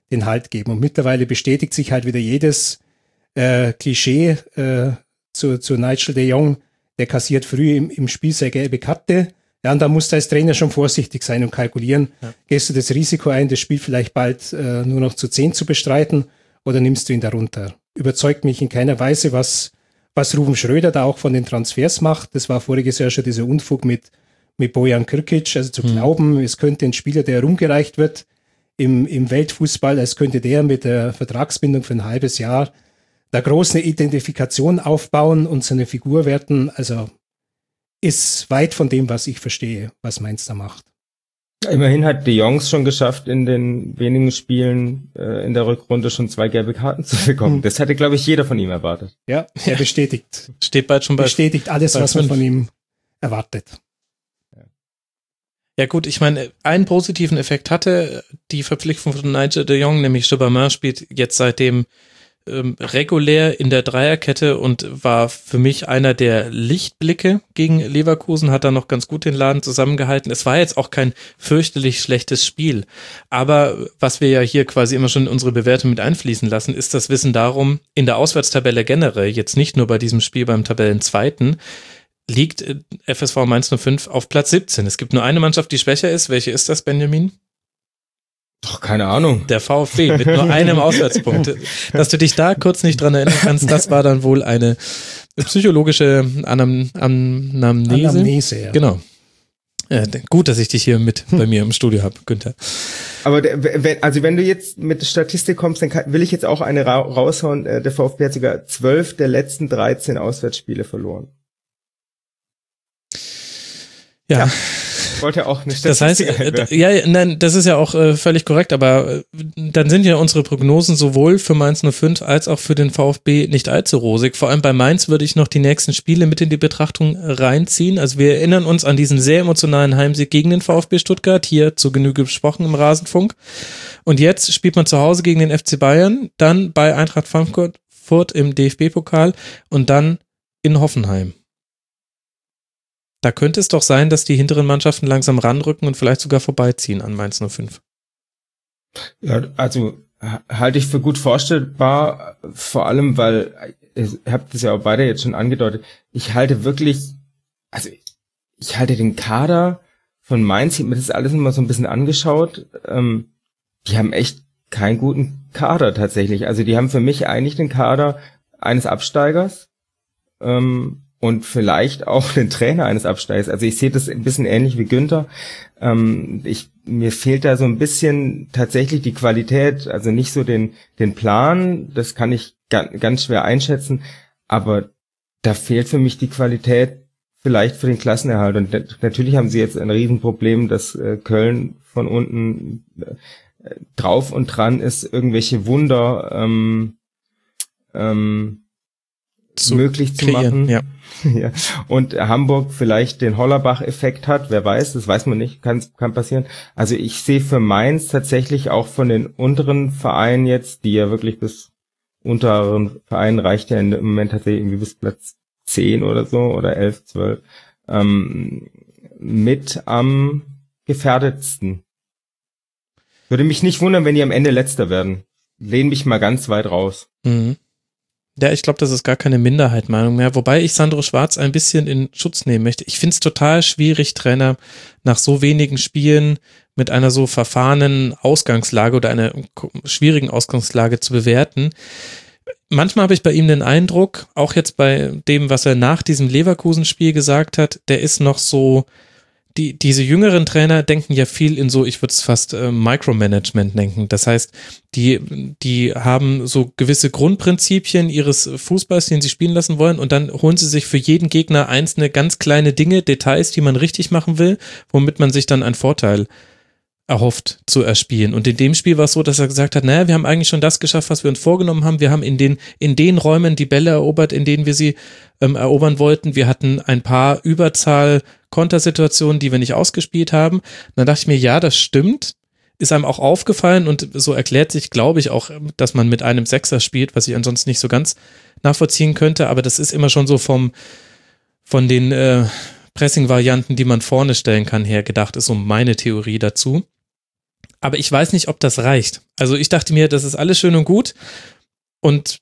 den Halt geben. Und mittlerweile bestätigt sich halt wieder jedes äh, Klischee äh, zu, zu Nigel de Jong, der kassiert früh im, im Spiel sehr gelbe Karte. Ja, und da musst du als Trainer schon vorsichtig sein und kalkulieren. Ja. Gehst du das Risiko ein, das Spiel vielleicht bald äh, nur noch zu zehn zu bestreiten oder nimmst du ihn darunter? Überzeugt mich in keiner Weise, was, was Ruven Schröder da auch von den Transfers macht. Das war voriges Jahr schon dieser Unfug mit, mit Bojan Krkic. Also zu hm. glauben, es könnte ein Spieler, der herumgereicht wird im, im Weltfußball, als könnte der mit der Vertragsbindung für ein halbes Jahr da groß eine Identifikation aufbauen und so eine Figur werden, also ist weit von dem, was ich verstehe, was Mainz da macht. Immerhin hat de Jong schon geschafft, in den wenigen Spielen äh, in der Rückrunde schon zwei gelbe Karten zu bekommen. Hm. Das hätte, glaube ich, jeder von ihm erwartet. Ja, er bestätigt. Steht bald schon bei Bestätigt alles, was man von ihm erwartet. Ja gut, ich meine, einen positiven Effekt hatte die Verpflichtung von Nigel de Jong, nämlich Aubameyang spielt jetzt seitdem ähm, regulär in der Dreierkette und war für mich einer der Lichtblicke gegen Leverkusen, hat da noch ganz gut den Laden zusammengehalten. Es war jetzt auch kein fürchterlich schlechtes Spiel, aber was wir ja hier quasi immer schon in unsere Bewertung mit einfließen lassen, ist das Wissen darum, in der Auswärtstabelle generell, jetzt nicht nur bei diesem Spiel beim Tabellenzweiten, liegt F S V Mainz null fünf auf Platz siebzehn. Es gibt nur eine Mannschaft, die schwächer ist. Welche ist das, Benjamin? Doch, keine Ahnung. Der VfB mit nur einem Auswärtspunkt. Dass du dich da kurz nicht dran erinnern kannst, das war dann wohl eine psychologische Anam- Anamnese. Anamnese, ja. Genau. Ja, gut, dass ich dich hier mit bei mir im Studio habe, Günther. Aber der, wenn, also wenn du jetzt mit der Statistik kommst, dann kann, will ich jetzt auch eine ra- raushauen. Der VfB hat sogar zwölf der letzten dreizehn Auswärtsspiele verloren. Ja. ja. Ich wollte auch eine Statistik. Das heißt, äh, ja, nein, das ist ja auch äh, völlig korrekt, aber äh, dann sind ja unsere Prognosen sowohl für Mainz null fünf als auch für den VfB nicht allzu rosig. Vor allem bei Mainz würde ich noch die nächsten Spiele mit in die Betrachtung reinziehen. Also wir erinnern uns an diesen sehr emotionalen Heimsieg gegen den VfB Stuttgart, hier zu Genüge besprochen im Rasenfunk. Und jetzt spielt man zu Hause gegen den F C Bayern, dann bei Eintracht Frankfurt im D F B-Pokal und dann in Hoffenheim. Da könnte es doch sein, dass die hinteren Mannschaften langsam ranrücken und vielleicht sogar vorbeiziehen an Mainz null fünf. Ja, also halte ich für gut vorstellbar, vor allem, weil, ihr habt es ja auch beide jetzt schon angedeutet, ich halte wirklich, also ich halte den Kader von Mainz, ich habe mir das alles immer so ein bisschen angeschaut, ähm, die haben echt keinen guten Kader tatsächlich. Also die haben für mich eigentlich den Kader eines Absteigers, ähm, und vielleicht auch den Trainer eines Absteigers. Also ich sehe das ein bisschen ähnlich wie Günther. Ähm, ich, mir fehlt da so ein bisschen tatsächlich die Qualität, also nicht so den, den Plan, das kann ich ga, ganz schwer einschätzen, aber da fehlt für mich die Qualität vielleicht für den Klassenerhalt. Und natürlich haben sie jetzt ein Riesenproblem, dass äh, Köln von unten äh, drauf und dran ist, irgendwelche Wunder ähm, ähm, zu möglich zu kreieren, machen. Ja. Ja. Und Hamburg vielleicht den Hollerbach-Effekt hat, wer weiß, das weiß man nicht, kann, kann passieren. Also ich sehe für Mainz tatsächlich auch von den unteren Vereinen jetzt, die ja wirklich bis unteren Vereinen reicht ja im Moment tatsächlich irgendwie bis Platz zehn oder so oder elf, zwölf, ähm, mit am gefährdetsten. Würde mich nicht wundern, wenn die am Ende Letzter werden. Lehn mich mal ganz weit raus. Mhm. Ja, ich glaube, das ist gar keine Minderheitmeinung mehr, wobei ich Sandro Schwarz ein bisschen in Schutz nehmen möchte. Ich finde es total schwierig, Trainer nach so wenigen Spielen mit einer so verfahrenen Ausgangslage oder einer schwierigen Ausgangslage zu bewerten. Manchmal habe ich bei ihm den Eindruck, auch jetzt bei dem, was er nach diesem Leverkusen-Spiel gesagt hat, der ist noch so, die, diese jüngeren Trainer denken ja viel in so, ich würde es fast äh, Micromanagement denken. Das heißt, die, die haben so gewisse Grundprinzipien ihres Fußballs, den sie spielen lassen wollen, und dann holen sie sich für jeden Gegner einzelne ganz kleine Dinge, Details, die man richtig machen will, womit man sich dann einen Vorteil erhofft zu erspielen. Und in dem Spiel war es so, dass er gesagt hat, naja, wir haben eigentlich schon das geschafft, was wir uns vorgenommen haben. Wir haben in den, in den Räumen die Bälle erobert, in denen wir sie ähm, erobern wollten. Wir hatten ein paar Überzahl-Kontersituationen, die wir nicht ausgespielt haben. Und dann dachte ich mir, ja, das stimmt. Ist einem auch aufgefallen, und so erklärt sich, glaube ich, auch, dass man mit einem Sechser spielt, was ich ansonsten nicht so ganz nachvollziehen könnte. Aber das ist immer schon so vom, von den äh, Pressing-Varianten, die man vorne stellen kann, her gedacht, ist so meine Theorie dazu. Aber ich weiß nicht, ob das reicht. Also ich dachte mir, das ist alles schön und gut und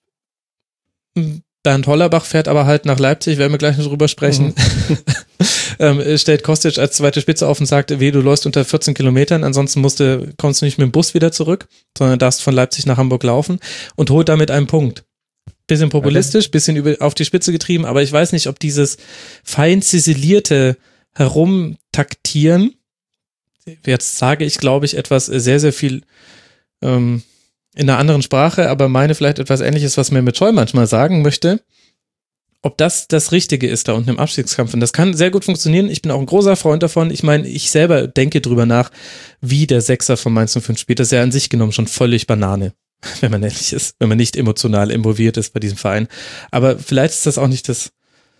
Bernd Hollerbach fährt aber halt nach Leipzig, werden wir gleich noch drüber sprechen, mhm. ähm, stellt Kostic als zweite Spitze auf und sagt, weh, du läufst unter vierzehn Kilometern, ansonsten musst du, kommst du nicht mit dem Bus wieder zurück, sondern darfst von Leipzig nach Hamburg laufen und holt damit einen Punkt. Bisschen populistisch, bisschen über, auf die Spitze getrieben, aber ich weiß nicht, ob dieses fein ziselierte Herumtaktieren, jetzt sage ich, glaube ich, etwas sehr, sehr viel ähm, in einer anderen Sprache, aber meine vielleicht etwas Ähnliches, was mir mit Scholl manchmal sagen möchte, ob das das Richtige ist da unten im Abstiegskampf. Und das kann sehr gut funktionieren. Ich bin auch ein großer Freund davon. Ich meine, ich selber denke drüber nach, wie der Sechser von Mainz null fünf spielt. Das ist ja an sich genommen schon völlig Banane, wenn man ehrlich ist, wenn man nicht emotional involviert ist bei diesem Verein. Aber vielleicht ist das auch nicht das,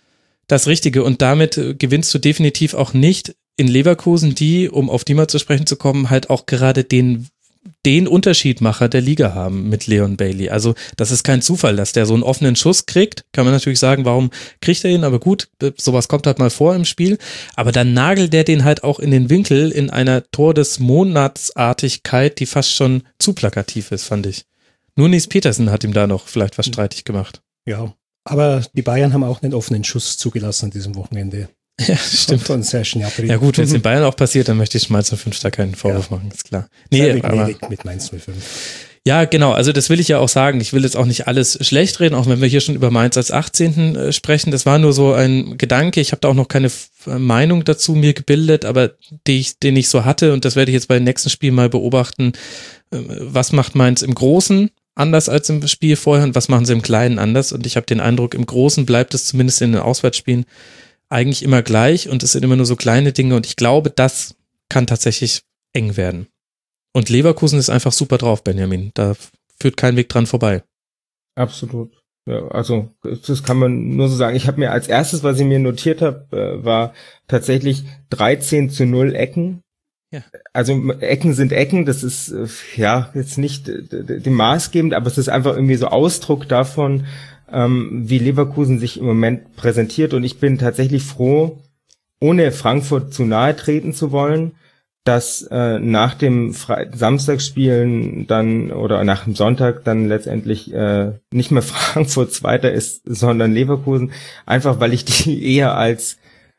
das Richtige. Und damit gewinnst du definitiv auch nicht in Leverkusen, die, um auf die mal zu sprechen zu kommen, halt auch gerade den den Unterschiedmacher der Liga haben mit Leon Bailey. Also das ist kein Zufall, dass der so einen offenen Schuss kriegt. Kann man natürlich sagen, warum kriegt er ihn? Aber gut, sowas kommt halt mal vor im Spiel. Aber dann nagelt der den halt auch in den Winkel in einer Tor des Monatsartigkeit, die fast schon zu plakativ ist, fand ich. Nur Nils Petersen hat ihm da noch vielleicht was streitig gemacht. Ja, aber die Bayern haben auch einen offenen Schuss zugelassen an diesem Wochenende. Ja, stimmt. Von Serge Gnabry. Ja gut, wenn es in Bayern auch passiert, dann möchte ich Mainz null fünf da keinen Vorwurf ja. machen, ist klar. Nee, aber, mit Mainz null fünf. Ja, genau, also das will ich ja auch sagen. Ich will jetzt auch nicht alles schlecht reden, auch wenn wir hier schon über Mainz als achtzehnten äh, sprechen. Das war nur so ein Gedanke. Ich habe da auch noch keine F- Meinung dazu mir gebildet, aber die ich, den ich so hatte, und das werde ich jetzt bei den nächsten Spielen mal beobachten. Äh, was macht Mainz im Großen anders als im Spiel vorher und was machen sie im Kleinen anders? Und ich habe den Eindruck, im Großen bleibt es zumindest in den Auswärtsspielen eigentlich immer gleich und es sind immer nur so kleine Dinge und ich glaube, das kann tatsächlich eng werden. Und Leverkusen ist einfach super drauf, Benjamin. Da führt kein Weg dran vorbei. Absolut. Ja, also das kann man nur so sagen. Ich habe mir als erstes, was ich mir notiert habe, war tatsächlich dreizehn zu null Ecken. Ja. Also Ecken sind Ecken, das ist ja jetzt nicht dem maßgebend, aber es ist einfach irgendwie so Ausdruck davon, Ähm, wie Leverkusen sich im Moment präsentiert und ich bin tatsächlich froh, ohne Frankfurt zu nahe treten zu wollen, dass äh, nach dem Fre- Samstagsspielen dann oder nach dem Sonntag dann letztendlich äh, nicht mehr Frankfurt Zweiter ist, sondern Leverkusen, einfach weil ich die eher als,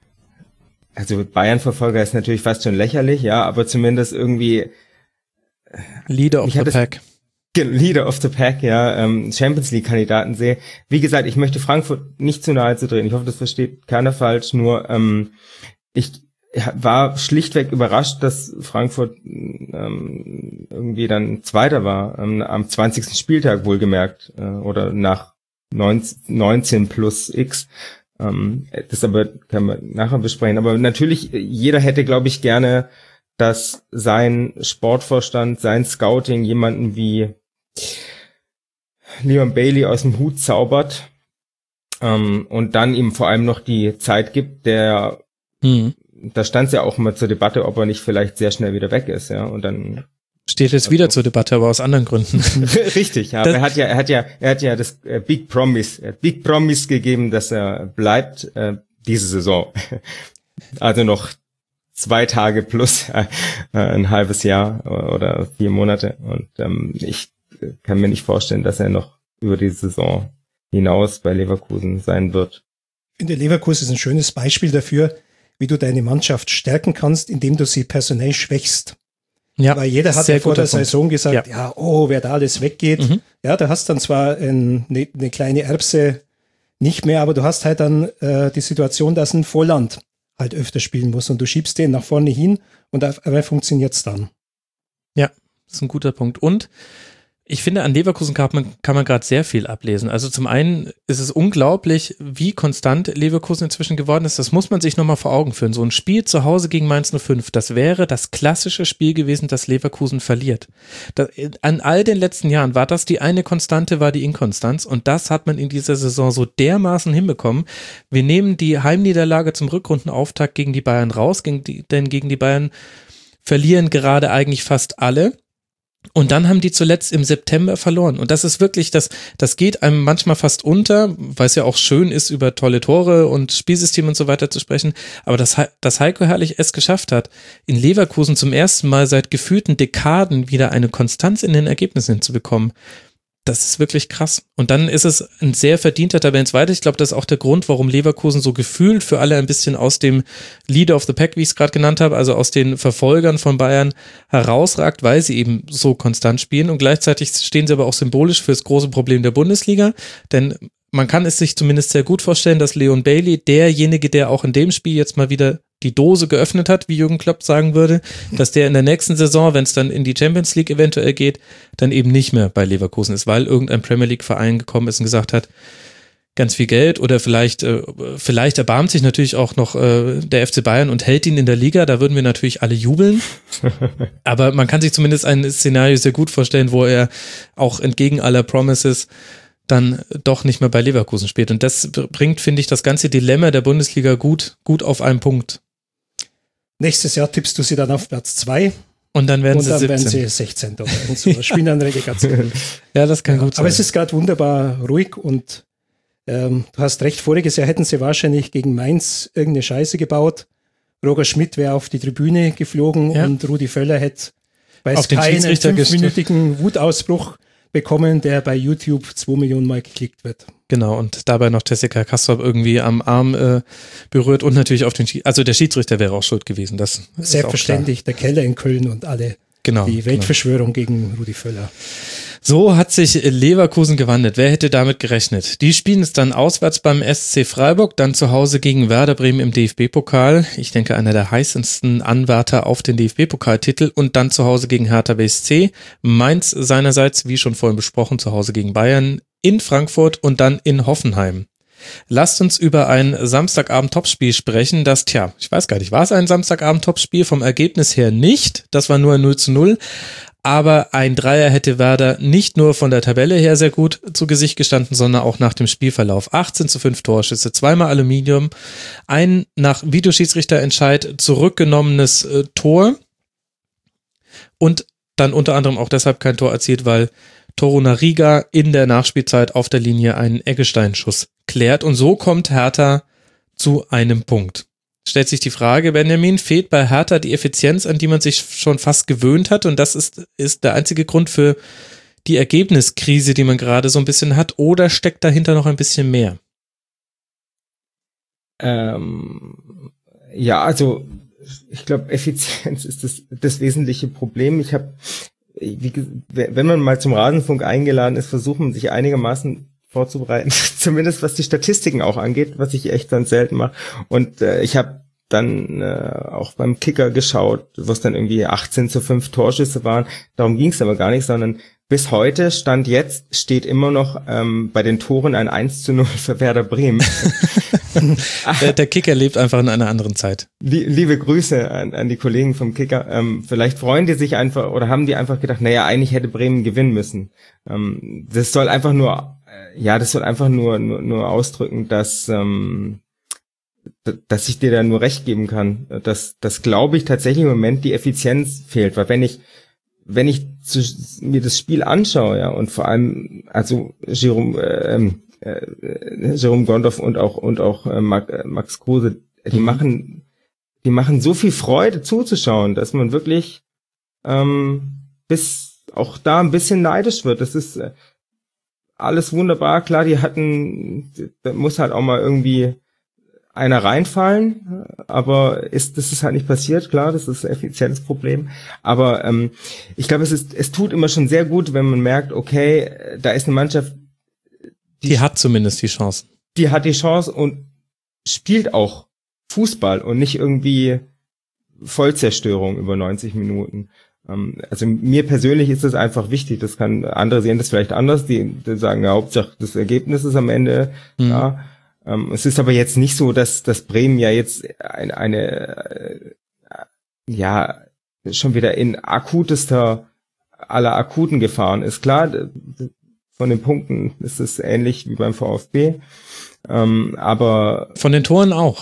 also Bayern-Verfolger ist natürlich fast schon lächerlich, ja, aber zumindest irgendwie Leader of the Pack. Leader of the Pack, ja, ähm, Champions League-Kandidaten sehe. Wie gesagt, ich möchte Frankfurt nicht zu nahe zu drehen. Ich hoffe, das versteht keiner falsch. Nur ähm, ich war schlichtweg überrascht, dass Frankfurt ähm, irgendwie dann Zweiter war, ähm, am zwanzigsten Spieltag wohlgemerkt, äh, oder nach neunzehn plus X. Ähm, das aber kann man nachher besprechen. Aber natürlich, jeder hätte, glaube ich, gerne, dass sein Sportvorstand, sein Scouting jemanden wie Leon Bailey aus dem Hut zaubert ähm, und dann ihm vor allem noch die Zeit gibt, der mhm. da stand es ja auch mal zur Debatte, ob er nicht vielleicht sehr schnell wieder weg ist, ja, und dann steht jetzt wieder zur Debatte, aber aus anderen Gründen. Richtig, ja, er hat ja, er hat ja, er hat ja das äh, Big Promise, er hat Big Promise gegeben, dass er bleibt äh, diese Saison, also noch zwei Tage plus äh, ein halbes Jahr oder vier Monate und ähm, ich kann mir nicht vorstellen, dass er noch über die Saison hinaus bei Leverkusen sein wird. Ich finde, Leverkusen ist ein schönes Beispiel dafür, wie du deine Mannschaft stärken kannst, indem du sie personell schwächst. Ja, weil jeder hat ja vor der Punkt. Saison gesagt, ja. ja, oh, wer da alles weggeht. Mhm. Ja, da hast dann zwar ein, eine, eine kleine Erbse nicht mehr, aber du hast halt dann äh, die Situation, dass ein Volland halt öfter spielen muss und du schiebst den nach vorne hin und auf einmal funktioniert's dann. Ja, das ist ein guter Punkt. Und ich finde, an Leverkusen kann man, kann man gerade sehr viel ablesen. Also zum einen ist es unglaublich, wie konstant Leverkusen inzwischen geworden ist. Das muss man sich nochmal vor Augen führen. So ein Spiel zu Hause gegen Mainz null fünf, das wäre das klassische Spiel gewesen, das Leverkusen verliert. Das, an all den letzten Jahren war das die eine Konstante, war die Inkonstanz. Und das hat man in dieser Saison so dermaßen hinbekommen. Wir nehmen die Heimniederlage zum Rückrundenauftakt gegen die Bayern raus, gegen die, denn gegen die Bayern verlieren gerade eigentlich fast alle. Und dann haben die zuletzt im September verloren. Und das ist wirklich, das, das geht einem manchmal fast unter, weil es ja auch schön ist, über tolle Tore und Spielsystem und so weiter zu sprechen. Aber dass, dass Heiko Herrlich es geschafft hat, in Leverkusen zum ersten Mal seit gefühlten Dekaden wieder eine Konstanz in den Ergebnissen hinzubekommen, das ist wirklich krass. Und dann ist es ein sehr verdienter Tabellenzweiter. Ich glaube, das ist auch der Grund, warum Leverkusen so gefühlt für alle ein bisschen aus dem Leader of the Pack, wie ich es gerade genannt habe, also aus den Verfolgern von Bayern herausragt, weil sie eben so konstant spielen. Und gleichzeitig stehen sie aber auch symbolisch für das große Problem der Bundesliga. Denn man kann es sich zumindest sehr gut vorstellen, dass Leon Bailey, derjenige, der auch in dem Spiel jetzt mal wieder die Dose geöffnet hat, wie Jürgen Klopp sagen würde, dass der in der nächsten Saison, wenn es dann in die Champions League eventuell geht, dann eben nicht mehr bei Leverkusen ist, weil irgendein Premier League Verein gekommen ist und gesagt hat, ganz viel Geld oder vielleicht äh, vielleicht erbarmt sich natürlich auch noch äh, der F C Bayern und hält ihn in der Liga, da würden wir natürlich alle jubeln, aber man kann sich zumindest ein Szenario sehr gut vorstellen, wo er auch entgegen aller Promises dann doch nicht mehr bei Leverkusen spielt. Und das bringt, finde ich, das ganze Dilemma der Bundesliga gut, gut auf einen Punkt. Nächstes Jahr tippst du sie dann auf Platz zwei. Und dann werden und sie dann siebzehn. Werden sie sechzehn oder so. Spielen dann Relegation. Ja, das kann ja, gut sein. Aber es ist gerade wunderbar ruhig und ähm, du hast recht, voriges Jahr hätten sie wahrscheinlich gegen Mainz irgendeine Scheiße gebaut. Roger Schmidt wäre auf die Tribüne geflogen ja. und Rudi Völler hätte bei auf Sky einen fünfminütigen Wutausbruch bekommen, der bei YouTube zwei Millionen Mal geklickt wird. Genau, und dabei noch Jessica Kastrop irgendwie am Arm äh, berührt und natürlich auf den Schiedsrichter, also der Schiedsrichter wäre auch schuld gewesen. Das ist selbstverständlich, der Keller in Köln und alle. Genau. Die Weltverschwörung genau. gegen Rudi Völler. So hat sich Leverkusen gewandelt. Wer hätte damit gerechnet? Die spielen es dann auswärts beim S C Freiburg, dann zu Hause gegen Werder Bremen im D F B-Pokal. Ich denke, einer der heißesten Anwärter auf den D F B-Pokaltitel und dann zu Hause gegen Hertha B S C. Mainz seinerseits, wie schon vorhin besprochen, zu Hause gegen Bayern, in Frankfurt und dann in Hoffenheim. Lasst uns über ein Samstagabend-Topspiel sprechen, das, tja, ich weiß gar nicht, war es ein Samstagabend-Topspiel? Vom Ergebnis her nicht, das war nur ein null zu null, aber ein Dreier hätte Werder nicht nur von der Tabelle her sehr gut zu Gesicht gestanden, sondern auch nach dem Spielverlauf. achtzehn zu fünf Torschüsse, zweimal Aluminium, ein nach Videoschiedsrichterentscheid zurückgenommenes äh, Tor und dann unter anderem auch deshalb kein Tor erzielt, weil Torunariga in der Nachspielzeit auf der Linie einen Eggestein-Schuss klärt und so kommt Hertha zu einem Punkt. Stellt sich die Frage, Benjamin, fehlt bei Hertha die Effizienz, an die man sich schon fast gewöhnt hat und das ist, ist der einzige Grund für die Ergebniskrise, die man gerade so ein bisschen hat, oder steckt dahinter noch ein bisschen mehr? Ähm, ja, also ich glaube, Effizienz ist das, das wesentliche Problem. Ich habe Wie, wenn man mal zum Rasenfunk eingeladen ist, versucht man sich einigermaßen vorzubereiten, zumindest was die Statistiken auch angeht, was ich echt dann selten mache. Und äh, ich habe dann äh, auch beim Kicker geschaut, wo es dann irgendwie achtzehn zu fünf Torschüsse waren. Darum ging es aber gar nicht, sondern bis heute, Stand jetzt, steht immer noch ähm, bei den Toren ein eins zu null für Werder Bremen. der, der Kicker lebt einfach in einer anderen Zeit. Liebe Grüße an, an die Kollegen vom Kicker. Ähm, vielleicht freuen die sich einfach oder haben die einfach gedacht, naja, eigentlich hätte Bremen gewinnen müssen. Ähm, das soll einfach nur, äh, ja, das soll einfach nur nur, nur ausdrücken, dass ähm, dass ich dir da nur recht geben kann. Dass, dass glaube ich tatsächlich im Moment die Effizienz fehlt, weil wenn ich wenn ich zu, mir das Spiel anschaue, ja, und vor allem, also Jerome, ähm, äh, Jerome Gondorf und auch und auch äh, Max Kruse, die mhm. machen, die machen so viel Freude zuzuschauen, dass man wirklich ähm, bis auch da ein bisschen neidisch wird. Das ist äh, alles wunderbar, klar. Die hatten, da muss halt auch mal irgendwie einer reinfallen, aber ist das ist halt nicht passiert, klar, das ist ein Effizienzproblem, aber ähm, ich glaube, es ist es tut immer schon sehr gut, wenn man merkt, okay, da ist eine Mannschaft, die, die hat zumindest die Chance. Die hat die Chance und spielt auch Fußball und nicht irgendwie Vollzerstörung über neunzig Minuten. Ähm, also mir persönlich ist das einfach wichtig, das kann andere sehen das vielleicht anders, die, die sagen, ja, Hauptsache das Ergebnis ist am Ende, mhm. ja. Um, es ist aber jetzt nicht so, dass, dass Bremen ja jetzt eine, eine äh, ja, schon wieder in akutester aller akuten Gefahren ist. Klar, von den Punkten ist es ähnlich wie beim VfB, um, aber von den Toren auch.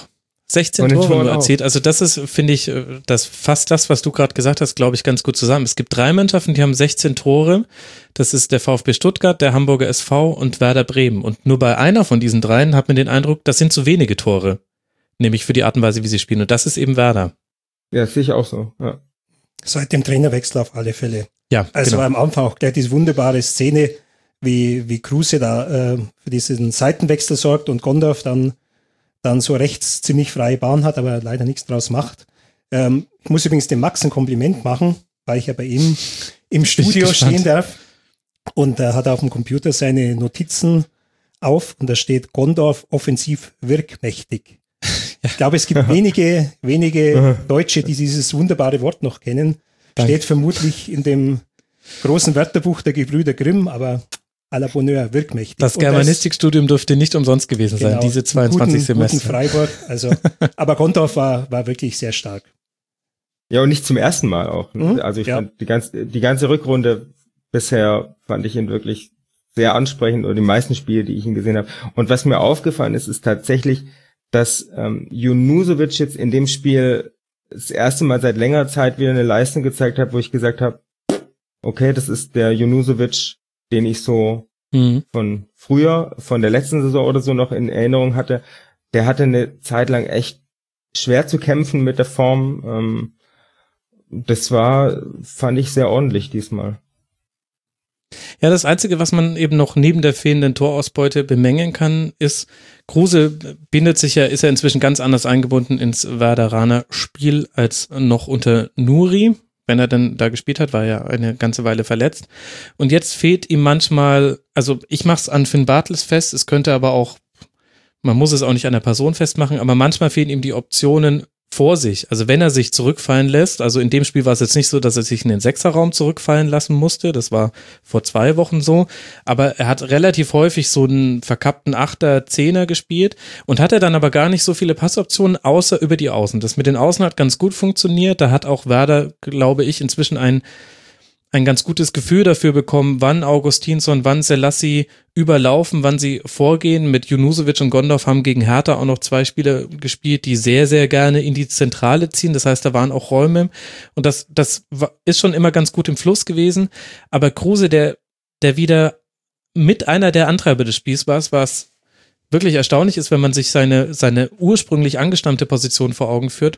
sechzehn Tore nur erzielt. Also das ist, finde ich, das fasst das, was du gerade gesagt hast, glaube ich, ganz gut zusammen. Es gibt drei Mannschaften, die haben sechzehn Tore. Das ist der VfB Stuttgart, der Hamburger S V und Werder Bremen. Und nur bei einer von diesen dreien hat man den Eindruck, das sind zu wenige Tore. Nämlich für die Art und Weise, wie sie spielen. Und das ist eben Werder. Ja, das sehe ich auch so. Ja. Seit dem Trainerwechsel auf alle Fälle. Ja, also genau. Am Anfang auch gleich diese wunderbare Szene, wie, wie Kruse da äh, für diesen Seitenwechsel sorgt und Gondorf dann dann so rechts ziemlich freie Bahn hat, aber leider nichts draus macht. Ähm, ich muss übrigens dem Max ein Kompliment machen, weil ich ja bei ihm im Studio stehen darf. Und er hat auf dem Computer seine Notizen auf und da steht Gondorf offensiv wirkmächtig. Ich glaube, es gibt wenige, wenige Deutsche, die dieses wunderbare Wort noch kennen. Danke. Steht vermutlich in dem großen Wörterbuch der Gebrüder Grimm, aber à la Bonheur, wirkmächtig. Das Germanistikstudium dürfte nicht umsonst gewesen sein, genau, diese zweiundzwanzig guten, Semester. Guten Freiburg, also, aber Gondorf war, war wirklich sehr stark. Ja, und nicht zum ersten Mal auch. Ne? Mhm, also ich ja. fand die ganze, die ganze Rückrunde bisher fand ich ihn wirklich sehr ansprechend oder die meisten Spiele, die ich ihn gesehen habe. Und was mir aufgefallen ist, ist tatsächlich, dass ähm, Junusovic jetzt in dem Spiel das erste Mal seit längerer Zeit wieder eine Leistung gezeigt hat, wo ich gesagt habe, okay, das ist der Junusovic, den ich so mhm. von früher, von der letzten Saison oder so noch in Erinnerung hatte. Der hatte eine Zeit lang echt schwer zu kämpfen mit der Form. Ähm, das war, fand ich, sehr ordentlich diesmal. Ja, das Einzige, was man eben noch neben der fehlenden Torausbeute bemängeln kann, ist, Kruse bindet sich ja, ist ja inzwischen ganz anders eingebunden ins Werderaner Spiel als noch unter Nuri. Wenn er dann da gespielt hat, war er eine ganze Weile verletzt. Und jetzt fehlt ihm manchmal, also ich mach's an Finn Bartels fest, es könnte aber auch, man muss es auch nicht an der Person festmachen, aber manchmal fehlen ihm die Optionen vor sich. Also wenn er sich zurückfallen lässt, also in dem Spiel war es jetzt nicht so, dass er sich in den Sechserraum zurückfallen lassen musste, das war vor zwei Wochen so, aber er hat relativ häufig so einen verkappten Achter, Zehner gespielt und hatte dann aber gar nicht so viele Passoptionen, außer über die Außen. Das mit den Außen hat ganz gut funktioniert, da hat auch Werder, glaube ich, inzwischen ein ein ganz gutes Gefühl dafür bekommen, wann Augustinsson, wann Selassie überlaufen, wann sie vorgehen. Mit Junusovic und Gondorf haben gegen Hertha auch noch zwei Spieler gespielt, die sehr, sehr gerne in die Zentrale ziehen. Das heißt, da waren auch Räume. Und das, das ist schon immer ganz gut im Fluss gewesen. Aber Kruse, der, der wieder mit einer der Antreiber des Spiels war, was wirklich erstaunlich ist, wenn man sich seine, seine ursprünglich angestammte Position vor Augen führt,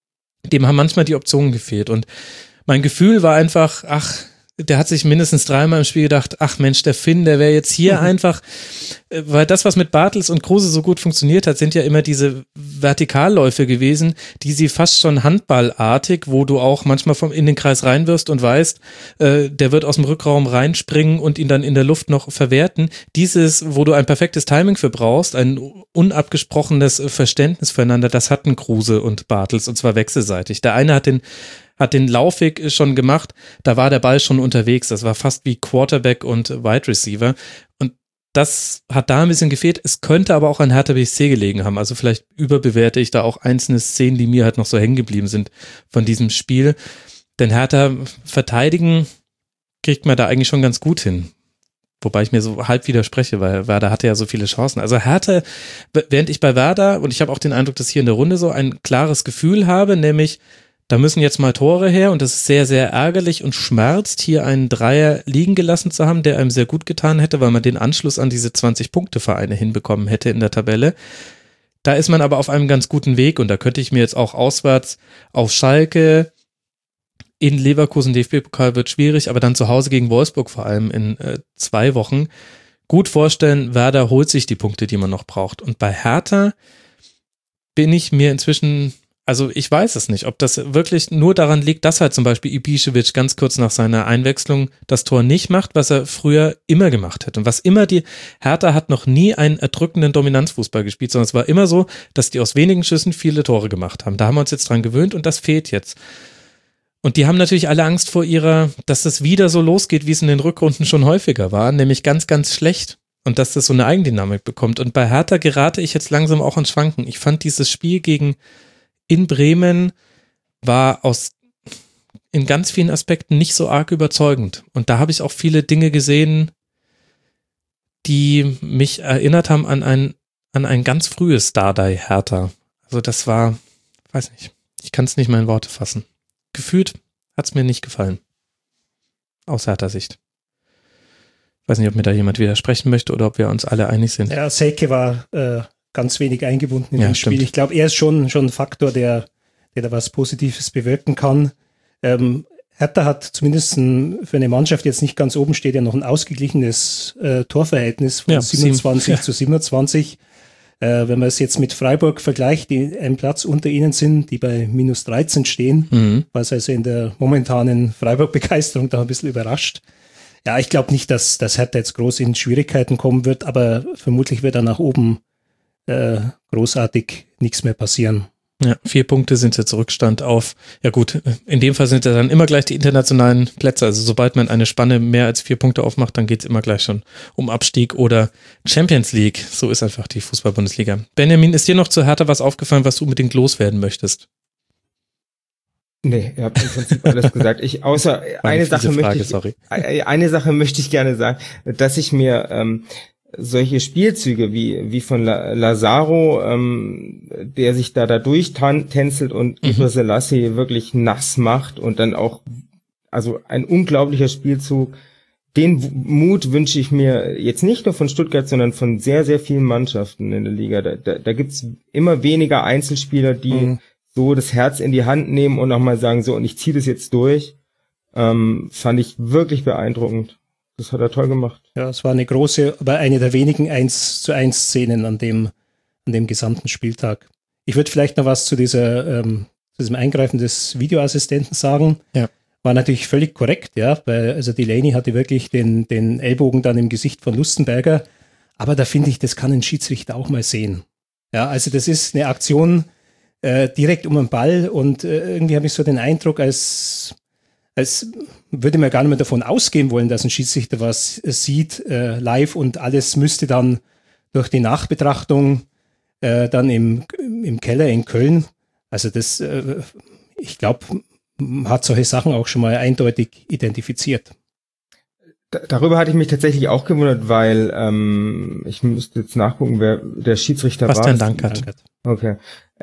dem haben manchmal die Optionen gefehlt. Und mein Gefühl war einfach, ach, der hat sich mindestens dreimal im Spiel gedacht, ach Mensch, der Finn, der wäre jetzt hier mhm. einfach, weil das, was mit Bartels und Kruse so gut funktioniert hat, sind ja immer diese Vertikalläufe gewesen, die sie fast schon handballartig, wo du auch manchmal vom in den Kreis reinwirfst und weißt, äh, der wird aus dem Rückraum reinspringen und ihn dann in der Luft noch verwerten. Dieses, wo du ein perfektes Timing für brauchst, ein unabgesprochenes Verständnis füreinander, das hatten Kruse und Bartels und zwar wechselseitig. Der eine hat den hat den Laufweg schon gemacht, da war der Ball schon unterwegs, das war fast wie Quarterback und Wide Receiver und das hat da ein bisschen gefehlt, es könnte aber auch an Hertha B S C gelegen haben, also vielleicht überbewerte ich da auch einzelne Szenen, die mir halt noch so hängen geblieben sind von diesem Spiel, denn Hertha verteidigen kriegt man da eigentlich schon ganz gut hin. Wobei ich mir so halb widerspreche, weil Werder hatte ja so viele Chancen. Also Hertha, während ich bei Werder, und ich habe auch den Eindruck, dass hier in der Runde so ein klares Gefühl habe, nämlich da müssen jetzt mal Tore her und das ist sehr, sehr ärgerlich und schmerzt, hier einen Dreier liegen gelassen zu haben, der einem sehr gut getan hätte, weil man den Anschluss an diese zwanzig-Punkte-Vereine hinbekommen hätte in der Tabelle. Da ist man aber auf einem ganz guten Weg und da könnte ich mir jetzt auch auswärts auf Schalke, in Leverkusen, D F B-Pokal wird schwierig, aber dann zu Hause gegen Wolfsburg vor allem in äh, zwei Wochen gut vorstellen, Werder holt sich die Punkte, die man noch braucht. Und bei Hertha bin ich mir inzwischen... Also ich weiß es nicht, ob das wirklich nur daran liegt, dass halt zum Beispiel Ibišević ganz kurz nach seiner Einwechslung das Tor nicht macht, was er früher immer gemacht hat. Und was immer die, Hertha hat noch nie einen erdrückenden Dominanzfußball gespielt, sondern es war immer so, dass die aus wenigen Schüssen viele Tore gemacht haben. Da haben wir uns jetzt dran gewöhnt und das fehlt jetzt. Und die haben natürlich alle Angst vor ihrer, dass das wieder so losgeht, wie es in den Rückrunden schon häufiger war, nämlich ganz, ganz schlecht. Und dass das so eine Eigendynamik bekommt. Und bei Hertha gerate ich jetzt langsam auch ins Schwanken. Ich fand dieses Spiel gegen in Bremen war aus in ganz vielen Aspekten nicht so arg überzeugend. Und da habe ich auch viele Dinge gesehen, die mich erinnert haben an ein, an ein ganz frühes Dardai Hertha. Also das war, weiß nicht, ich kann es nicht mal in Worte fassen. Gefühlt hat es mir nicht gefallen. Aus Hertha Sicht. Ich weiß nicht, ob mir da jemand widersprechen möchte oder ob wir uns alle einig sind. Ja, Selke war äh, ganz wenig eingebunden in ja, das Spiel. Ich glaube, er ist schon, schon ein Faktor, der, der da was Positives bewirken kann. Ähm, Hertha hat zumindest ein, für eine Mannschaft jetzt nicht ganz oben steht, ja noch ein ausgeglichenes äh, Torverhältnis von ja, siebenundzwanzig sieben. Zu siebenundzwanzig. Äh, wenn man es jetzt mit Freiburg vergleicht, die einen Platz unter ihnen sind, die bei minus dreizehn stehen, mhm. was also in der momentanen Freiburg-Begeisterung da ein bisschen überrascht. Ja, ich glaube nicht, dass, dass Hertha jetzt groß in Schwierigkeiten kommen wird, aber vermutlich wird da nach oben äh, großartig nichts mehr passieren. Ja, vier Punkte sind jetzt Rückstand auf, ja gut, in dem Fall sind ja dann immer gleich die internationalen Plätze, also sobald man eine Spanne mehr als vier Punkte aufmacht, dann geht's immer gleich schon um Abstieg oder Champions League, so ist einfach die Fußball-Bundesliga. Benjamin, ist dir noch zu Hertha was aufgefallen, was du unbedingt loswerden möchtest? Nee, ihr habt im Prinzip alles gesagt. Ich, außer eine Sache, Frage, möchte ich, sorry. eine Sache möchte ich gerne sagen, dass ich mir ähm, solche Spielzüge wie wie von La- Lazaro, ähm, der sich da da durchtänzelt und mhm. Gebre Selassie wirklich nass macht und dann auch, also ein unglaublicher Spielzug. Den w- Mut wünsche ich mir jetzt nicht nur von Stuttgart, sondern von sehr, sehr vielen Mannschaften in der Liga. Da, da, da gibt's immer weniger Einzelspieler, die mhm. so das Herz in die Hand nehmen und nochmal sagen, so, und ich ziehe das jetzt durch. Ähm, fand ich wirklich beeindruckend. Das hat er toll gemacht. Ja, es war eine große, aber eine der wenigen eins zu eins Szenen an dem, an dem gesamten Spieltag. Ich würde vielleicht noch was zu dieser, ähm, zu diesem Eingreifen des Videoassistenten sagen. Ja. War natürlich völlig korrekt, ja, weil, also Delaney hatte wirklich den, den Ellbogen dann im Gesicht von Lustenberger. Aber da finde ich, das kann ein Schiedsrichter auch mal sehen. Ja, also das ist eine Aktion, äh, direkt um den Ball und äh, irgendwie habe ich so den Eindruck, als, als würde man gar nicht mehr davon ausgehen wollen, dass ein Schiedsrichter was äh, sieht äh, live und alles müsste dann durch die Nachbetrachtung äh, dann im, im Keller in Köln, also das, äh, ich glaube, hat solche Sachen auch schon mal eindeutig identifiziert. Darüber hatte ich mich tatsächlich auch gewundert, weil ähm, ich müsste jetzt nachgucken, wer der Schiedsrichter Was war. Was denn Dankert? Okay.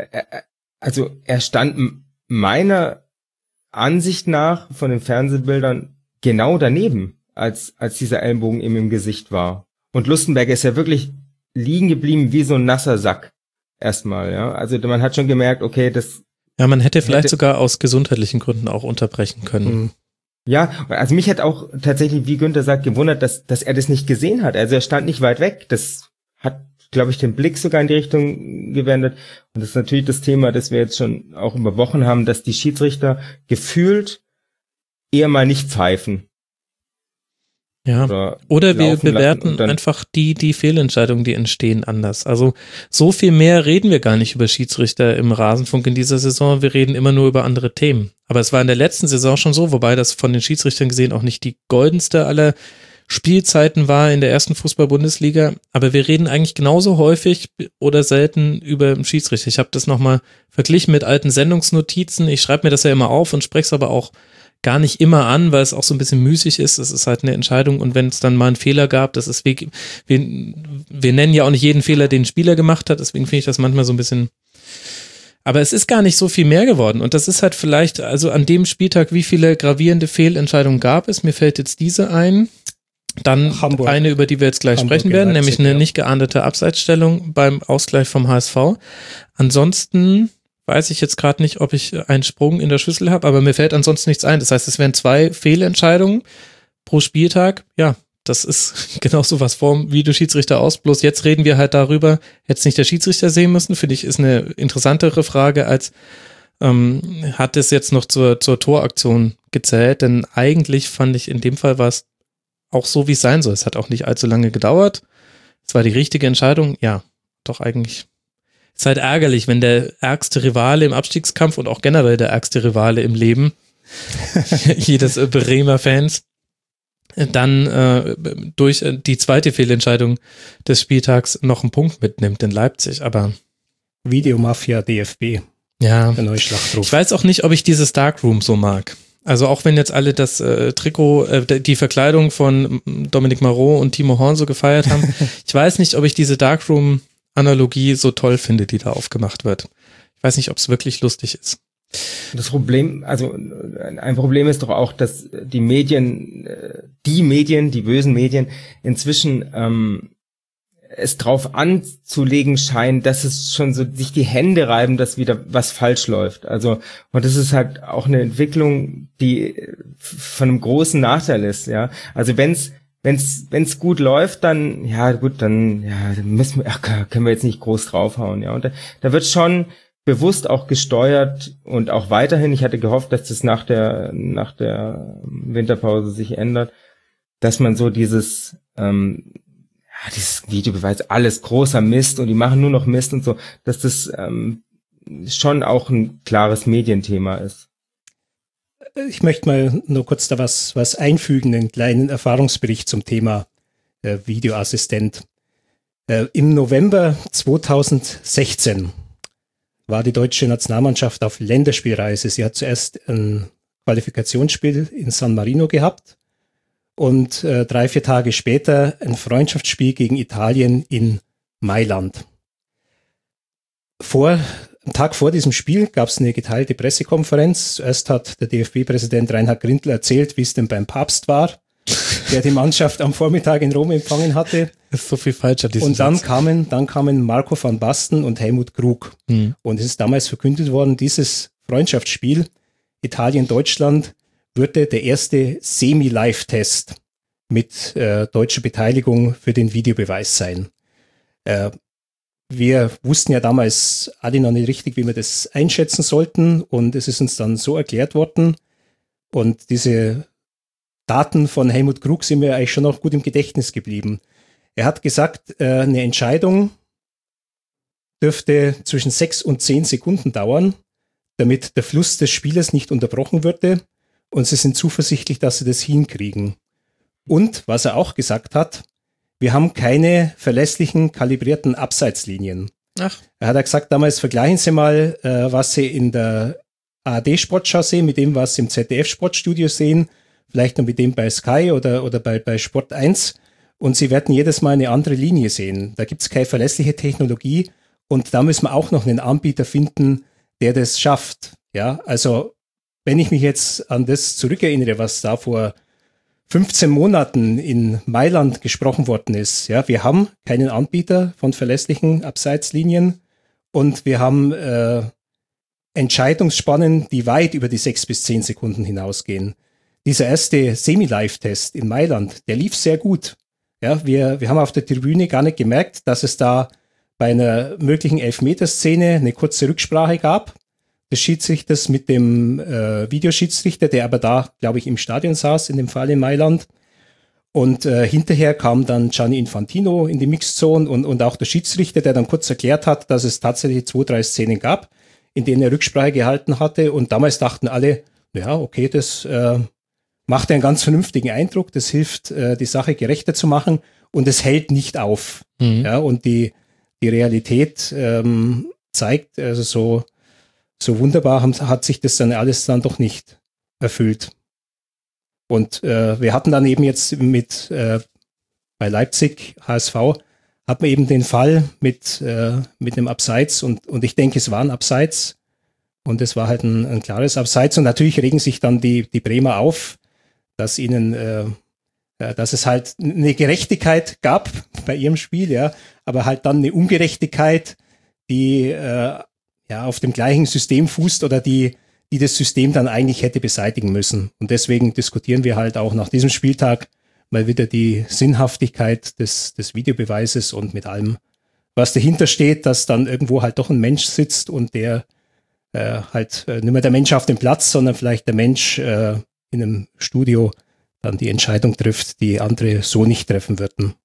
Also er stand meiner Ansicht nach von den Fernsehbildern genau daneben, als als dieser Ellenbogen ihm im Gesicht war. Und Lustenberger ist ja wirklich liegen geblieben wie so ein nasser Sack. Erstmal, ja. Also man hat schon gemerkt, okay, das... Ja, man hätte vielleicht hätte, sogar aus gesundheitlichen Gründen auch unterbrechen können. Mhm. Ja, also mich hat auch tatsächlich, wie Günther sagt, gewundert, dass dass er das nicht gesehen hat. Also er stand nicht weit weg. Das hat, glaube ich, den Blick sogar in die Richtung gewendet. Und das ist natürlich das Thema, das wir jetzt schon auch über Wochen haben, dass die Schiedsrichter gefühlt eher mal nicht pfeifen. Ja, oder, oder wir bewerten einfach die, die Fehlentscheidungen, die entstehen, anders. Also so viel mehr reden wir gar nicht über Schiedsrichter im Rasenfunk in dieser Saison. Wir reden immer nur über andere Themen. Aber es war in der letzten Saison schon so, wobei das von den Schiedsrichtern gesehen auch nicht die goldenste aller Spielzeiten war in der ersten Fußball-Bundesliga. Aber wir reden eigentlich genauso häufig oder selten über einen Schiedsrichter. Ich habe das nochmal verglichen mit alten Sendungsnotizen. Ich schreibe mir das ja immer auf und spreche es aber auch gar nicht immer an, weil es auch so ein bisschen müßig ist. Es ist halt eine Entscheidung und wenn es dann mal einen Fehler gab, das ist, wir, wir, wir nennen ja auch nicht jeden Fehler, den ein Spieler gemacht hat, deswegen finde ich das manchmal so ein bisschen, aber es ist gar nicht so viel mehr geworden und das ist halt vielleicht, also an dem Spieltag, wie viele gravierende Fehlentscheidungen gab es, mir fällt jetzt diese ein, dann Hamburg. Eine, über die wir jetzt gleich Hamburg sprechen werden, nämlich eine ja. nicht geahndete Abseitsstellung beim Ausgleich vom H S V. Ansonsten weiß ich jetzt gerade nicht, ob ich einen Sprung in der Schüssel habe, aber mir fällt ansonsten nichts ein. Das heißt, es wären zwei Fehlentscheidungen pro Spieltag. Ja, das ist genau so was vom Videoschiedsrichter aus. Bloß jetzt reden wir halt darüber, hätte es nicht der Schiedsrichter sehen müssen. Finde ich, ist eine interessantere Frage als ähm, hat es jetzt noch zur, zur Toraktion gezählt? Denn eigentlich fand ich, in dem Fall war es auch so, wie es sein soll. Es hat auch nicht allzu lange gedauert. Es war die richtige Entscheidung. Ja, doch eigentlich. Ist halt ärgerlich, wenn der ärgste Rivale im Abstiegskampf und auch generell der ärgste Rivale im Leben jedes Bremer Fans dann äh, durch die zweite Fehlentscheidung des Spieltags noch einen Punkt mitnimmt in Leipzig, aber Videomafia D F B. Ja, der neue Schlachtruf. Ich weiß auch nicht, ob ich dieses Darkroom so mag. Also auch wenn jetzt alle das äh, Trikot, äh, die Verkleidung von Dominique Marot und Timo Horn so gefeiert haben, ich weiß nicht, ob ich diese Darkroom Analogie so toll finde, die da aufgemacht wird. Ich weiß nicht, ob es wirklich lustig ist. Das Problem, also ein Problem ist doch auch, dass die Medien, die Medien, die bösen Medien inzwischen ähm, es drauf anzulegen scheinen, dass es schon so sich die Hände reiben, dass wieder was falsch läuft. Also, und das ist halt auch eine Entwicklung, die von einem großen Nachteil ist, ja. Also wenn's, wenn's, wenn's gut läuft, dann, ja, gut, dann, ja, dann müssen wir, ach, können wir jetzt nicht groß draufhauen, ja. Und da, da wird schon bewusst auch gesteuert und auch weiterhin, ich hatte gehofft, dass das nach der, nach der Winterpause sich ändert, dass man so dieses, ähm, ja, dieses Videobeweis, alles großer Mist und die machen nur noch Mist und so, dass das ähm, schon auch ein klares Medienthema ist. Ich möchte mal nur kurz da was, was einfügen, einen kleinen Erfahrungsbericht zum Thema äh, Videoassistent. Äh, Im November zweitausendsechzehn war die deutsche Nationalmannschaft auf Länderspielreise. Sie hat zuerst ein Qualifikationsspiel in San Marino gehabt und äh, drei, vier Tage später ein Freundschaftsspiel gegen Italien in Mailand. Vor, am Tag vor diesem Spiel gab es eine geteilte Pressekonferenz. Zuerst hat der D F B-Präsident Reinhard Grindel erzählt, wie es denn beim Papst war, der die Mannschaft am Vormittag in Rom empfangen hatte. Das ist so viel falsch an diesem Und dann Satz. kamen, dann kamen Marco van Basten und Helmut Krug. Hm. Und es ist damals verkündet worden, dieses Freundschaftsspiel Italien-Deutschland würde der erste Semi-Live-Test mit äh, deutscher Beteiligung für den Videobeweis sein. Äh, wir wussten ja damals alle noch nicht richtig, wie wir das einschätzen sollten, und es ist uns dann so erklärt worden, und diese Daten von Helmut Krug sind mir eigentlich schon noch gut im Gedächtnis geblieben. Er hat gesagt, äh, eine Entscheidung dürfte zwischen sechs und zehn Sekunden dauern, damit der Fluss des Spieles nicht unterbrochen würde, und sie sind zuversichtlich, dass sie das hinkriegen. Und was er auch gesagt hat, wir haben keine verlässlichen, kalibrierten Abseitslinien. Ach. Er hat ja gesagt, damals vergleichen Sie mal, äh, was Sie in der A R D-Sportschau sehen, mit dem, was Sie im Z D F-Sportstudio sehen, vielleicht noch mit dem bei Sky oder, oder bei, bei Sport eins, und Sie werden jedes Mal eine andere Linie sehen. Da gibt es keine verlässliche Technologie, und da müssen wir auch noch einen Anbieter finden, der das schafft. Ja, also wenn ich mich jetzt an das zurückerinnere, was da vor fünfzehn Monaten in Mailand gesprochen worden ist, ja, wir haben keinen Anbieter von verlässlichen Abseitslinien, und wir haben äh, Entscheidungsspannen, die weit über die sechs bis zehn Sekunden hinausgehen. Dieser erste Semi-Live-Test in Mailand, der lief sehr gut. Ja, wir, wir haben auf der Tribüne gar nicht gemerkt, dass es da bei einer möglichen Elfmeterszene eine kurze Rücksprache gab des Schiedsrichters mit dem äh, Videoschiedsrichter, der aber da, glaube ich, im Stadion saß, in dem Fall in Mailand. Und äh, hinterher kam dann Gianni Infantino in die Mixzone und, und auch der Schiedsrichter, der dann kurz erklärt hat, dass es tatsächlich zwei, drei Szenen gab, in denen er Rücksprache gehalten hatte. Und damals dachten alle, ja, okay, das äh, macht einen ganz vernünftigen Eindruck, das hilft, äh, die Sache gerechter zu machen, und es hält nicht auf. Mhm. Ja, und die, die Realität ähm, zeigt, also so, so wunderbar haben, hat sich das dann alles dann doch nicht erfüllt. Und äh, wir hatten dann eben jetzt mit äh, bei Leipzig, H S V, hatten wir eben den Fall mit, äh, mit einem Abseits, und, und ich denke, es war ein Abseits, und es war halt ein, ein klares Abseits, und natürlich regen sich dann die, die Bremer auf, dass ihnen, äh, dass es halt eine Gerechtigkeit gab bei ihrem Spiel, ja, aber halt dann eine Ungerechtigkeit, die äh, ja auf dem gleichen System fußt, oder die, die das System dann eigentlich hätte beseitigen müssen. Und deswegen diskutieren wir halt auch nach diesem Spieltag mal wieder die Sinnhaftigkeit des, des Videobeweises, und mit allem, was dahinter steht, dass dann irgendwo halt doch ein Mensch sitzt, und der äh, halt äh, nicht mehr der Mensch auf dem Platz, sondern vielleicht der Mensch äh, in einem Studio dann die Entscheidung trifft, die andere so nicht treffen würden.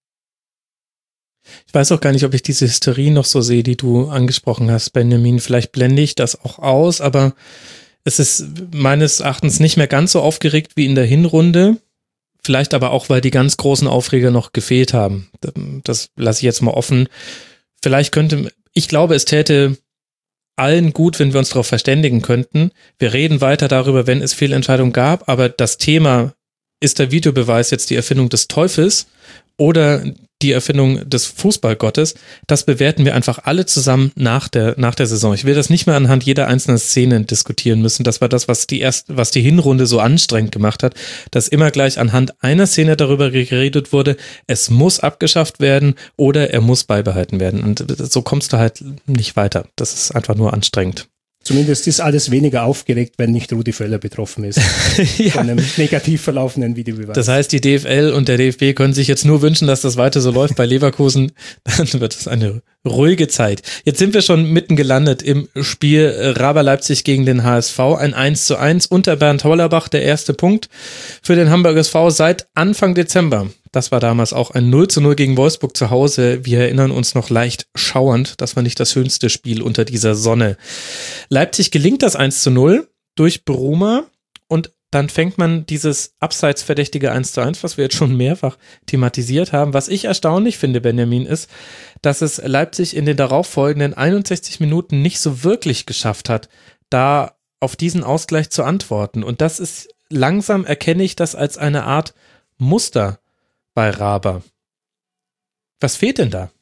Ich weiß auch gar nicht, ob ich diese Hysterie noch so sehe, die du angesprochen hast, Benjamin. Vielleicht blende ich das auch aus, aber es ist meines Erachtens nicht mehr ganz so aufgeregt wie in der Hinrunde. Vielleicht aber auch, weil die ganz großen Aufreger noch gefehlt haben. Das lasse ich jetzt mal offen. Vielleicht könnte, ich glaube, es täte allen gut, wenn wir uns darauf verständigen könnten. Wir reden weiter darüber, wenn es Fehlentscheidungen gab, aber das Thema, ist der Videobeweis jetzt die Erfindung des Teufels oder die Erfindung des Fußballgottes, das bewerten wir einfach alle zusammen nach der, nach der Saison. Ich will das nicht mehr anhand jeder einzelnen Szene diskutieren müssen. Das war das, was die erst, was die Hinrunde so anstrengend gemacht hat, dass immer gleich anhand einer Szene darüber geredet wurde, es muss abgeschafft werden oder er muss beibehalten werden. Und so kommst du halt nicht weiter. Das ist einfach nur anstrengend. Zumindest ist alles weniger aufgeregt, wenn nicht Rudi Völler betroffen ist. Ja. Von einem negativ verlaufenden Videobeweis. Das heißt, die D F L und der D F B können sich jetzt nur wünschen, dass das weiter so läuft bei Leverkusen. Dann wird es eine ruhige Zeit. Jetzt sind wir schon mitten gelandet im Spiel Raber Leipzig gegen den H S V. Ein eins zu eins unter Bernd Hollerbach, der erste Punkt für den Hamburger S V seit Anfang Dezember. Das war damals auch ein null zu null gegen Wolfsburg zu Hause. Wir erinnern uns noch leicht schauernd. Das war nicht das schönste Spiel unter dieser Sonne. Leipzig gelingt das eins zu null durch Bruma und dann fängt man dieses abseitsverdächtige eins zu eins, was wir jetzt schon mehrfach thematisiert haben. Was ich erstaunlich finde, Benjamin, ist, dass es Leipzig in den darauffolgenden einundsechzig Minuten nicht so wirklich geschafft hat, da auf diesen Ausgleich zu antworten. Und das ist, langsam erkenne ich das als eine Art Muster bei Raber. Was fehlt denn da?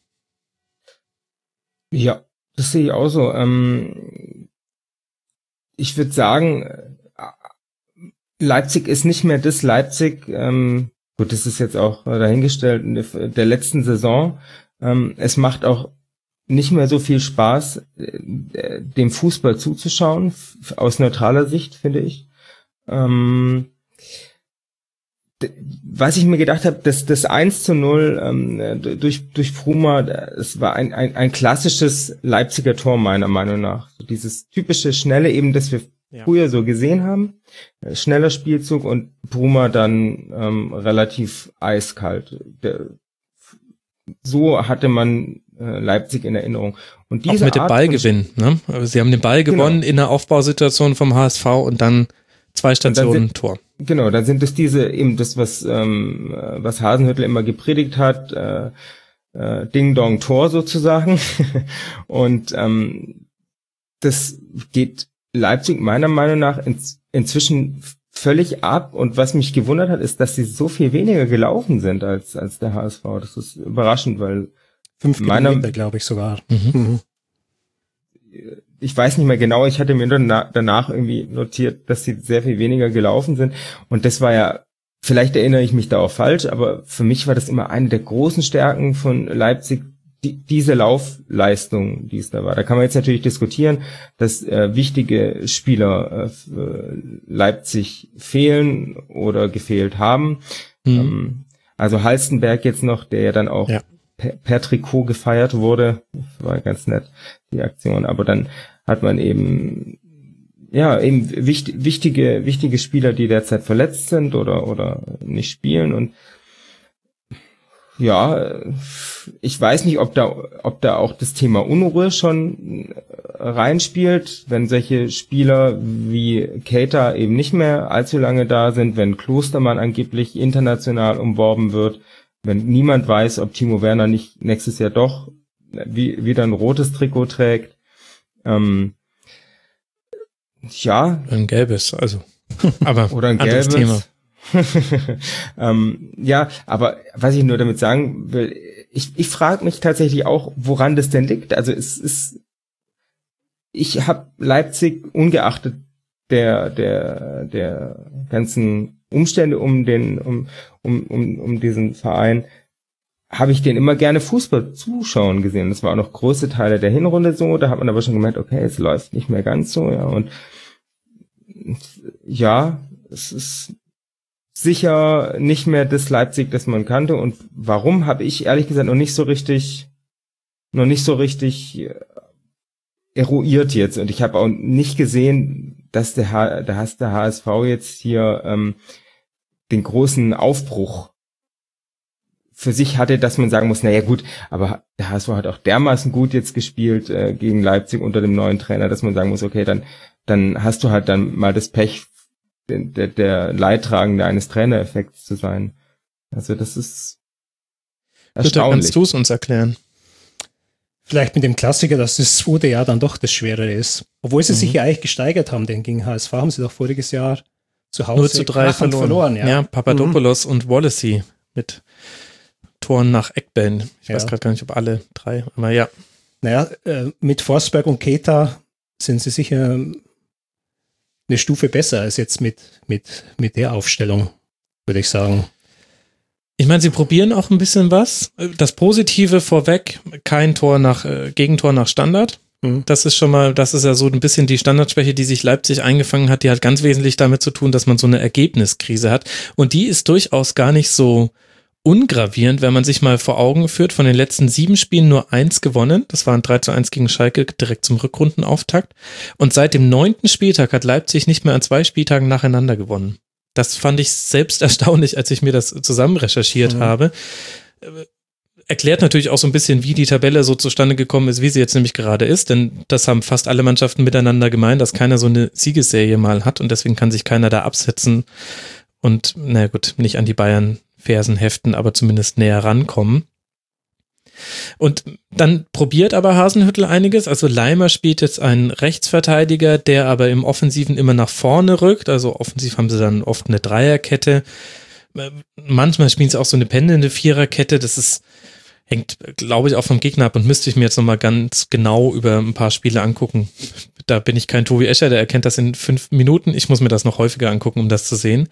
Ja, das sehe ich auch so. Ähm, ich würde sagen, Leipzig ist nicht mehr das Leipzig, ähm, gut, das ist jetzt auch dahingestellt, der letzten Saison. Ähm, es macht auch nicht mehr so viel Spaß, dem Fußball zuzuschauen, aus neutraler Sicht, finde ich. Ähm, Was ich mir gedacht habe, dass das eins zu null ähm, durch durch Bruma, es war ein, ein ein klassisches Leipziger Tor meiner Meinung nach. So dieses typische schnelle, eben das wir ja. früher so gesehen haben, schneller Spielzug und Bruma dann ähm, relativ eiskalt. Der, so hatte man äh, Leipzig in Erinnerung. Und diese auch mit dem Art Ballgewinn, ne? Sie haben den Ball gewonnen genau. in der Aufbausituation vom H S V und dann zwei Stationen sind, Tor. Genau, dann sind es diese, eben das, was ähm, was Hasenhüttl immer gepredigt hat, äh, äh, Ding-Dong-Tor sozusagen. Und ähm, das geht Leipzig meiner Meinung nach in, inzwischen völlig ab. Und was mich gewundert hat, ist, dass sie so viel weniger gelaufen sind als als der H S V. Das ist überraschend, weil fünf Kilometer, glaube ich sogar. Mhm. Ich weiß nicht mehr genau, ich hatte mir danach irgendwie notiert, dass sie sehr viel weniger gelaufen sind. Und das war ja, vielleicht erinnere ich mich da auch falsch, aber für mich war das immer eine der großen Stärken von Leipzig, die, diese Laufleistung, die es da war. Da kann man jetzt natürlich diskutieren, dass äh, wichtige Spieler äh, für Leipzig fehlen oder gefehlt haben. Mhm. Ähm, also Halstenberg jetzt noch, der ja dann auch ja. Per, per Trikot gefeiert wurde. War ganz nett, die Aktion. Aber dann hat man eben, ja, eben wichtig, wichtige, wichtige Spieler, die derzeit verletzt sind oder, oder nicht spielen. Und ja, ich weiß nicht, ob da, ob da auch das Thema Unruhe schon reinspielt, wenn solche Spieler wie Keita eben nicht mehr allzu lange da sind, wenn Klostermann angeblich international umworben wird, wenn niemand weiß, ob Timo Werner nicht nächstes Jahr doch wie, wieder ein rotes Trikot trägt. Ähm, ja. Ein gelbes, also. Aber oder ein gelbes Thema. ähm, ja, aber was ich nur damit sagen will, ich, ich frage mich tatsächlich auch, woran das denn liegt. Also es ist, ich habe Leipzig ungeachtet der der der ganzen Umstände um den um um um um diesen Verein, habe ich den immer gerne Fußball zuschauen gesehen. Das war auch noch große Teile der Hinrunde so, da hat man aber schon gemerkt, okay, es läuft nicht mehr ganz so, ja, und ja, es ist sicher nicht mehr das Leipzig, das man kannte. Und warum, habe ich ehrlich gesagt noch nicht so richtig noch nicht so richtig eruiert jetzt. Und ich habe auch nicht gesehen, dass der, H- dass der H S V jetzt hier ähm, den großen Aufbruch für sich hatte, dass man sagen muss, naja gut, aber der H S V hat auch dermaßen gut jetzt gespielt äh, gegen Leipzig unter dem neuen Trainer, dass man sagen muss, okay, dann dann hast du halt dann mal das Pech, der, der Leidtragende eines Trainereffekts zu sein. Also das ist erstaunlich. Bitte, kannst du es uns erklären? Vielleicht mit dem Klassiker, dass das zweite Jahr dann doch das Schwerere ist. Obwohl sie mhm. sich ja eigentlich gesteigert haben, denn gegen H S V haben sie doch voriges Jahr zu Hause null zu drei verloren. verloren ja. ja, Papadopoulos mhm. und Wallacey mit Toren nach Eckbällen. Ich Ja. weiß gerade gar nicht, ob alle drei, aber ja. Naja, äh, mit Forsberg und Keita sind sie sicher eine Stufe besser als jetzt mit, mit, mit der Aufstellung, würde ich sagen. Ich meine, sie probieren auch ein bisschen was. Das Positive vorweg, kein Tor nach, äh, Gegentor nach Standard. Mhm. Das ist schon mal, das ist ja so ein bisschen die Standardschwäche, die sich Leipzig eingefangen hat. Die hat ganz wesentlich damit zu tun, dass man so eine Ergebniskrise hat. Und die ist durchaus gar nicht so ungravierend, wenn man sich mal vor Augen führt. Von den letzten sieben Spielen nur eins gewonnen. Das war ein drei zu eins gegen Schalke direkt zum Rückrundenauftakt. Und seit dem neunten Spieltag hat Leipzig nicht mehr an zwei Spieltagen nacheinander gewonnen. Das fand ich selbst erstaunlich, als ich mir das zusammen recherchiert mhm. habe. Erklärt natürlich auch so ein bisschen, wie die Tabelle so zustande gekommen ist, wie sie jetzt nämlich gerade ist, denn das haben fast alle Mannschaften miteinander gemeint, dass keiner so eine Siegesserie mal hat und deswegen kann sich keiner da absetzen und, na gut, nicht an die Bayern-Fersen heften, aber zumindest näher rankommen. Und dann probiert aber Hasenhüttl einiges, also Leimer spielt jetzt einen Rechtsverteidiger, der aber im Offensiven immer nach vorne rückt, also offensiv haben sie dann oft eine Dreierkette, manchmal spielen sie auch so eine pendelnde Viererkette, das ist, hängt glaube ich auch vom Gegner ab und müsste ich mir jetzt nochmal ganz genau über ein paar Spiele angucken. Da bin ich kein Tobi Escher, der erkennt das in fünf Minuten, ich muss mir das noch häufiger angucken, um das zu sehen.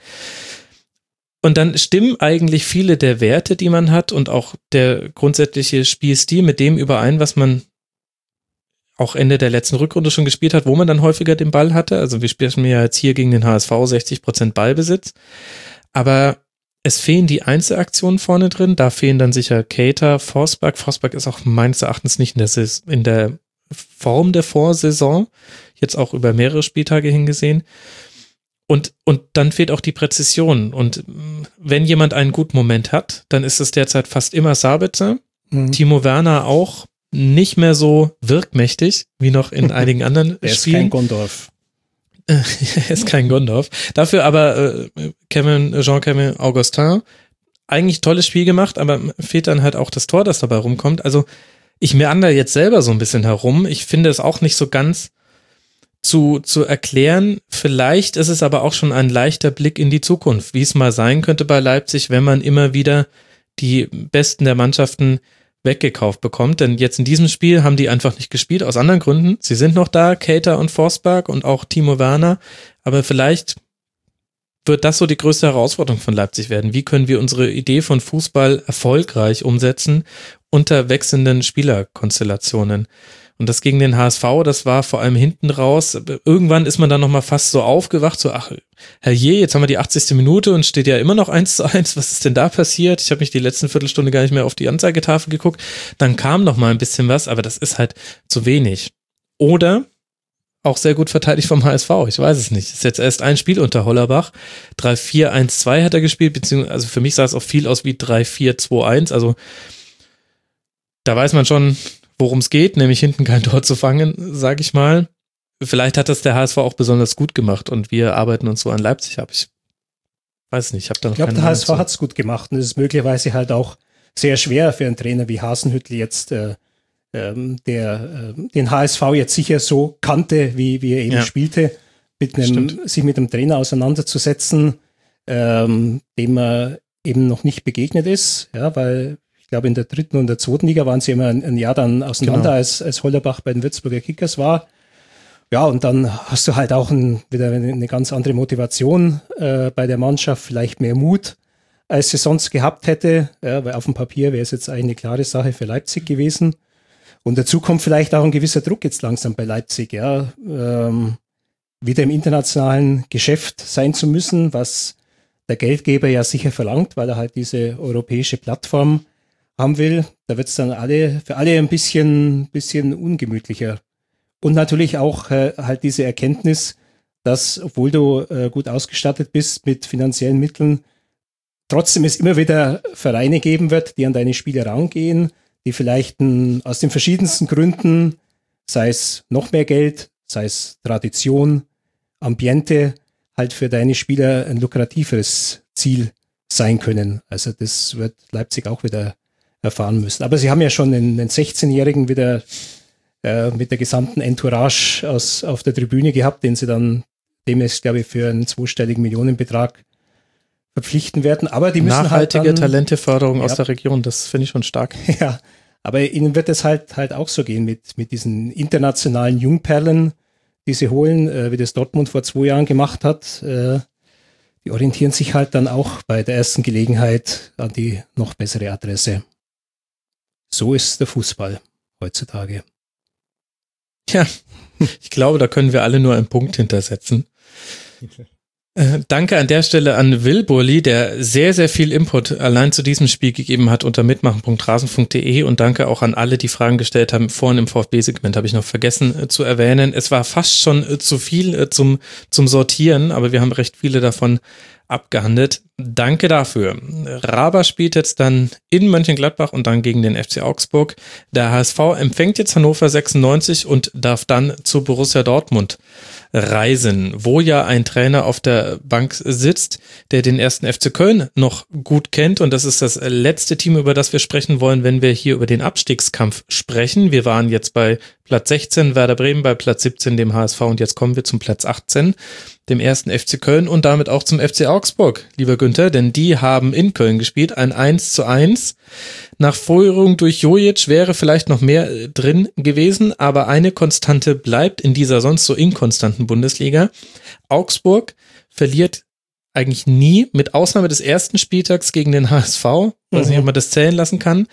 Und dann stimmen eigentlich viele der Werte, die man hat und auch der grundsätzliche Spielstil mit dem überein, was man auch Ende der letzten Rückrunde schon gespielt hat, wo man dann häufiger den Ball hatte. Also wir spielen ja jetzt hier gegen den H S V sechzig Prozent Ballbesitz. Aber es fehlen die Einzelaktionen vorne drin. Da fehlen dann sicher Keita, Forsberg. Forsberg ist auch meines Erachtens nicht in der, Saison, in der Form der Vorsaison. Jetzt auch über mehrere Spieltage hingesehen. Und, und dann fehlt auch die Präzision. Und wenn jemand einen guten Moment hat, dann ist es derzeit fast immer Sabitzer. Mhm. Timo Werner auch nicht mehr so wirkmächtig, wie noch in einigen anderen er Spielen. Er ist kein Gondorf. er ist kein Gondorf. Dafür aber äh, Kevin, Jean-Kevin Augustin, eigentlich tolles Spiel gemacht, aber fehlt dann halt auch das Tor, das dabei rumkommt. Also ich meander jetzt selber so ein bisschen herum. Ich finde es auch nicht so ganz zu, zu erklären. Vielleicht ist es aber auch schon ein leichter Blick in die Zukunft, wie es mal sein könnte bei Leipzig, wenn man immer wieder die Besten der Mannschaften weggekauft bekommt. Denn jetzt in diesem Spiel haben die einfach nicht gespielt, aus anderen Gründen. Sie sind noch da, Keita und Forsberg und auch Timo Werner. Aber vielleicht wird das so die größte Herausforderung von Leipzig werden. Wie können wir unsere Idee von Fußball erfolgreich umsetzen unter wechselnden Spielerkonstellationen? Und das gegen den H S V, das war vor allem hinten raus. Irgendwann ist man dann nochmal fast so aufgewacht, so, ach, herrje, jetzt haben wir die achtzigste Minute und steht ja immer noch eins zu eins. Was ist denn da passiert? Ich habe mich die letzten Viertelstunde gar nicht mehr auf die Anzeigetafel geguckt. Dann kam noch mal ein bisschen was, aber das ist halt zu wenig. Oder auch sehr gut verteidigt vom H S V, ich weiß es nicht. Ist jetzt erst ein Spiel unter Hollerbach. drei vier eins zwei hat er gespielt, beziehungsweise also für mich sah es auch viel aus wie drei vier zwei eins. Also da weiß man schon, worum es geht, nämlich hinten kein Tor zu fangen, sage ich mal. Vielleicht hat das der H S V auch besonders gut gemacht und wir arbeiten uns so an Leipzig ab. Ich weiß nicht, ich habe da noch Ich glaube, keine der H S V Ahnung hat es gut gemacht und es ist möglicherweise halt auch sehr schwer für einen Trainer wie Hasenhüttl jetzt, äh, ähm, der äh, den H S V jetzt sicher so kannte, wie, wie er eben Ja. spielte, mit einem, sich mit einem Trainer auseinanderzusetzen, ähm, dem er eben noch nicht begegnet ist, ja, weil ich glaube, in der dritten und der zweiten Liga waren sie immer ein, ein Jahr dann auseinander, Genau. als, als Hollerbach bei den Würzburger Kickers war. Ja, und dann hast du halt auch ein, wieder eine, eine ganz andere Motivation äh, bei der Mannschaft, vielleicht mehr Mut, als sie sonst gehabt hätte, ja, weil auf dem Papier wäre es jetzt eigentlich eine klare Sache für Leipzig gewesen. Und dazu kommt vielleicht auch ein gewisser Druck jetzt langsam bei Leipzig, ja, ähm, wieder im internationalen Geschäft sein zu müssen, was der Geldgeber ja sicher verlangt, weil er halt diese europäische Plattform haben will. Da wird es dann alle für alle ein bisschen, bisschen ungemütlicher. Und natürlich auch äh, halt diese Erkenntnis, dass, obwohl du äh, gut ausgestattet bist mit finanziellen Mitteln, trotzdem es immer wieder Vereine geben wird, die an deine Spieler rangehen, die vielleicht n, aus den verschiedensten Gründen, sei es noch mehr Geld, sei es Tradition, Ambiente, halt für deine Spieler ein lukrativeres Ziel sein können. Also das wird Leipzig auch wieder erfahren müssen. Aber sie haben ja schon einen, einen sechzehnjährigen wieder äh, mit der gesamten Entourage aus, auf der Tribüne gehabt, den sie dann demnächst, glaube ich, für einen zweistelligen Millionenbetrag verpflichten werden. Aber die müssen nachhaltige halt dann, Talenteförderung ja. aus der Region, das finde ich schon stark. Ja, aber ihnen wird es halt halt auch so gehen mit mit diesen internationalen Jungperlen, die sie holen, äh, wie das Dortmund vor zwei Jahren gemacht hat. Äh, die orientieren sich halt dann auch bei der ersten Gelegenheit an die noch bessere Adresse. So ist der Fußball heutzutage. Ja, ich glaube, da können wir alle nur einen Punkt hintersetzen. Äh, danke an der Stelle an Will Burli, der sehr, sehr viel Input allein zu diesem Spiel gegeben hat unter mitmachen punkt rasen punkt de, und danke auch an alle, die Fragen gestellt haben. Vorhin im VfB-Segment habe ich noch vergessen äh, zu erwähnen. Es war fast schon äh, zu viel äh, zum, zum Sortieren, aber wir haben recht viele davon abgehandelt. Danke dafür. Raba spielt jetzt dann in Mönchengladbach und dann gegen den F C Augsburg. Der H S V empfängt jetzt Hannover sechsundneunzig und darf dann zu Borussia Dortmund reisen, wo ja ein Trainer auf der Bank sitzt, der den ersten F C Köln noch gut kennt, und das ist das letzte Team, über das wir sprechen wollen, wenn wir hier über den Abstiegskampf sprechen. Wir waren jetzt bei Platz sechzehn, Werder Bremen, bei Platz siebzehn, dem H S V, und jetzt kommen wir zum Platz achtzehn, dem ersten F C Köln, und damit auch zum F C Augsburg, lieber Günther, denn die haben in Köln gespielt, ein eins zu eins. Nach Vorrührung durch Jojic wäre vielleicht noch mehr drin gewesen, aber eine Konstante bleibt in dieser sonst so inkonstanten Bundesliga. Augsburg verliert eigentlich nie, mit Ausnahme des ersten Spieltags gegen den H S V, weiß nicht, ob man das zählen lassen kann,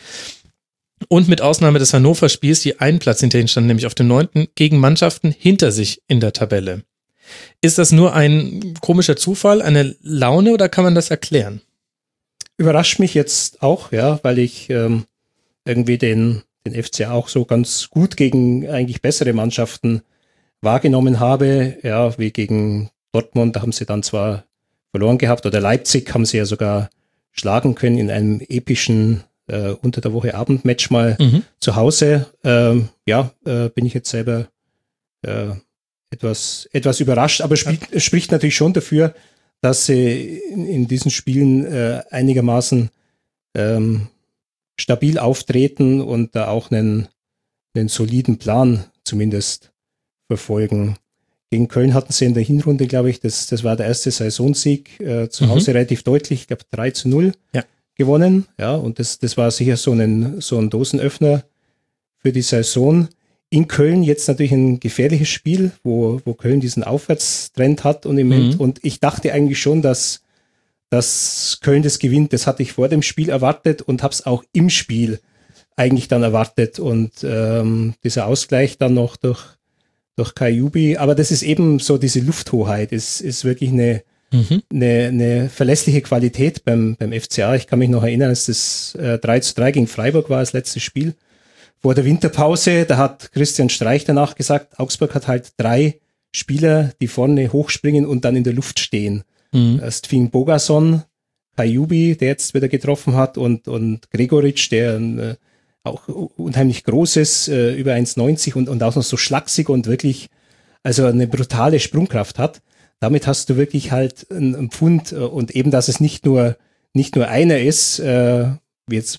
und mit Ausnahme des Hannover-Spiels, die einen Platz hinter ihnen standen, nämlich auf dem neunten, gegen Mannschaften hinter sich in der Tabelle. Ist das nur ein komischer Zufall, eine Laune, oder kann man das erklären? Überrascht mich jetzt auch, ja, weil ich ähm, irgendwie den, den F C auch so ganz gut gegen eigentlich bessere Mannschaften wahrgenommen habe, ja, wie gegen Dortmund, da haben sie dann zwar verloren gehabt, oder Leipzig haben sie ja sogar schlagen können in einem epischen äh, unter der Woche Abendmatch mal mhm. zu Hause. Ähm, ja, äh, bin ich jetzt selber äh, etwas, etwas überrascht, aber spielt, ja. spricht natürlich schon dafür, dass sie in, in diesen Spielen äh, einigermaßen ähm, stabil auftreten und da auch einen, einen soliden Plan zumindest verfolgen. Gegen Köln hatten sie in der Hinrunde, glaube ich, das, das war der erste Saisonsieg, äh, zu mhm. Hause relativ deutlich, ich glaube drei zu null ja. gewonnen. Ja, und das, das war sicher so ein, so ein Dosenöffner für die Saison. In Köln jetzt natürlich ein gefährliches Spiel, wo, wo Köln diesen Aufwärtstrend hat und im mhm. Moment, und ich dachte eigentlich schon, dass, dass Köln das gewinnt. Das hatte ich vor dem Spiel erwartet und habe es auch im Spiel eigentlich dann erwartet, und ähm, dieser Ausgleich dann noch durch, durch Kajubi, aber das ist eben so, diese Lufthoheit ist, ist wirklich eine, mhm. eine, eine verlässliche Qualität beim, beim F C A. Ich kann mich noch erinnern, als das äh, drei zu drei gegen Freiburg war, das letzte Spiel vor der Winterpause, da hat Christian Streich danach gesagt, Augsburg hat halt drei Spieler, die vorne hochspringen und dann in der Luft stehen. Mhm. Erst fing Bogason, Kajubi, der jetzt wieder getroffen hat, und, und Gregoritsch, der äh, auch unheimlich groß ist, äh, über eins neunzig und, und auch noch so schlaksig und wirklich, also eine brutale Sprungkraft hat. Damit hast du wirklich halt einen, einen Pfund, äh, und eben, dass es nicht nur, nicht nur einer ist, äh, wie jetzt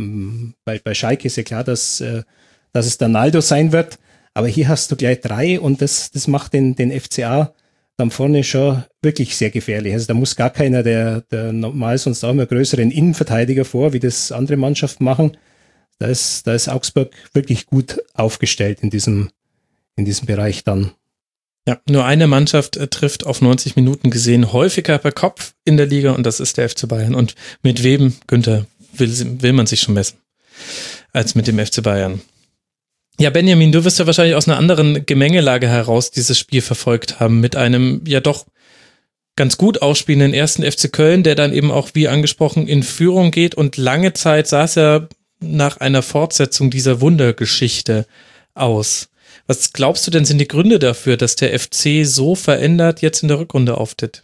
bei, bei Schalke ist ja klar, dass, dass es dann Naldo sein wird, aber hier hast du gleich drei, und das, das macht den, den F C A dann vorne schon wirklich sehr gefährlich. Also da muss gar keiner der, der normal sonst auch immer größeren Innenverteidiger vor, wie das andere Mannschaften machen. Da ist, da ist Augsburg wirklich gut aufgestellt in diesem, in diesem Bereich dann. Ja, nur eine Mannschaft äh, trifft auf neunzig Minuten gesehen häufiger per Kopf in der Liga, und das ist der F C Bayern. Und mit wem, Günther, will, will man sich schon messen, als mit dem F C Bayern. Ja, Benjamin, du wirst ja wahrscheinlich aus einer anderen Gemengelage heraus dieses Spiel verfolgt haben, mit einem ja doch ganz gut ausspielenden ersten F C Köln, der dann eben auch, wie angesprochen, in Führung geht, und lange Zeit sah es ja nach einer Fortsetzung dieser Wundergeschichte aus. Was glaubst du denn, sind die Gründe dafür, dass der F C so verändert jetzt in der Rückrunde auftritt?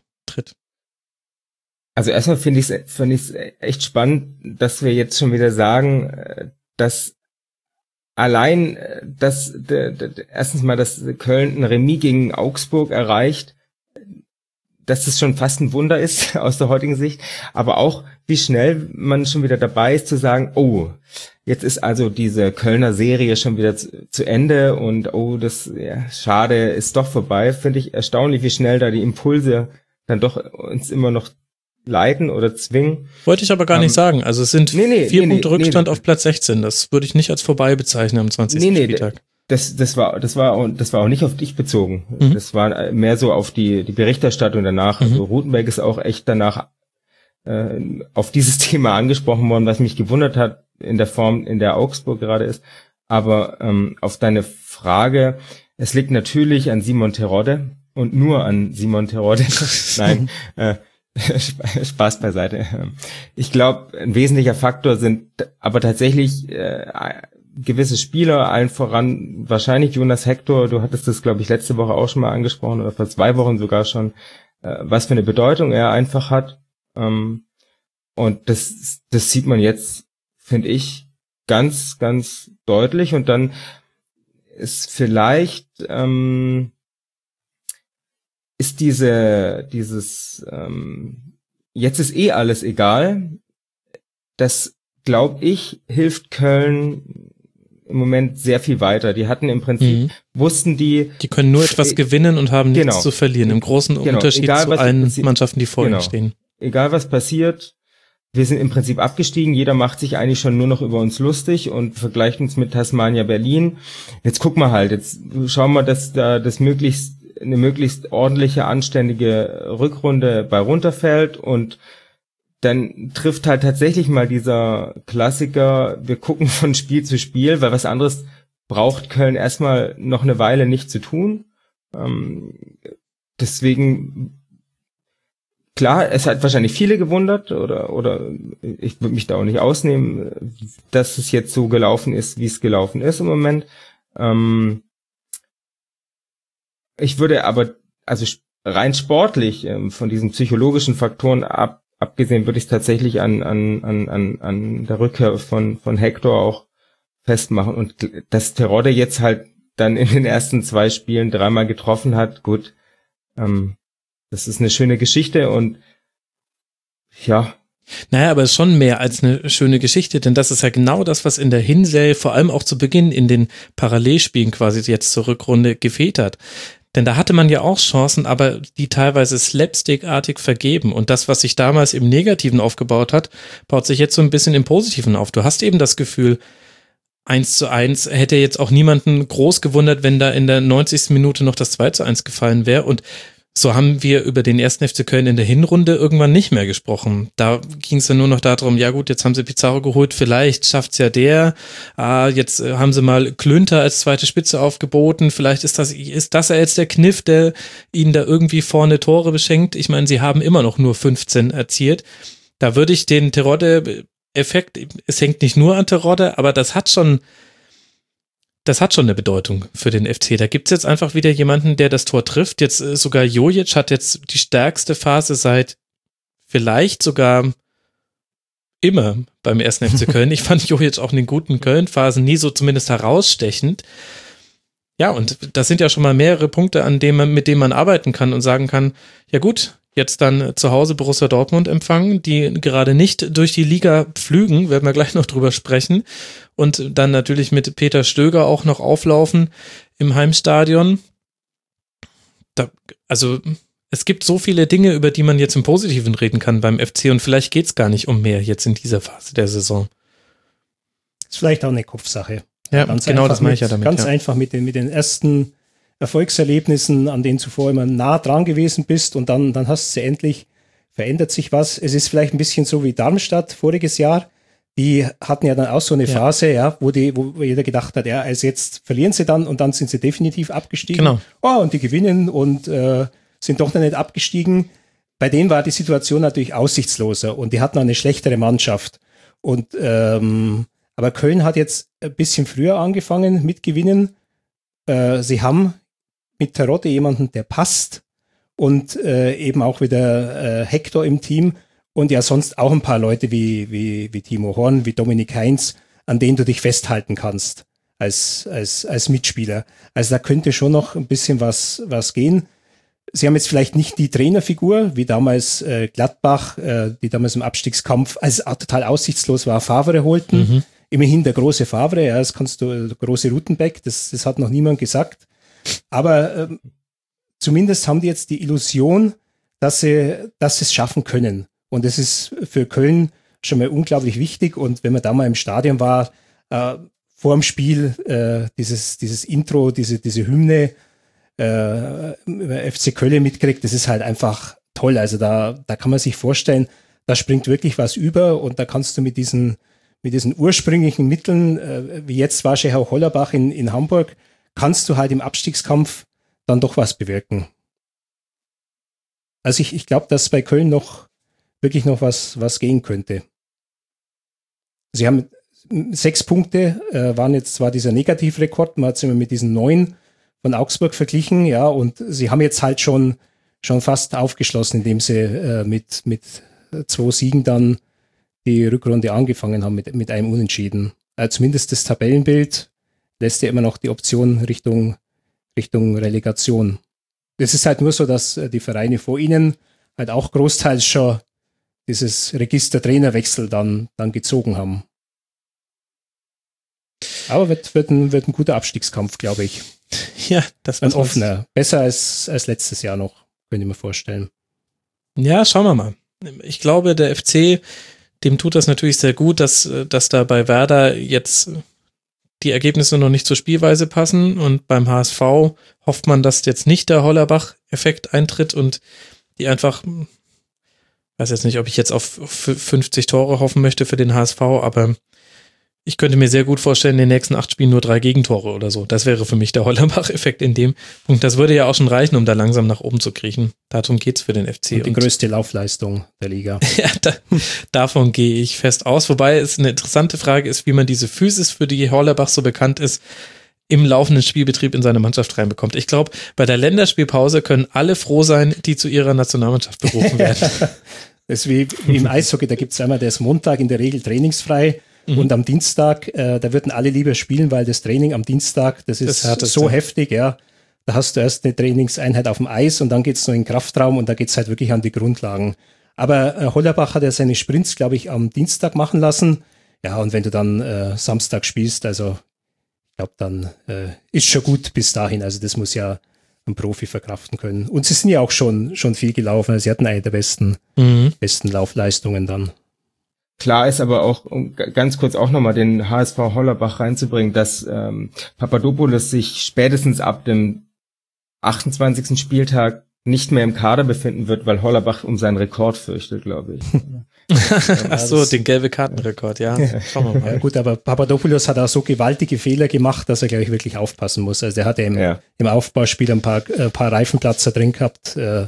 Also erstmal finde ich es finde ich es echt spannend, dass wir jetzt schon wieder sagen, dass allein, dass de, de, erstens mal, dass Köln ein Remis gegen Augsburg erreicht, dass das schon fast ein Wunder ist aus der heutigen Sicht, aber auch, wie schnell man schon wieder dabei ist zu sagen, oh, jetzt ist also diese Kölner Serie schon wieder zu, zu Ende, und oh, das, ja, schade, ist doch vorbei. Finde ich erstaunlich, wie schnell da die Impulse dann doch uns immer noch leiten oder zwingen. Wollte ich aber gar um, nicht sagen. Also es sind nee, nee, vier nee, Punkte nee, Rückstand nee. auf Platz sechzehn. Das würde ich nicht als vorbei bezeichnen am zwanzigsten Nee, nee, Spieltag. Das, das war, das war, auch, das war auch nicht auf dich bezogen. Mhm. Das war mehr so auf die, die Berichterstattung danach. Mhm. Also Rutenberg ist auch echt danach äh, auf dieses Thema angesprochen worden, was mich gewundert hat in der Form, in der Augsburg gerade ist. Aber ähm, auf deine Frage, es liegt natürlich an Simon Terodde und nur an Simon Terodde. Nein, äh, Spaß beiseite. Ich glaube, ein wesentlicher Faktor sind aber tatsächlich äh, gewisse Spieler, allen voran wahrscheinlich Jonas Hector. Du hattest das, glaube ich, letzte Woche auch schon mal angesprochen oder vor zwei Wochen sogar schon, äh, was für eine Bedeutung er einfach hat. Ähm, und das, das sieht man jetzt, finde ich, ganz, ganz deutlich. Und dann ist vielleicht ähm, ist diese dieses ähm, jetzt ist eh alles egal. Das, glaube ich, hilft Köln im Moment sehr viel weiter. Die hatten im Prinzip, mhm. wussten die... Die können nur etwas äh, gewinnen und haben nichts genau. zu verlieren. Im großen genau. Unterschied Egal, zu was allen passiert, Mannschaften, die vor ihnen genau. stehen. Egal was passiert, wir sind im Prinzip abgestiegen. Jeder macht sich eigentlich schon nur noch über uns lustig und vergleicht uns mit Tasmania Berlin. Jetzt gucken wir halt, jetzt schauen wir, dass da das möglichst eine möglichst ordentliche, anständige Rückrunde bei runterfällt und dann trifft halt tatsächlich mal dieser Klassiker, wir gucken von Spiel zu Spiel, weil was anderes braucht Köln erstmal noch eine Weile nicht zu tun. Ähm, deswegen, klar, es hat wahrscheinlich viele gewundert oder oder ich würde mich da auch nicht ausnehmen, dass es jetzt so gelaufen ist, wie es gelaufen ist im Moment. Ähm, ich würde aber, also rein sportlich, ähm, von diesen psychologischen Faktoren ab Abgesehen würde ich es tatsächlich an, an, an, an, an der Rückkehr von, von Hector auch festmachen. Und dass Terodde jetzt halt dann in den ersten zwei Spielen dreimal getroffen hat, gut, ähm, das ist eine schöne Geschichte und ja. Naja, aber es ist schon mehr als eine schöne Geschichte, denn das ist ja genau das, was in der Hinserie, vor allem auch zu Beginn in den Parallelspielen quasi jetzt zur Rückrunde gefehlt hat. Denn da hatte man ja auch Chancen, aber die teilweise slapstickartig vergeben. Und das, was sich damals im Negativen aufgebaut hat, baut sich jetzt so ein bisschen im Positiven auf. Du hast eben das Gefühl, eins zu eins hätte jetzt auch niemanden groß gewundert, wenn da in der neunzigsten Minute noch das zwei zu eins gefallen wäre. Und so haben wir über den ersten F C Köln in der Hinrunde irgendwann nicht mehr gesprochen. Da ging es dann nur noch darum, ja gut, jetzt haben sie Pizarro geholt, vielleicht schafft's ja der. Ah, jetzt äh, haben sie mal Klünter als zweite Spitze aufgeboten. Vielleicht ist das ist das ja jetzt der Kniff, der ihnen da irgendwie vorne Tore beschenkt. Ich meine, sie haben immer noch nur fünfzehn erzielt. Da würde ich den Terodde-Effekt, es hängt nicht nur an Terodde, aber das hat schon Das hat schon eine Bedeutung für den F C. Da gibt's jetzt einfach wieder jemanden, der das Tor trifft. Jetzt äh, sogar Jojic hat jetzt die stärkste Phase seit vielleicht sogar immer beim ersten F C Köln. Ich fand Jojic auch in den guten Köln-Phasen nie so zumindest herausstechend. Ja, und das sind ja schon mal mehrere Punkte, an denen man, mit denen man arbeiten kann und sagen kann, ja gut, jetzt dann zu Hause Borussia Dortmund empfangen, die gerade nicht durch die Liga pflügen, werden wir gleich noch drüber sprechen. Und dann natürlich mit Peter Stöger auch noch auflaufen im Heimstadion. Da, also es gibt so viele Dinge, über die man jetzt im Positiven reden kann beim F C und vielleicht geht es gar nicht um mehr jetzt in dieser Phase der Saison. Ist vielleicht auch eine Kopfsache. Ja, ganz genau das meine ich ja mit, damit. Ganz ja. einfach mit den, mit den ersten Erfolgserlebnissen, an denen zuvor immer nah dran gewesen bist und dann, dann hast du endlich, verändert sich was. Es ist vielleicht ein bisschen so wie Darmstadt voriges Jahr. Die hatten ja dann auch so eine ja. Phase, ja, wo die, wo jeder gedacht hat, ja, also jetzt verlieren sie dann und dann sind sie definitiv abgestiegen. Genau. Oh, und die gewinnen und äh, sind doch noch nicht abgestiegen. Bei denen war die Situation natürlich aussichtsloser und die hatten eine schlechtere Mannschaft. Und ähm, aber Köln hat jetzt ein bisschen früher angefangen mit Gewinnen. Äh, sie haben mit Terodde jemanden, der passt und äh, eben auch wieder äh, Hector im Team. Und ja, sonst auch ein paar Leute wie, wie, wie Timo Horn, wie Dominik Heinz, an denen du dich festhalten kannst als, als, als Mitspieler. Also da könnte schon noch ein bisschen was, was gehen. Sie haben jetzt vielleicht nicht die Trainerfigur, wie damals äh, Gladbach, äh, die damals im Abstiegskampf, als es total aussichtslos war, Favre holten. Mhm. Immerhin der große Favre, ja, das kannst du, der große Rutenbeck, das, das hat noch niemand gesagt. Aber ähm, zumindest haben die jetzt die Illusion, dass sie, dass sie es schaffen können. Und das ist für Köln schon mal unglaublich wichtig. Und wenn man da mal im Stadion war, äh, vor dem Spiel, äh, dieses, dieses Intro, diese, diese Hymne, äh, über F C Köln mitkriegt, das ist halt einfach toll. Also da, da kann man sich vorstellen, da springt wirklich was über und da kannst du mit diesen, mit diesen ursprünglichen Mitteln, äh, wie jetzt war Schechau Hollerbach in, in Hamburg, kannst du halt im Abstiegskampf dann doch was bewirken. Also ich, ich glaube, dass bei Köln noch wirklich noch was, was gehen könnte. Sie haben sechs Punkte, äh, waren jetzt zwar dieser Negativrekord, man hat es immer mit diesen neun von Augsburg verglichen, ja, und sie haben jetzt halt schon, schon fast aufgeschlossen, indem sie äh, mit, mit zwei Siegen dann die Rückrunde angefangen haben, mit, mit einem Unentschieden. Äh, zumindest das Tabellenbild lässt ja immer noch die Option Richtung, Richtung Relegation. Es ist halt nur so, dass die Vereine vor ihnen halt auch großteils schon dieses Register Trainerwechsel dann, dann gezogen haben. Aber wird, wird, ein, wird ein guter Abstiegskampf, glaube ich. Ja, das ein offener. Besser als, als letztes Jahr noch, könnte ich mir vorstellen. Ja, schauen wir mal. Ich glaube, der F C, dem tut das natürlich sehr gut, dass, dass da bei Werder jetzt die Ergebnisse noch nicht zur Spielweise passen und beim H S V hofft man, dass jetzt nicht der Hollerbach-Effekt eintritt und die einfach, weiß jetzt nicht, ob ich jetzt auf fünfzig Tore hoffen möchte für den H S V, aber ich könnte mir sehr gut vorstellen, in den nächsten acht Spielen nur drei Gegentore oder so. Das wäre für mich der Hollerbach-Effekt in dem Punkt. Das würde ja auch schon reichen, um da langsam nach oben zu kriechen. Darum geht's für den F C. Und die und größte Laufleistung der Liga. Ja, da, davon gehe ich fest aus. Wobei es eine interessante Frage ist, wie man diese Physis, für die Hollerbach so bekannt ist, im laufenden Spielbetrieb in seine Mannschaft reinbekommt. Ich glaube, bei der Länderspielpause können alle froh sein, die zu ihrer Nationalmannschaft berufen werden. Das ist wie, wie im Eishockey, da gibt's einmal, der ist Montag in der Regel trainingsfrei. Mhm. Und am Dienstag, äh, da würden alle lieber spielen, weil das Training am Dienstag, das ist das so heftig, ja. Da hast du erst eine Trainingseinheit auf dem Eis und dann geht's noch in den Kraftraum und da geht's halt wirklich an die Grundlagen. Aber äh, Hollerbach hat ja seine Sprints, glaube ich, am Dienstag machen lassen. Ja, und wenn du dann äh, Samstag spielst, also ich glaube, dann äh, ist schon gut bis dahin. Also das muss ja ein Profi verkraften können. Und sie sind ja auch schon, schon viel gelaufen. Also sie hatten eine der besten, mhm. besten Laufleistungen dann. Klar ist aber auch, um ganz kurz auch nochmal den H S V Hollerbach reinzubringen, dass ähm, Papadopoulos sich spätestens ab dem achtundzwanzigsten Spieltag nicht mehr im Kader befinden wird, weil Hollerbach um seinen Rekord fürchtet, glaube ich. Ach so, den gelbe Kartenrekord, ja. Schauen wir mal. Ja, gut, aber Papadopoulos hat auch so gewaltige Fehler gemacht, dass er, glaube ich, wirklich aufpassen muss. Also der hatte im, ja. im Aufbauspiel ein paar, äh, paar Reifenplatzer drin gehabt. Äh,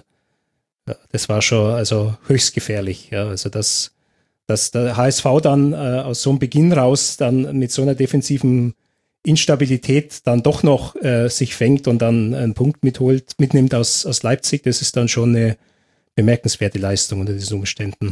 das war schon also höchst gefährlich. Ja, also das dass der H S V dann äh, aus so einem Beginn raus dann mit so einer defensiven Instabilität dann doch noch äh, sich fängt und dann einen Punkt mitholt, mitnimmt aus, aus Leipzig, das ist dann schon eine bemerkenswerte Leistung unter diesen Umständen.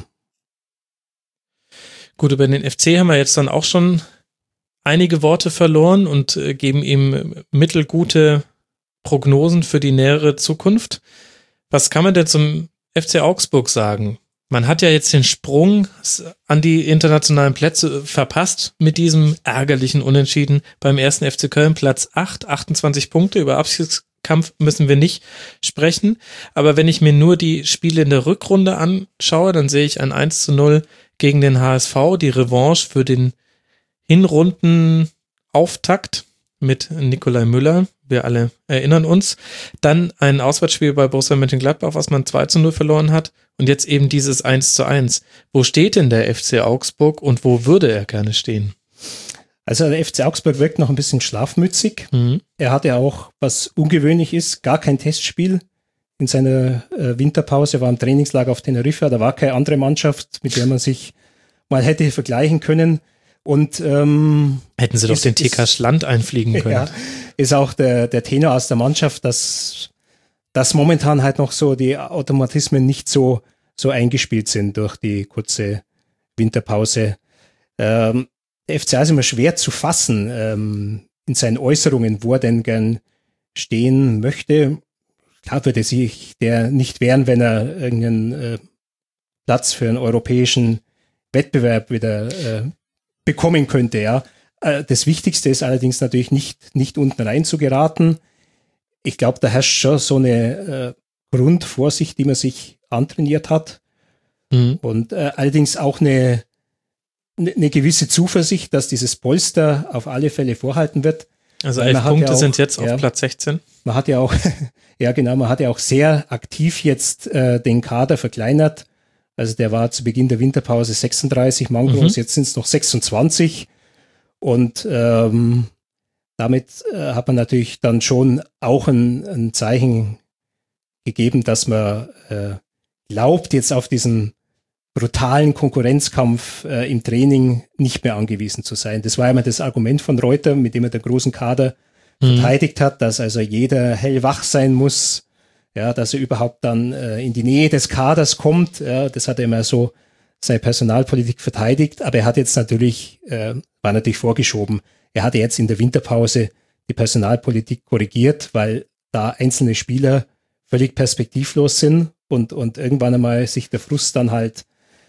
Gut, über den F C haben wir jetzt dann auch schon einige Worte verloren und äh, geben ihm mittelgute Prognosen für die nähere Zukunft. Was kann man denn zum F C Augsburg sagen? Man hat ja jetzt den Sprung an die internationalen Plätze verpasst mit diesem ärgerlichen Unentschieden beim ersten F C Köln. Platz acht, achtundzwanzig Punkte. Über Abstiegskampf müssen wir nicht sprechen. Aber wenn ich mir nur die Spiele in der Rückrunde anschaue, dann sehe ich ein eins zu null gegen den H S V. Die Revanche für den Hinrundenauftakt mit Nikolai Müller. Wir alle erinnern uns. Dann ein Auswärtsspiel bei Borussia Mönchengladbach, was man zwei zu null verloren hat. Und jetzt eben dieses eins zu eins. Wo steht denn der F C Augsburg und wo würde er gerne stehen? Also der F C Augsburg wirkt noch ein bisschen schlafmützig. Mhm. Er hatte auch, was ungewöhnlich ist, gar kein Testspiel in seiner äh, Winterpause. Er war im Trainingslager auf Teneriffa. Da war keine andere Mannschaft, mit der man sich mal hätte vergleichen können. Und ähm, hätten sie doch ist, den T K Schland einfliegen können. Ja, ist auch der, der Tenor aus der Mannschaft, dass, dass momentan halt noch so die Automatismen nicht so, so eingespielt sind durch die kurze Winterpause. Ähm, der F C A ist immer schwer zu fassen ähm, in seinen Äußerungen, wo er denn gern stehen möchte. Klar würde sich der nicht wehren, wenn er irgendeinen äh, Platz für einen europäischen Wettbewerb wieder äh, bekommen könnte, ja. Das Wichtigste ist allerdings natürlich nicht, nicht unten rein zu geraten. Ich glaube, da herrscht schon so eine äh, Grundvorsicht, die man sich antrainiert hat. Mhm. Und äh, allerdings auch eine, eine gewisse Zuversicht, dass dieses Polster auf alle Fälle vorhalten wird. Also elf Punkte ja auch, sind jetzt auf ja, Platz sechzehn. Man hat ja auch, ja genau, man hat ja auch sehr aktiv jetzt äh, den Kader verkleinert. Also der war zu Beginn der Winterpause sechsunddreißig Mann groß, mhm. jetzt sind es noch sechsundzwanzig. Und ähm, damit äh, hat man natürlich dann schon auch ein, ein Zeichen gegeben, dass man äh, glaubt, jetzt auf diesen brutalen Konkurrenzkampf äh, im Training nicht mehr angewiesen zu sein. Das war immer das Argument von Reuter, mit dem er den großen Kader mhm. verteidigt hat, dass also jeder hellwach sein muss, ja, dass er überhaupt dann äh, in die Nähe des Kaders kommt. Ja, das hat er immer so seine Personalpolitik verteidigt, aber er hat jetzt natürlich, äh, war natürlich vorgeschoben, er hatte jetzt in der Winterpause die Personalpolitik korrigiert, weil da einzelne Spieler völlig perspektivlos sind und, und irgendwann einmal sich der Frust dann halt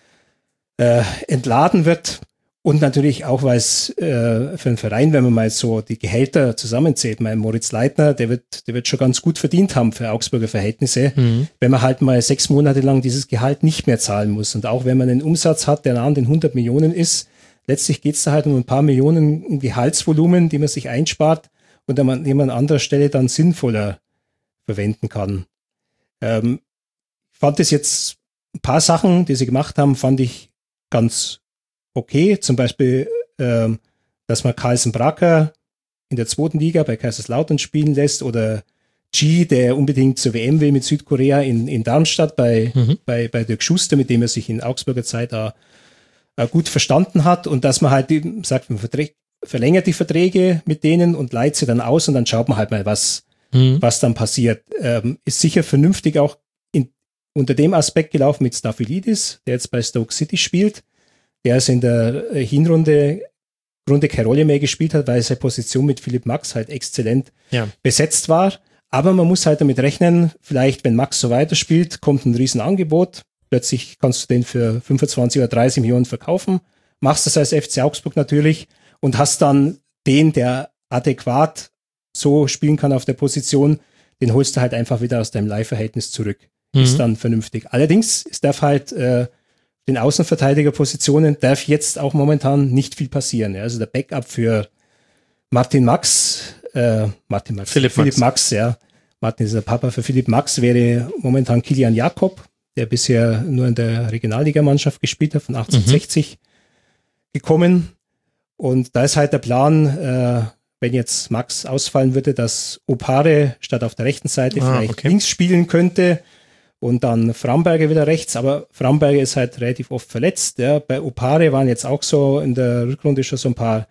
äh, entladen wird. Und natürlich auch, weil es äh, für einen Verein, wenn man mal so die Gehälter zusammenzählt, mein Moritz Leitner, der wird, der wird schon ganz gut verdient haben für Augsburger Verhältnisse, mhm. wenn man halt mal sechs Monate lang dieses Gehalt nicht mehr zahlen muss. Und auch wenn man einen Umsatz hat, der nah an den hundert Millionen ist, letztlich geht es da halt um ein paar Millionen Gehaltsvolumen, die man sich einspart und an jemand anderer Stelle dann sinnvoller verwenden kann. Ähm, ich fand das jetzt, ein paar Sachen, die sie gemacht haben, fand ich ganz okay. Zum Beispiel, ähm, dass man Carlsen Bracker in der zweiten Liga bei Kaiserslautern spielen lässt oder G, der unbedingt zur W M will mit Südkorea in, in Darmstadt bei, mhm. bei, bei Dirk Schuster, mit dem er sich in Augsburger Zeit da äh, gut verstanden hat und dass man halt, sagt man, verlängert die Verträge mit denen und leiht sie dann aus und dann schaut man halt mal, was, mhm. was dann passiert. Ähm, ist sicher vernünftig auch in, unter dem Aspekt gelaufen mit Staphylides, der jetzt bei Stoke City spielt, der es in der Hinrunde Grunde keine Rolle mehr gespielt hat, weil seine Position mit Philipp Max halt exzellent ja. besetzt war. Aber man muss halt damit rechnen, vielleicht, wenn Max so weiterspielt, kommt ein Riesenangebot. Plötzlich kannst du den für fünfundzwanzig oder dreißig Millionen verkaufen. Machst das als F C Augsburg natürlich und hast dann den, der adäquat so spielen kann auf der Position, den holst du halt einfach wieder aus deinem Leihverhältnis zurück. Mhm. Ist dann vernünftig. Allerdings, es darf halt äh, den Außenverteidigerpositionen darf jetzt auch momentan nicht viel passieren. Ja. Also der Backup für Martin Max, äh, Martin Max, Philipp, Philipp Max. Max, ja. Martin ist der Papa für Philipp Max, wäre momentan Kilian Jakob, der bisher nur in der Regionalligamannschaft gespielt hat, von achtzehnhundertsechzig mhm. gekommen. Und da ist halt der Plan, äh, wenn jetzt Max ausfallen würde, dass Opare statt auf der rechten Seite ah, vielleicht okay. links spielen könnte. Und dann Framberger wieder rechts, aber Framberger ist halt relativ oft verletzt. Ja. Bei Opare waren jetzt auch so in der Rückrunde schon so ein paar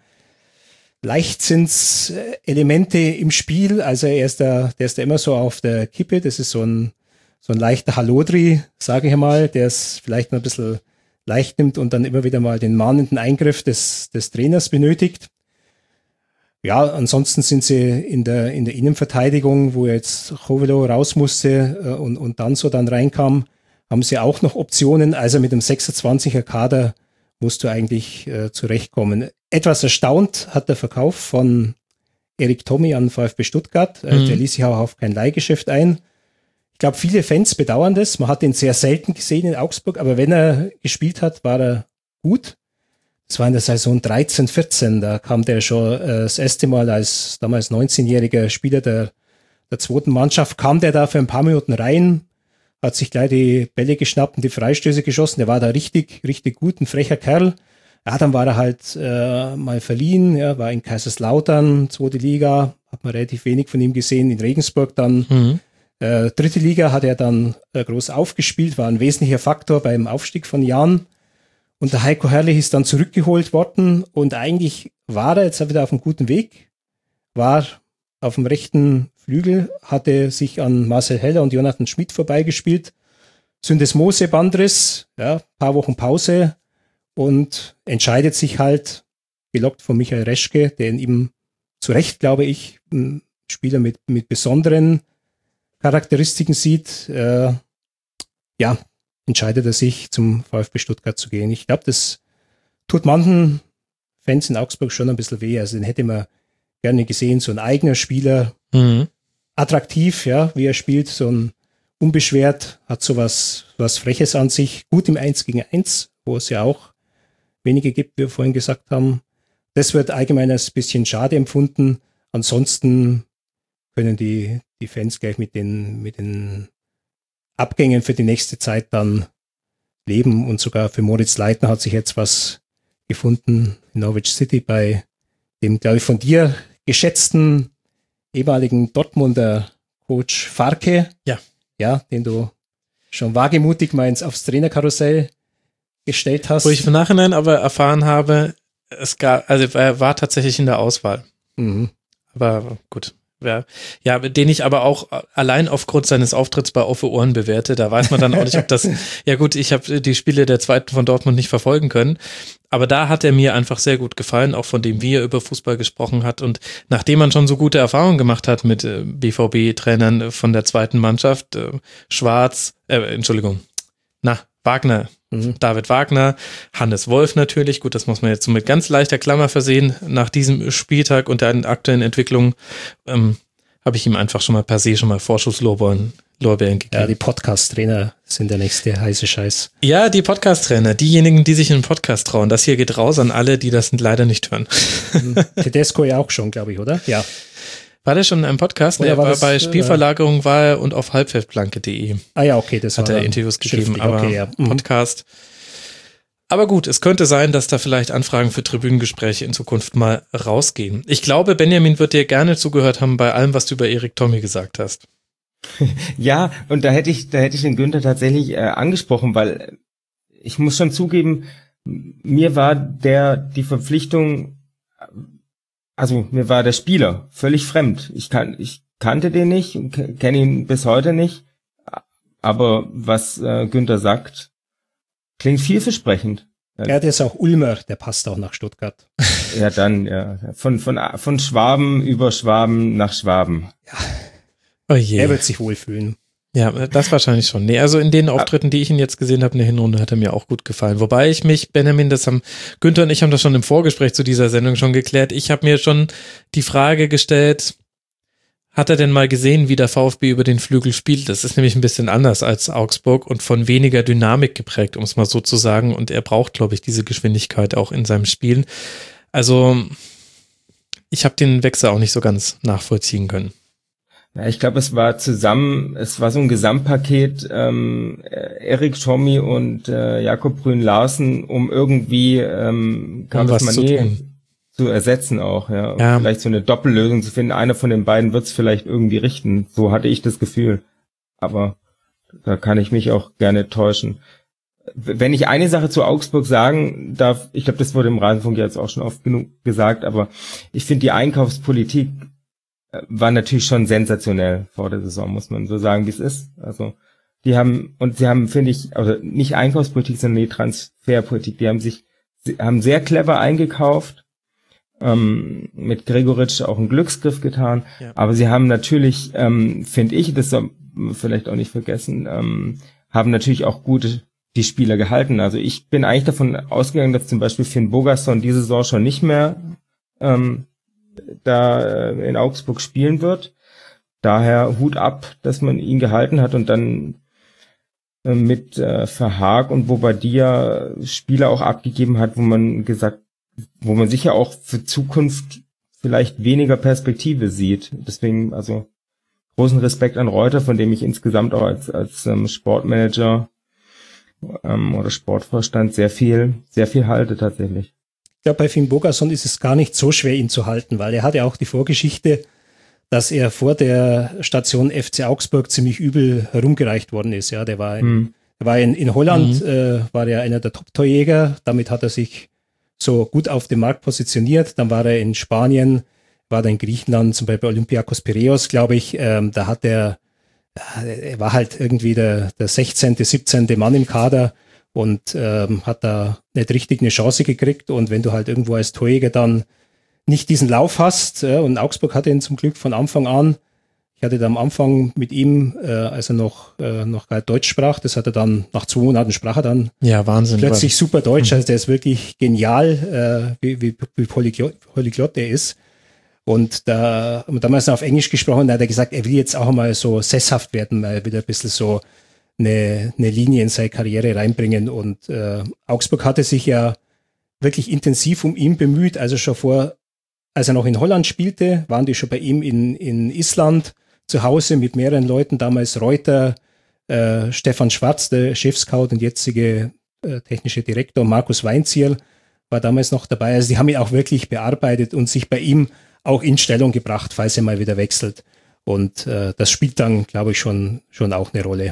Leichtzinselemente im Spiel. Also er ist da, der ist da immer so auf der Kippe. Das ist so ein, so ein leichter Hallodri, sage ich mal, der es vielleicht mal ein bisschen leicht nimmt und dann immer wieder mal den mahnenden Eingriff des, des Trainers benötigt. Ja, ansonsten sind sie in der, in der Innenverteidigung, wo jetzt Chovelo raus musste äh, und, und dann so dann reinkam, haben sie auch noch Optionen. Also mit dem sechsundzwanziger Kader musst du eigentlich äh, zurechtkommen. Etwas erstaunt hat der Verkauf von Erik Tommy an VfB Stuttgart. Äh, mhm. Der ließ sich auch auf kein Leihgeschäft ein. Ich glaube, viele Fans bedauern das. Man hat ihn sehr selten gesehen in Augsburg, aber wenn er gespielt hat, war er gut. Das war in der Saison dreizehn vierzehn, da kam der schon äh, das erste Mal als damals neunzehnjähriger Spieler der, der zweiten Mannschaft, kam der da für ein paar Minuten rein, hat sich gleich die Bälle geschnappt und die Freistöße geschossen, der war da richtig, richtig gut, ein frecher Kerl. Ja, dann war er halt äh, mal verliehen, ja, war in Kaiserslautern, zweite Liga, hat man relativ wenig von ihm gesehen, in Regensburg dann, mhm. äh, dritte Liga hat er dann äh, groß aufgespielt, war ein wesentlicher Faktor beim Aufstieg von Jahn. Und der Heiko Herrlich ist dann zurückgeholt worden und eigentlich war er jetzt wieder auf einem guten Weg, war auf dem rechten Flügel, hatte sich an Marcel Heller und Jonathan Schmidt vorbeigespielt, Syndesmose Bandriss, ja, paar Wochen Pause und entscheidet sich halt, gelockt von Michael Reschke, der in ihm zu Recht, glaube ich, ein Spieler mit, mit besonderen Charakteristiken sieht, äh, ja, entscheidet er sich, zum VfB Stuttgart zu gehen. Ich glaube, das tut manchen Fans in Augsburg schon ein bisschen weh. Also den hätte man gerne gesehen, so ein eigener Spieler, mhm. attraktiv, ja, wie er spielt, so ein unbeschwert, hat sowas was Freches an sich, gut im Eins gegen Eins, wo es ja auch wenige gibt, wie wir vorhin gesagt haben. Das wird allgemein als bisschen schade empfunden. Ansonsten können die, die Fans gleich mit den, mit den Abgängen für die nächste Zeit dann leben. Und sogar für Moritz Leitner hat sich jetzt was gefunden in Norwich City bei dem, glaube ich, von dir geschätzten ehemaligen Dortmunder Coach Farke. Ja. Ja, den du schon wagemutig meins aufs Trainerkarussell gestellt hast. Wo ich im Nachhinein aber erfahren habe, es gab, also er war tatsächlich in der Auswahl. Mhm. Aber gut. Ja, ja, den ich aber auch allein aufgrund seines Auftritts bei Auf Ohren bewerte. Da weiß man dann auch nicht, ob das, ja gut, ich habe die Spiele der zweiten von Dortmund nicht verfolgen können, aber da hat er mir einfach sehr gut gefallen, auch von dem, wie er über Fußball gesprochen hat, und nachdem man schon so gute Erfahrungen gemacht hat mit äh, B V B-Trainern von der zweiten Mannschaft, äh, Schwarz, äh, Entschuldigung, na, Wagner, mhm. David Wagner, Hannes Wolf natürlich, gut, das muss man jetzt so mit ganz leichter Klammer versehen, nach diesem Spieltag und der aktuellen Entwicklung ähm, habe ich ihm einfach schon mal per se schon mal Vorschusslorbeeren Lorbeeren gegeben. Ja, die Podcast-Trainer sind der nächste heiße Scheiß. Ja, die Podcast-Trainer, diejenigen, die sich in den Podcast trauen, das hier geht raus an alle, die das leider nicht hören. Tedesco ja auch schon, glaube ich, oder? Ja. War der schon in einem Podcast? Oder Er war war das, bei äh, Spielverlagerung war er und auf halbfeldplanke punkt de. Ah ja, okay, das hat war er Interviews gegeben, aber okay, ja. mhm. Podcast. Aber gut, es könnte sein, dass da vielleicht Anfragen für Tribünengespräche in Zukunft mal rausgehen. Ich glaube, Benjamin wird dir gerne zugehört haben bei allem, was du über Erik Tommy gesagt hast. Ja, und da hätte ich, da hätte ich den Günther tatsächlich äh, angesprochen, weil ich muss schon zugeben, mir war der, die Verpflichtung, also mir war der Spieler völlig fremd. Ich kann, ich kannte den nicht und kenne ihn bis heute nicht. Aber was äh, Günther sagt, klingt vielversprechend. Ja, der ist auch Ulmer, der passt auch nach Stuttgart. Ja, dann, ja. Von, von, von Schwaben über Schwaben nach Schwaben. Ja. Oh je. Er wird sich wohlfühlen. Ja, das wahrscheinlich schon. Nee, also in den Auftritten, die ich ihn jetzt gesehen habe in der Hinrunde, hat er mir auch gut gefallen. Wobei ich mich, Benjamin, das haben, Günther und ich haben das schon im Vorgespräch zu dieser Sendung schon geklärt. Ich habe mir schon die Frage gestellt, hat er denn mal gesehen, wie der VfB über den Flügel spielt? Das ist nämlich ein bisschen anders als Augsburg und von weniger Dynamik geprägt, um es mal so zu sagen. Und er braucht, glaube ich, diese Geschwindigkeit auch in seinem Spiel. Also ich habe den Wechsel auch nicht so ganz nachvollziehen können. Ja, ich glaube, es war zusammen, es war so ein Gesamtpaket, ähm, Erik Tommy und äh, Jakob Brünn-Larsen, um irgendwie ähm, Carlos um Mané zu, zu ersetzen auch, ja. ja. Vielleicht so eine Doppellösung zu finden. Einer von den beiden wird es vielleicht irgendwie richten. So hatte ich das Gefühl. Aber da kann ich mich auch gerne täuschen. Wenn ich eine Sache zu Augsburg sagen darf, ich glaube, das wurde im Rasenfunk jetzt auch schon oft genug gesagt, aber ich finde die Einkaufspolitik war natürlich schon sensationell vor der Saison, muss man so sagen, wie es ist. Also die haben, und sie haben, finde ich, also nicht Einkaufspolitik, sondern die Transferpolitik, die haben sich, sie haben sehr clever eingekauft, ähm, mit Gregoritsch auch einen Glücksgriff getan, ja. Aber sie haben natürlich, ähm, finde ich, das soll man vielleicht auch nicht vergessen, ähm, haben natürlich auch gute die Spieler gehalten. Also ich bin eigentlich davon ausgegangen, dass zum Beispiel Finn Bogason diese Saison schon nicht mehr ähm, da in Augsburg spielen wird. Daher Hut ab, dass man ihn gehalten hat und dann äh, mit äh, Verhaag und Bobadilla Spieler auch abgegeben hat, wo man gesagt, wo man sicher auch für Zukunft vielleicht weniger Perspektive sieht. Deswegen also großen Respekt an Reuter, von dem ich insgesamt auch als als ähm, Sportmanager ähm, oder Sportvorstand sehr viel sehr viel halte tatsächlich. Ich glaube, bei Finn Bogason ist es gar nicht so schwer, ihn zu halten, weil er hat ja auch die Vorgeschichte, dass er vor der Station F C Augsburg ziemlich übel herumgereicht worden ist. Ja, der war in, hm. der war in, in Holland, mhm. äh, war er einer der Top-Torjäger. Damit hat er sich so gut auf dem Markt positioniert. Dann war er in Spanien, war er in Griechenland, zum Beispiel Olympiakos Piräus, glaube ich. Ähm, da hat er, er war halt irgendwie der, der sechzehnte, siebzehnte Mann im Kader. Und ähm, hat da nicht richtig eine Chance gekriegt. Und wenn du halt irgendwo als Torjäger dann nicht diesen Lauf hast, äh, und Augsburg hatte ihn zum Glück von Anfang an. Ich hatte da am Anfang mit ihm, äh, als er noch äh, noch gar Deutsch sprach, das hat er dann, nach zwei Monaten sprach er dann ja, Wahnsinn, plötzlich Wahnsinn. super Deutsch. Also der ist wirklich genial, äh, wie, wie, wie Polyglott, Polyglott er ist. Und da haben wir damals noch auf Englisch gesprochen, da hat er gesagt, er will jetzt auch mal so sesshaft werden, mal wieder ein bisschen so eine, eine Linie in seine Karriere reinbringen. Und äh, Augsburg hatte sich ja wirklich intensiv um ihn bemüht. Also schon vor, als er noch in Holland spielte, waren die schon bei ihm in, in Island zu Hause mit mehreren Leuten. Damals Reuter, äh, Stefan Schwarz, der Chefscout und jetzige äh, technische Direktor, Markus Weinzierl war damals noch dabei. Also die haben ihn auch wirklich bearbeitet und sich bei ihm auch in Stellung gebracht, falls er mal wieder wechselt. Und äh, das spielt dann, glaube ich, schon, schon auch eine Rolle.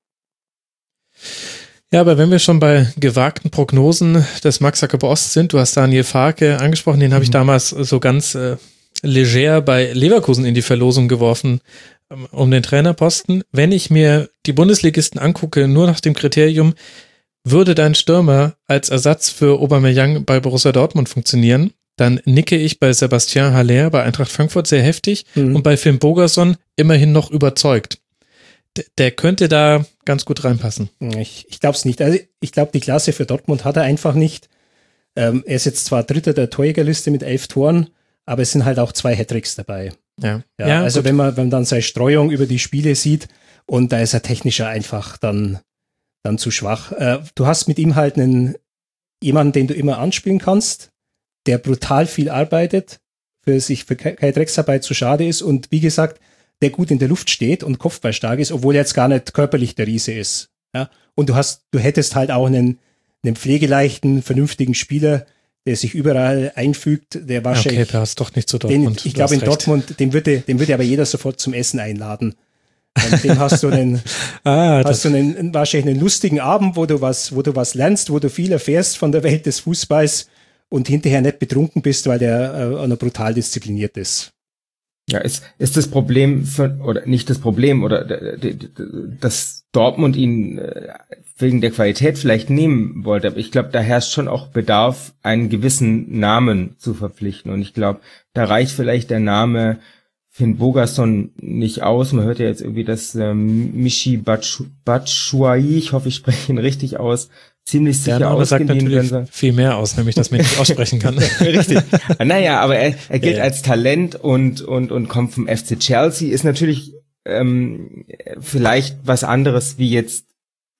Ja, aber wenn wir schon bei gewagten Prognosen des Max Jakob Ost sind, du hast Daniel Farke angesprochen, den habe ich damals so ganz äh, leger bei Leverkusen in die Verlosung geworfen, ähm, um den Trainerposten. Wenn ich mir die Bundesligisten angucke, nur nach dem Kriterium, würde dein Stürmer als Ersatz für Aubameyang bei Borussia Dortmund funktionieren, dann nicke ich bei Sebastian Haller bei Eintracht Frankfurt sehr heftig mhm. und bei Finn Bogerson immerhin noch überzeugt. D- der könnte da ganz gut reinpassen. Ich, ich glaube es nicht. Also ich glaube, die Klasse für Dortmund hat er einfach nicht. Ähm, er ist jetzt zwar Dritter der Torjägerliste mit elf Toren, aber es sind halt auch zwei Hattricks dabei. Ja. Ja, ja also gut. wenn man, wenn man dann seine Streuung über die Spiele sieht und da ist er technischer einfach dann, dann zu schwach. Äh, du hast mit ihm halt einen jemanden, den du immer anspielen kannst, der brutal viel arbeitet, für sich für keine Drecksarbeit zu schade ist und wie gesagt, der gut in der Luft steht und kopfballstark ist, obwohl er jetzt gar nicht körperlich der Riese ist. Ja? Und du hast, du hättest halt auch einen, einen pflegeleichten, vernünftigen Spieler, der sich überall einfügt, der wahrscheinlich. Okay, passt doch nicht zu Dortmund. Den, ich glaube in recht. Dortmund, den würde, den würde aber jeder sofort zum Essen einladen. Und dem hast du einen, ah, hast du einen, einen, wahrscheinlich einen lustigen Abend, wo du was, wo du was lernst, wo du viel erfährst von der Welt des Fußballs und hinterher nicht betrunken bist, weil der äh, brutal diszipliniert ist. Ja, ist, ist das Problem für, oder nicht das Problem, oder dass Dortmund ihn wegen der Qualität vielleicht nehmen wollte, aber ich glaube, da herrscht schon auch Bedarf, einen gewissen Namen zu verpflichten und ich glaube, da reicht vielleicht der Name Finn Bogerson nicht aus. Man hört ja jetzt irgendwie, dass ähm, Michy Batshuayi, ich hoffe, ich spreche ihn richtig aus, ziemlich sicher ja, ausgeliehen sagt natürlich werden. Viel mehr aus, nämlich, dass man nicht aussprechen kann. Richtig. Naja, aber er, er gilt ja, ja. als Talent und und und kommt vom F C Chelsea, ist natürlich ähm, vielleicht was anderes, wie jetzt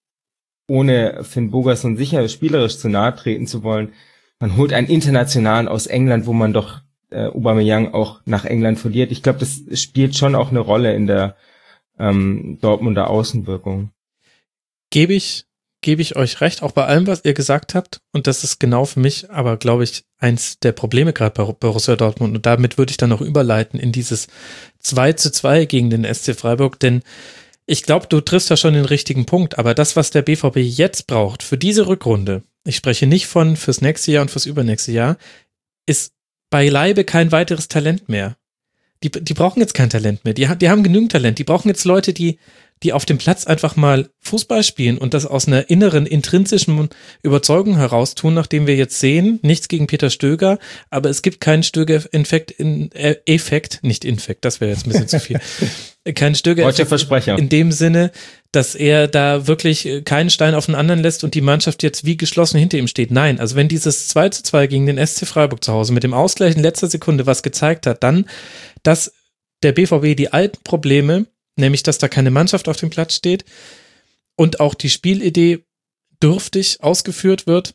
ohne Finn Bogerson sicher spielerisch zu nahe treten zu wollen. Man holt einen Internationalen aus England, wo man doch äh, Aubameyang auch nach England verliert. Ich glaube, das spielt schon auch eine Rolle in der ähm, Dortmunder Außenwirkung. Gebe ich gebe ich euch recht, auch bei allem, was ihr gesagt habt. Und das ist genau für mich, aber glaube ich, eins der Probleme gerade bei Borussia Dortmund. Und damit würde ich dann noch überleiten in dieses zwei zu zwei gegen den S C Freiburg. Denn ich glaube, du triffst da schon den richtigen Punkt. Aber das, was der B V B jetzt braucht für diese Rückrunde, ich spreche nicht von fürs nächste Jahr und fürs übernächste Jahr, ist beileibe kein weiteres Talent mehr. Die, die brauchen jetzt kein Talent mehr. Die, die haben genügend Talent. Die brauchen jetzt Leute, die die auf dem Platz einfach mal Fußball spielen und das aus einer inneren, intrinsischen Überzeugung heraus tun, nachdem wir jetzt sehen, nichts gegen Peter Stöger, aber es gibt keinen Stöger-Effekt, in, äh, Effekt, nicht Infekt, das wäre jetzt ein bisschen zu viel, keinen Stöger-Effekt in dem Sinne, dass er da wirklich keinen Stein auf den anderen lässt und die Mannschaft jetzt wie geschlossen hinter ihm steht. Nein, also wenn dieses zwei zu zwei gegen den S C Freiburg zu Hause mit dem Ausgleich in letzter Sekunde was gezeigt hat, dann, dass der B V B die alten Probleme, nämlich, dass da keine Mannschaft auf dem Platz steht und auch die Spielidee dürftig ausgeführt wird,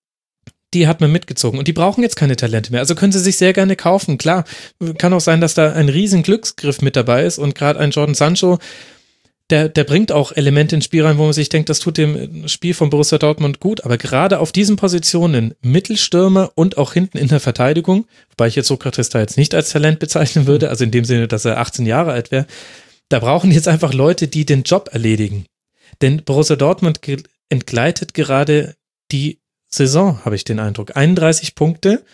die hat man mitgezogen. Und die brauchen jetzt keine Talente mehr. Also können sie sich sehr gerne kaufen. Klar, kann auch sein, dass da ein riesen Glücksgriff mit dabei ist und gerade ein Jordan Sancho, der, der bringt auch Elemente ins Spiel rein, wo man sich denkt, das tut dem Spiel von Borussia Dortmund gut. Aber gerade auf diesen Positionen, Mittelstürmer und auch hinten in der Verteidigung, wobei ich jetzt Sokrates da jetzt nicht als Talent bezeichnen würde, also in dem Sinne, dass er achtzehn Jahre alt wäre, da brauchen jetzt einfach Leute, die den Job erledigen. Denn Borussia Dortmund ge- entgleitet gerade die Saison, habe ich den Eindruck. einunddreißig Punkte,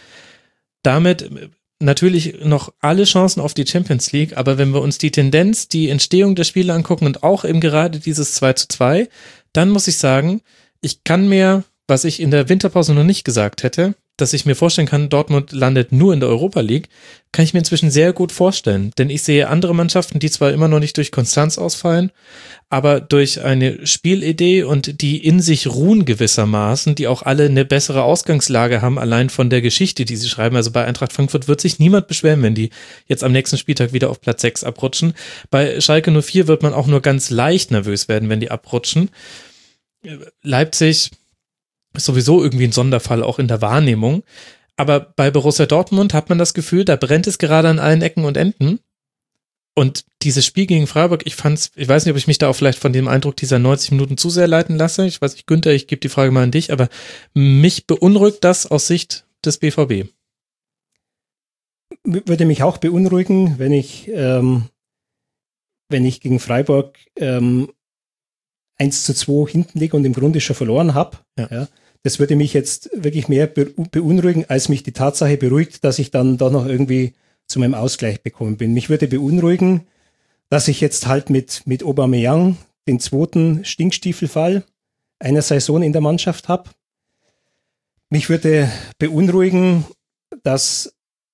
damit natürlich noch alle Chancen auf die Champions League, aber wenn wir uns die Tendenz, die Entstehung der Spiele angucken und auch eben gerade dieses zwei zu zwei, dann muss ich sagen, ich kann mir, was ich in der Winterpause noch nicht gesagt hätte, dass ich mir vorstellen kann, Dortmund landet nur in der Europa League, kann ich mir inzwischen sehr gut vorstellen. Denn ich sehe andere Mannschaften, die zwar immer noch nicht durch Konstanz ausfallen, aber durch eine Spielidee und die in sich ruhen gewissermaßen, die auch alle eine bessere Ausgangslage haben, allein von der Geschichte, die sie schreiben. Also bei Eintracht Frankfurt wird sich niemand beschweren, wenn die jetzt am nächsten Spieltag wieder auf Platz sechs abrutschen. Bei Schalke null vier wird man auch nur ganz leicht nervös werden, wenn die abrutschen. Leipzig ist sowieso irgendwie ein Sonderfall, auch in der Wahrnehmung. Aber bei Borussia Dortmund hat man das Gefühl, da brennt es gerade an allen Ecken und Enden. Und dieses Spiel gegen Freiburg, ich fand's, ich weiß nicht, ob ich mich da auch vielleicht von dem Eindruck dieser neunzig Minuten zu sehr leiten lasse. Ich weiß nicht, Günther, ich gebe die Frage mal an dich, aber mich beunruhigt das aus Sicht des B V B. Würde mich auch beunruhigen, wenn ich, ähm, wenn ich gegen Freiburg ähm, eins zu zwei hinten liege und im Grunde schon verloren habe. Ja. Ja, das würde mich jetzt wirklich mehr beunruhigen, als mich die Tatsache beruhigt, dass ich dann doch noch irgendwie zu meinem Ausgleich bekommen bin. Mich würde beunruhigen, dass ich jetzt halt mit, mit Aubameyang den zweiten Stinkstiefelfall einer Saison in der Mannschaft habe. Mich würde beunruhigen, dass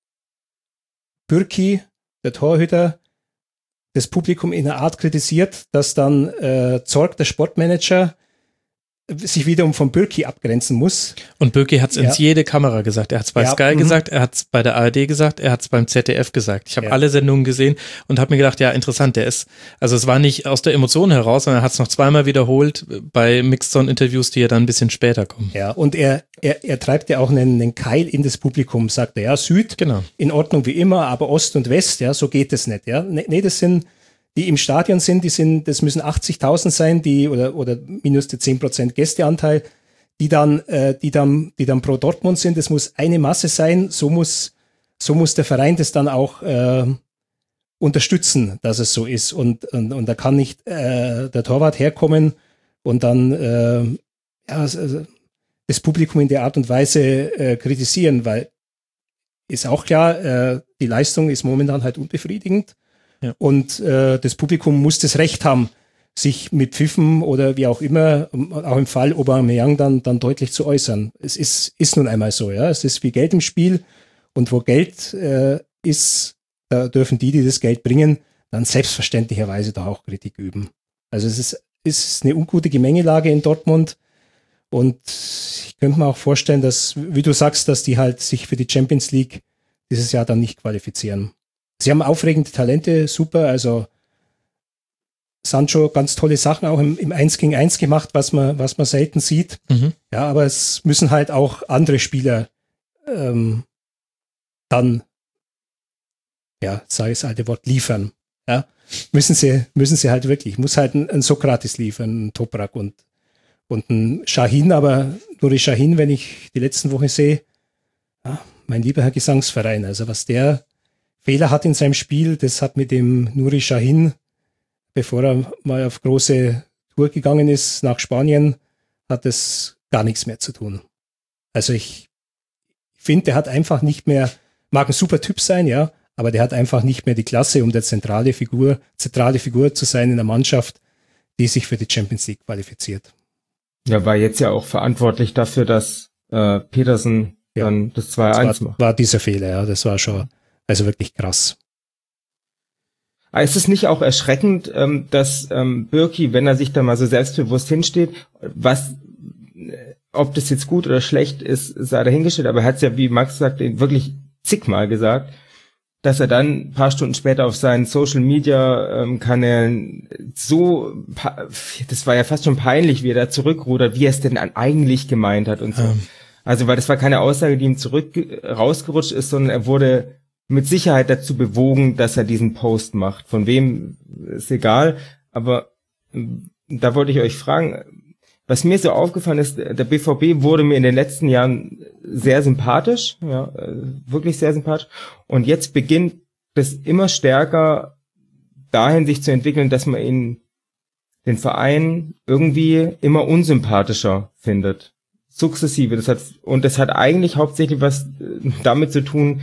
Bürki, der Torhüter, das Publikum in einer Art kritisiert, dass dann äh, Zorc, der Sportmanager, sich wiederum von Bürki abgrenzen muss. Und Bürki hat es ja. ins jede Kamera gesagt. Er hat es bei ja, Sky mh. gesagt, er hat es bei der A R D gesagt, er hat es beim Z D F gesagt. Ich habe ja. alle Sendungen gesehen und habe mir gedacht, ja, interessant, der ist, also es war nicht aus der Emotion heraus, sondern er hat es noch zweimal wiederholt bei Mixed-Zone-Interviews, die ja dann ein bisschen später kommen. Ja, und er, er, er treibt ja auch einen, einen Keil in das Publikum, sagt er, ja, Süd, genau. in Ordnung wie immer, aber Ost und West, ja, so geht es nicht, ja. Nee, nee, das sind, die im Stadion sind, die sind, das müssen achtzigtausend sein, die, oder, oder minus die zehn Prozent Gästeanteil, die dann, äh, die dann, die dann pro Dortmund sind. Das muss eine Masse sein. So muss, so muss der Verein das dann auch, äh, unterstützen, dass es so ist. Und, und, und da kann nicht, äh, der Torwart herkommen und dann, äh, ja, also das Publikum in der Art und Weise, äh, kritisieren, weil ist auch klar, äh, die Leistung ist momentan halt unbefriedigend. Ja. Und äh, das Publikum muss das Recht haben, sich mit Pfiffen oder wie auch immer, auch im Fall Aubameyang dann, dann deutlich zu äußern. Es ist, ist nun einmal so, ja. Es ist viel Geld im Spiel und wo Geld äh, ist, da dürfen die, die das Geld bringen, dann selbstverständlicherweise da auch Kritik üben. Also es ist, ist eine ungute Gemengelage in Dortmund und ich könnte mir auch vorstellen, dass, wie du sagst, dass die halt sich für die Champions League dieses Jahr dann nicht qualifizieren. Sie haben aufregende Talente, super, also Sancho, ganz tolle Sachen auch im, im eins gegen eins gemacht, was man, was man selten sieht. Mhm. Ja, aber es müssen halt auch andere Spieler ähm, dann, ja, sage ich das alte Wort, liefern. Ja, müssen sie, müssen sie halt wirklich, muss halt ein, ein Sokrates liefern, ein Toprak und, und ein Şahin, aber Nuri Şahin, wenn ich die letzten Wochen sehe, ja, mein lieber Herr Gesangsverein, also was der Fehler hat in seinem Spiel, das hat mit dem Nuri Şahin, bevor er mal auf große Tour gegangen ist nach Spanien, hat es gar nichts mehr zu tun. Also ich finde, der hat einfach nicht mehr, mag ein super Typ sein, ja, aber der hat einfach nicht mehr die Klasse, um der zentrale Figur, zentrale Figur zu sein in der Mannschaft, die sich für die Champions League qualifiziert. Ja, war jetzt ja auch verantwortlich dafür, dass äh, Petersen ja, dann das zwei eins macht. War dieser Fehler, ja, das war schon, also wirklich krass. Aber ist es nicht auch erschreckend, ähm, dass ähm, Bürki, wenn er sich da mal so selbstbewusst hinsteht, was, ob das jetzt gut oder schlecht ist, sei dahingestellt, aber er hat es ja, wie Max sagt, wirklich zigmal gesagt, dass er dann ein paar Stunden später auf seinen Social-Media-Kanälen so, das war ja fast schon peinlich, wie er da zurückrudert, wie er es denn eigentlich gemeint hat und so. Ähm. Also, weil das war keine Aussage, die ihm zurück rausgerutscht ist, sondern er wurde mit Sicherheit dazu bewogen, dass er diesen Post macht. Von wem ist egal, aber da wollte ich euch fragen, was mir so aufgefallen ist, der B V B wurde mir in den letzten Jahren sehr sympathisch, ja, wirklich sehr sympathisch, und jetzt beginnt das immer stärker dahin sich zu entwickeln, dass man ihn, den Verein, irgendwie immer unsympathischer findet. Sukzessive, das hat, und das hat eigentlich hauptsächlich was damit zu tun,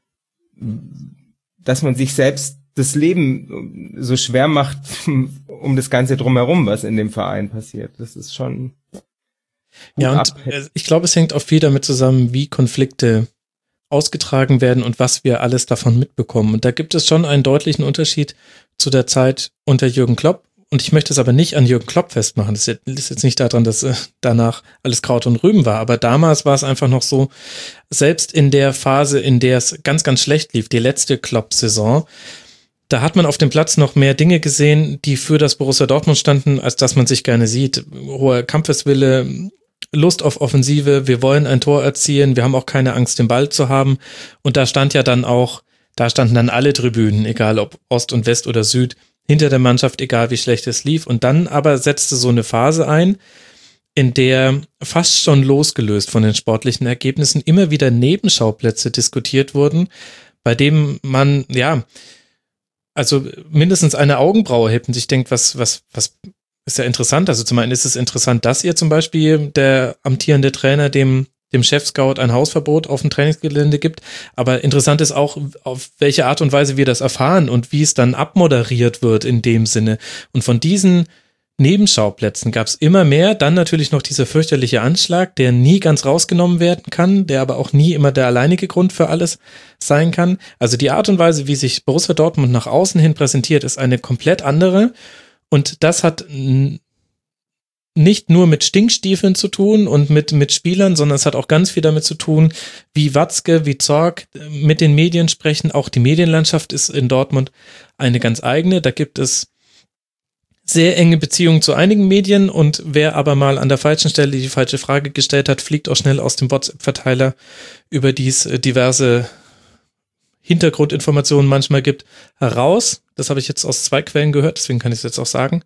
dass man sich selbst das Leben so schwer macht um das Ganze drumherum, was in dem Verein passiert. Das ist schon... Ja, und ab. ich glaube, es hängt auch viel damit zusammen, wie Konflikte ausgetragen werden und was wir alles davon mitbekommen. Und da gibt es schon einen deutlichen Unterschied zu der Zeit unter Jürgen Klopp. Und ich möchte es aber nicht an Jürgen Klopp festmachen. Das ist jetzt nicht daran, dass äh, danach alles Kraut und Rüben war. Aber damals war es einfach noch so, selbst in der Phase, in der es ganz, ganz schlecht lief, die letzte Klopp-Saison, da hat man auf dem Platz noch mehr Dinge gesehen, die für das Borussia Dortmund standen, als dass man sich gerne sieht. Hoher Kampfeswille, Lust auf Offensive, wir wollen ein Tor erzielen, wir haben auch keine Angst, den Ball zu haben. Und da stand ja dann auch, da standen dann alle Tribünen, egal ob Ost und West oder Süd, hinter der Mannschaft, egal wie schlecht es lief. Und dann aber setzte so eine Phase ein, in der fast schon losgelöst von den sportlichen Ergebnissen immer wieder Nebenschauplätze diskutiert wurden, bei dem man, ja, also mindestens eine Augenbraue hebt und sich denkt, was, was, was ist ja interessant. Also zum einen ist es interessant, dass ihr zum Beispiel, der amtierende Trainer, dem dem Chef-Scout ein Hausverbot auf dem Trainingsgelände gibt. Aber interessant ist auch, auf welche Art und Weise wir das erfahren und wie es dann abmoderiert wird in dem Sinne. Und von diesen Nebenschauplätzen gab es immer mehr. Dann natürlich noch dieser fürchterliche Anschlag, der nie ganz rausgenommen werden kann, der aber auch nie immer der alleinige Grund für alles sein kann. Also die Art und Weise, wie sich Borussia Dortmund nach außen hin präsentiert, ist eine komplett andere. Und das hat nicht nur mit Stinkstiefeln zu tun und mit, mit Spielern, sondern es hat auch ganz viel damit zu tun, wie Watzke, wie Zorc mit den Medien sprechen. Auch die Medienlandschaft ist in Dortmund eine ganz eigene. Da gibt es sehr enge Beziehungen zu einigen Medien und wer aber mal an der falschen Stelle die falsche Frage gestellt hat, fliegt auch schnell aus dem WhatsApp-Verteiler, über die es diverse Hintergrundinformationen manchmal gibt, heraus. Das habe ich jetzt aus zwei Quellen gehört, deswegen kann ich es jetzt auch sagen.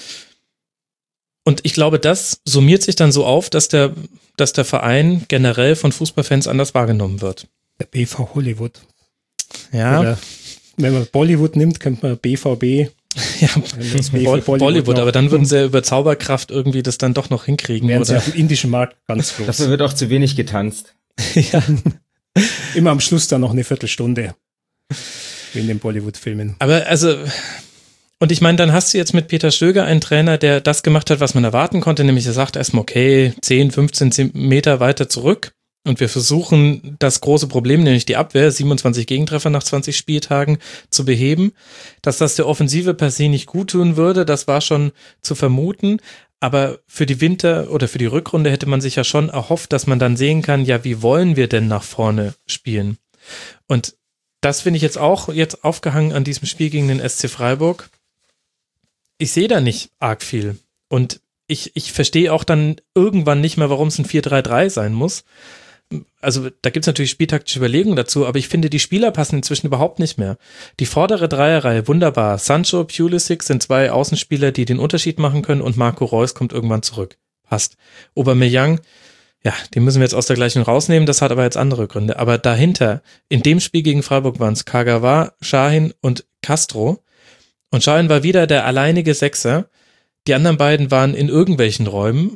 Und ich glaube, das summiert sich dann so auf, dass der, dass der Verein generell von Fußballfans anders wahrgenommen wird. Der B V Hollywood. Ja. Oder wenn man Bollywood nimmt, könnte man B V B. Ja, Bollywood, Bollywood aber dann würden sie ja über Zauberkraft irgendwie das dann doch noch hinkriegen. Wären oder? sie auf dem indischen Markt ganz groß. Dafür wird auch zu wenig getanzt. Ja. Immer am Schluss dann noch eine Viertelstunde. Wie in den Bollywood-Filmen. Aber also, und ich meine, dann hast du jetzt mit Peter Stöger einen Trainer, der das gemacht hat, was man erwarten konnte, nämlich er sagt erstmal, okay, zehn, fünfzehn Meter weiter zurück und wir versuchen das große Problem, nämlich die Abwehr, siebenundzwanzig Gegentreffer nach zwanzig Spieltagen zu beheben. Dass das der Offensive per se nicht gut tun würde, das war schon zu vermuten. Aber für die Winter- oder für die Rückrunde hätte man sich ja schon erhofft, dass man dann sehen kann, ja, wie wollen wir denn nach vorne spielen? Und das finde ich jetzt auch jetzt aufgehangen an diesem Spiel gegen den S C Freiburg. Ich sehe da nicht arg viel. Und ich, ich verstehe auch dann irgendwann nicht mehr, warum es ein vier drei drei sein muss. Also da gibt es natürlich spieltaktische Überlegungen dazu, aber ich finde, die Spieler passen inzwischen überhaupt nicht mehr. Die vordere Dreierreihe, wunderbar. Sancho, Pulisic sind zwei Außenspieler, die den Unterschied machen können und Marco Reus kommt irgendwann zurück. Passt. Aubameyang, ja, den müssen wir jetzt aus der Gleichung rausnehmen, das hat aber jetzt andere Gründe. Aber dahinter, in dem Spiel gegen Freiburg waren es Kagawa, Şahin und Castro. Und Şahin war wieder der alleinige Sechser. Die anderen beiden waren in irgendwelchen Räumen,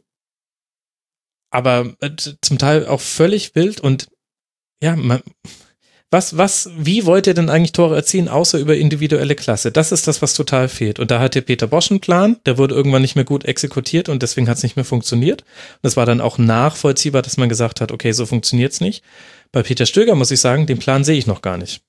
aber äh, zum Teil auch völlig wild. Und ja, man, was, was, wie wollt ihr denn eigentlich Tore erzielen, außer über individuelle Klasse? Das ist das, was total fehlt. Und da hatte Peter Bosch einen Plan, der wurde irgendwann nicht mehr gut exekutiert und deswegen hat es nicht mehr funktioniert. Und es war dann auch nachvollziehbar, dass man gesagt hat, okay, so funktioniert's nicht. Bei Peter Stöger muss ich sagen, den Plan sehe ich noch gar nicht.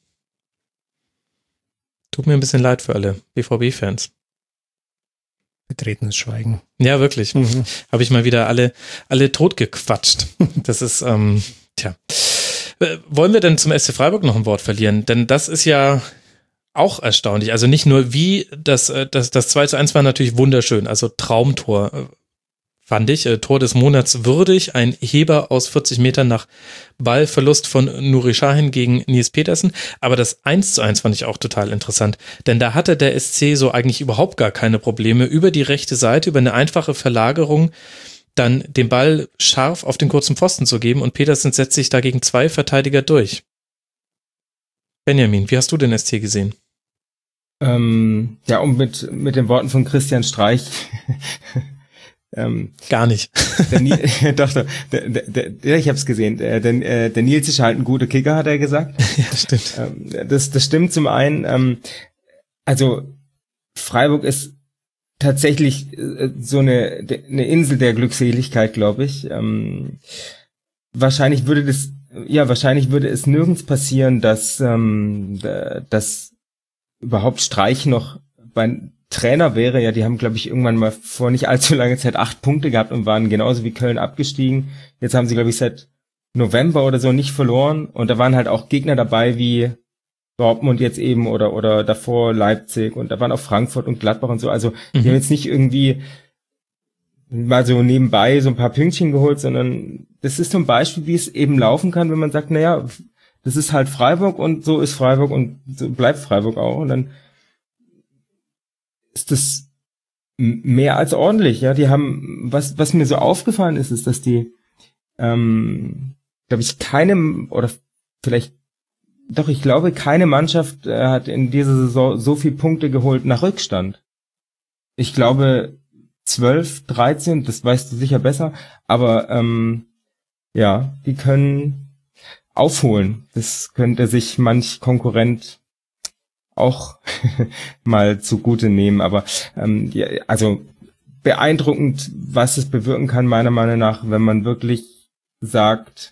Tut mir ein bisschen leid für alle B V B-Fans. Betretenes Schweigen. Ja, wirklich. Mhm. Habe ich mal wieder alle, alle totgequatscht. Das ist, ähm, tja. Wollen wir denn zum S C Freiburg noch ein Wort verlieren? Denn das ist ja auch erstaunlich. Also nicht nur wie, das, das, das zwei zu eins war natürlich wunderschön. Also Traumtor, fand ich. Tor des Monats würdig. Ein Heber aus vierzig Metern nach Ballverlust von Nuri Şahin gegen Nils Petersen. Aber das eins zu eins fand ich auch total interessant. Denn da hatte der S C so eigentlich überhaupt gar keine Probleme. Über die rechte Seite, über eine einfache Verlagerung, dann den Ball scharf auf den kurzen Pfosten zu geben. Und Petersen setzt sich dagegen zwei Verteidiger durch. Benjamin, wie hast du den S C gesehen? Ähm, ja, um mit, mit den Worten von Christian Streich... Ähm, Gar nicht. Der Nil, doch, doch, der, der, der, ich habe es gesehen. Der, der, der Nils ist halt ein guter Kicker, hat er gesagt. Ja, stimmt. Ähm, das, das stimmt zum einen. Ähm, also Freiburg ist tatsächlich äh, so eine, eine Insel der Glückseligkeit, glaube ich. Ähm, wahrscheinlich würde das, ja, wahrscheinlich würde es nirgends passieren, dass, ähm, dass überhaupt Streich noch beim Trainer wäre. Ja, die haben, glaube ich, irgendwann mal vor nicht allzu langer Zeit acht Punkte gehabt und waren genauso wie Köln abgestiegen. Jetzt haben sie, glaube ich, seit November oder so nicht verloren. Und da waren halt auch Gegner dabei wie Dortmund jetzt eben oder oder davor Leipzig und da waren auch Frankfurt und Gladbach und so. Also die mhm. haben jetzt nicht irgendwie mal so nebenbei so ein paar Pünktchen geholt, sondern das ist so ein Beispiel, wie es eben laufen kann, wenn man sagt, naja, das ist halt Freiburg und so ist Freiburg und so bleibt Freiburg auch. Und dann ist das mehr als ordentlich. Ja, die haben, was was mir so aufgefallen ist, ist, dass die, ähm, glaube ich, keinem oder vielleicht Doch, ich glaube, keine Mannschaft äh, hat in dieser Saison so viel Punkte geholt nach Rückstand. Ich glaube zwölf, dreizehn, das weißt du sicher besser, aber ähm, ja, die können aufholen. Das könnte sich manch Konkurrent auch mal zugute nehmen, aber ähm, ja, also beeindruckend, was es bewirken kann, meiner Meinung nach, wenn man wirklich sagt,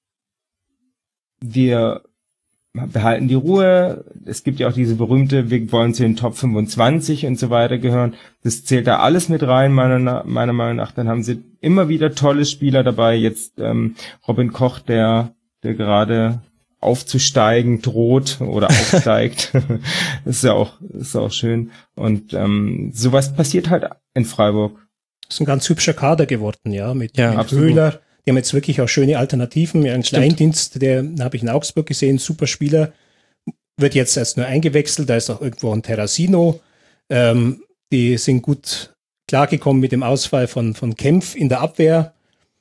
wir behalten die Ruhe. Es gibt ja auch diese berühmte, wir wollen zu den Top fünfundzwanzig und so weiter gehören. Das zählt da alles mit rein, meiner, meiner Meinung nach. Dann haben sie immer wieder tolle Spieler dabei. Jetzt ähm, Robin Koch, der der gerade aufzusteigen droht oder aufsteigt. Das ist ja auch ist auch schön. Und ähm, sowas passiert halt in Freiburg. Das ist ein ganz hübscher Kader geworden, ja, mit, ja, mit Höhler. Die haben jetzt wirklich auch schöne Alternativen. Ja, ein Kleindienst, der habe ich in Augsburg gesehen, super Spieler, wird jetzt erst nur eingewechselt. Da ist auch irgendwo ein Terracino. Ähm, die sind gut klargekommen mit dem Ausfall von, von Kempf in der Abwehr.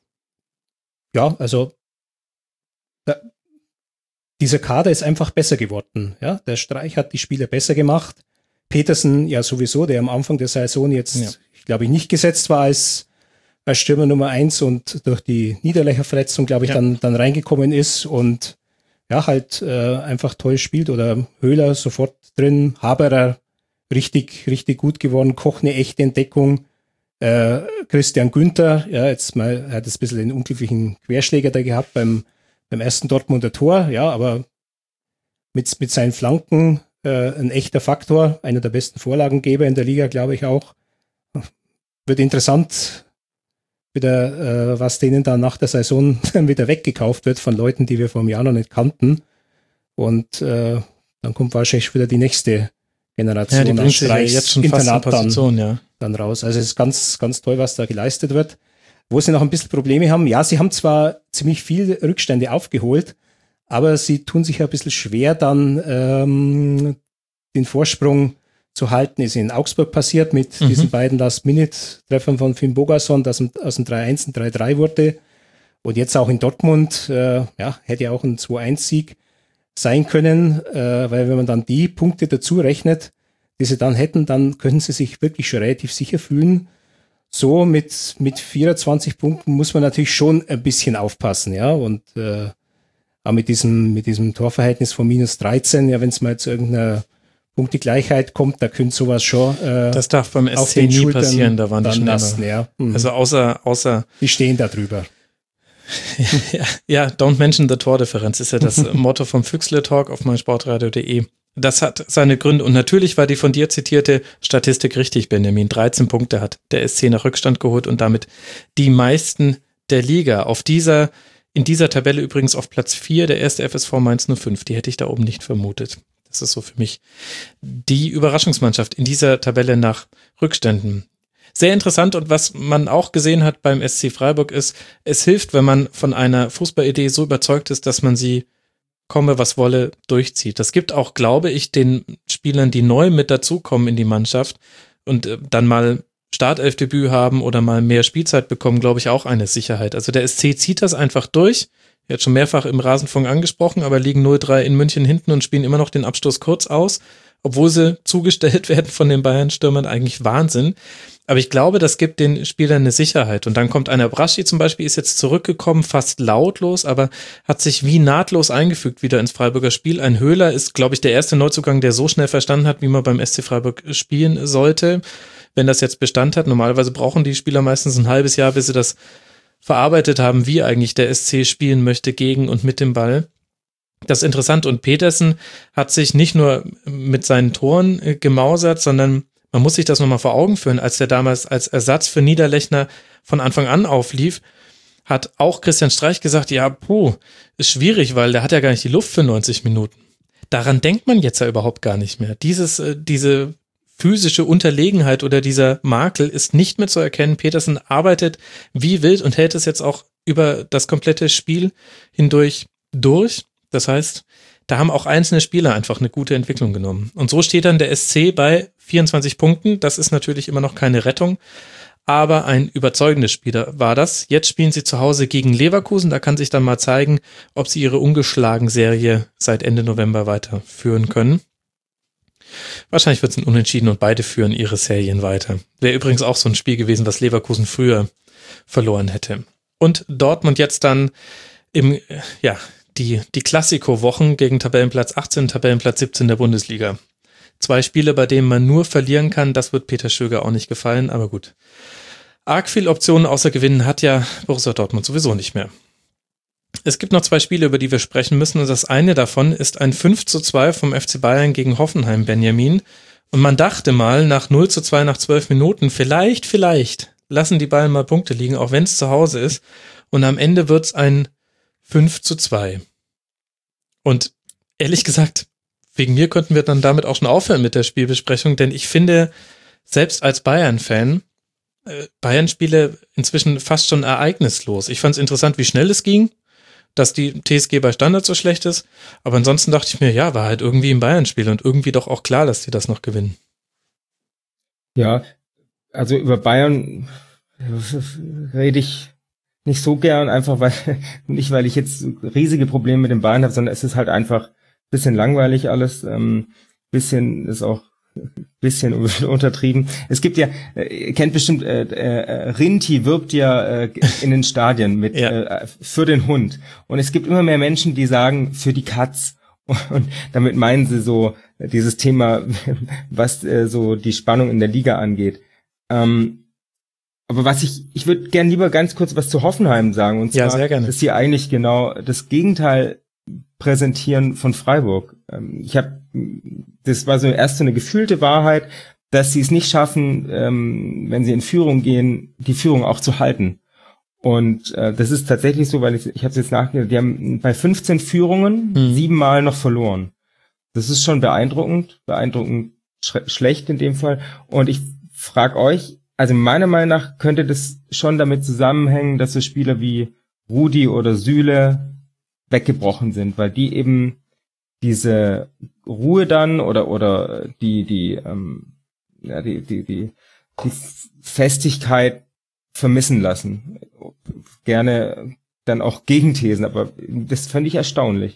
Ja, also da, dieser Kader ist einfach besser geworden. Ja, der Streich hat die Spieler besser gemacht. Petersen ja sowieso, der am Anfang der Saison jetzt, ja. ich glaube ich, nicht gesetzt war als als Stürmer Nummer eins und durch die Niederlechner-Verletzung, glaube ich, ja. dann, dann reingekommen ist und ja, halt äh, einfach toll spielt. Oder Höhler sofort drin, Haberer richtig, richtig gut geworden, Koch eine echte Entdeckung, äh, Christian Günther, ja, jetzt mal, er hat jetzt ein bisschen den unglücklichen Querschläger da gehabt beim, beim ersten Dortmunder Tor, ja, aber mit, mit seinen Flanken äh, ein echter Faktor, einer der besten Vorlagengeber in der Liga, glaube ich auch. Wird interessant, wieder, äh, was denen dann nach der Saison wieder weggekauft wird von Leuten, die wir vor einem Jahr noch nicht kannten. Und äh, dann kommt wahrscheinlich wieder die nächste Generation. Ja, die bringt sich ja jetzt schon fast in Position, dann, ja. dann raus. Also es ist ganz, ganz toll, was da geleistet wird. Wo sie noch ein bisschen Probleme haben, ja, sie haben zwar ziemlich viel Rückstände aufgeholt, aber sie tun sich ein bisschen schwer, dann ähm, den Vorsprung zu halten. Ist in Augsburg passiert mit mhm. diesen beiden Last-Minute-Treffern von Finn Bogason, dass aus dem drei eins ein drei drei wurde. Und jetzt auch in Dortmund, äh, ja, hätte ja auch ein zwei eins Sieg sein können, äh, weil wenn man dann die Punkte dazu rechnet, die sie dann hätten, dann könnten sie sich wirklich schon relativ sicher fühlen. So mit mit vierundzwanzig Punkten muss man natürlich schon ein bisschen aufpassen, ja, und äh, auch mit diesem mit diesem Torverhältnis von minus dreizehn, ja, wenn es mal zu irgendeiner Punktegleichheit kommt, da könnte sowas schon äh, das darf beim S C nie Schultern passieren, da waren die schneller. Lasten, ja. Mhm. Also außer, außer die stehen da drüber. ja, ja, don't mention the Tordifferenz ist ja das Motto vom Füchsle Talk auf meinsportradio punkt de. Das hat seine Gründe und natürlich war die von dir zitierte Statistik richtig, Benjamin. dreizehn Punkte hat der S C nach Rückstand geholt und damit die meisten der Liga. Auf dieser, in dieser Tabelle übrigens auf Platz vier der erste F S V Mainz null fünf. Die hätte ich da oben nicht vermutet. Das ist so für mich die Überraschungsmannschaft in dieser Tabelle nach Rückständen. Sehr interessant und was man auch gesehen hat beim S C Freiburg ist, es hilft, wenn man von einer Fußballidee so überzeugt ist, dass man sie komme, was wolle, durchzieht. Das gibt auch, glaube ich, den Spielern, die neu mit dazukommen in die Mannschaft und äh, dann mal Startelfdebüt haben oder mal mehr Spielzeit bekommen, glaube ich, auch eine Sicherheit. Also der S C zieht das einfach durch. Er hat schon mehrfach im Rasenfunk angesprochen, aber liegen null drei in München hinten und spielen immer noch den Abstoß kurz aus, obwohl sie zugestellt werden von den Bayern-Stürmern. Eigentlich Wahnsinn. Aber ich glaube, das gibt den Spielern eine Sicherheit. Und dann kommt einer, Braschi zum Beispiel, ist jetzt zurückgekommen, fast lautlos, aber hat sich wie nahtlos eingefügt wieder ins Freiburger Spiel. Ein Höhler ist, glaube ich, der erste Neuzugang, der so schnell verstanden hat, wie man beim S C Freiburg spielen sollte. wenn das jetzt Bestand hat. Normalerweise brauchen die Spieler meistens ein halbes Jahr, bis sie das verarbeitet haben, wie eigentlich der S C spielen möchte gegen und mit dem Ball. Das ist interessant. Und Petersen hat sich nicht nur mit seinen Toren äh, gemausert, sondern man muss sich das nochmal vor Augen führen, als der damals als Ersatz für Niederlechner von Anfang an auflief, hat auch Christian Streich gesagt, ja, puh, ist schwierig, weil der hat ja gar nicht die Luft für neunzig Minuten. Daran denkt man jetzt ja überhaupt gar nicht mehr. Dieses, äh, diese physische Unterlegenheit oder dieser Makel ist nicht mehr zu erkennen. Petersen arbeitet wie wild und hält es jetzt auch über das komplette Spiel hindurch durch. Das heißt, da haben auch einzelne Spieler einfach eine gute Entwicklung genommen. Und so steht dann der S C bei vierundzwanzig Punkten. Das ist natürlich immer noch keine Rettung, aber ein überzeugendes Spiel war das. Jetzt spielen sie zu Hause gegen Leverkusen. Da kann sich dann mal zeigen, ob sie ihre ungeschlagen Serie seit Ende November weiterführen können. Wahrscheinlich wird es ein Unentschieden und beide führen ihre Serien weiter. Wäre übrigens auch so ein Spiel gewesen, was Leverkusen früher verloren hätte. Und Dortmund jetzt dann im, ja, die, die Klassiko-Wochen gegen Tabellenplatz achtzehn, Tabellenplatz siebzehn der Bundesliga. Zwei Spiele, bei denen man nur verlieren kann, das wird Peter Stöger auch nicht gefallen, aber gut. Arg viel Optionen außer Gewinnen hat ja Borussia Dortmund sowieso nicht mehr. Es gibt noch zwei Spiele, über die wir sprechen müssen, und das eine davon ist ein fünf zu zwei vom F C Bayern gegen Hoffenheim Benjamin. Und man dachte mal, nach null zu zwei nach zwölf Minuten, vielleicht, vielleicht lassen die Bayern mal Punkte liegen, auch wenn es zu Hause ist. Und am Ende wird es ein fünf zu zwei. Und ehrlich gesagt, wegen mir könnten wir dann damit auch schon aufhören mit der Spielbesprechung, denn ich finde, selbst als Bayern-Fan, äh, Bayern-Spiele inzwischen fast schon ereignislos. Ich fand es interessant, wie schnell es ging, dass die T S G bei Standard so schlecht ist, aber ansonsten dachte ich mir, ja, war halt irgendwie ein Bayern-Spiel und irgendwie doch auch klar, dass die das noch gewinnen. Ja, also über Bayern rede ich nicht so gern, einfach weil, nicht weil ich jetzt riesige Probleme mit den Bayern habe, sondern es ist halt einfach bisschen langweilig alles, ähm, bisschen ist auch bisschen untertrieben. Es gibt ja, äh, ihr kennt bestimmt, äh, äh, Rinti wirbt ja äh, in den Stadien mit ja. äh, für den Hund. Und es gibt immer mehr Menschen, die sagen, für die Katz. Und damit meinen sie so dieses Thema, was äh, so die Spannung in der Liga angeht. Ähm, aber was ich, ich würde gern lieber ganz kurz was zu Hoffenheim sagen. Und zwar, ja, sehr gerne. dass sie eigentlich genau das Gegenteil präsentieren von Freiburg. Ich habe, das war so erst so eine gefühlte Wahrheit, dass sie es nicht schaffen, wenn sie in Führung gehen, die Führung auch zu halten. Und das ist tatsächlich so, weil ich, ich habe es jetzt nachgedacht, die haben bei fünfzehn Führungen mhm. siebenmal noch verloren. Das ist schon beeindruckend, beeindruckend sch- schlecht in dem Fall. Und ich frage euch, also meiner Meinung nach könnte das schon damit zusammenhängen, dass so Spieler wie Rudi oder Süle weggebrochen sind, weil die eben diese Ruhe dann oder oder die die ähm, ja die die die die Festigkeit vermissen lassen. Gerne dann auch Gegenthesen, aber das fand ich erstaunlich.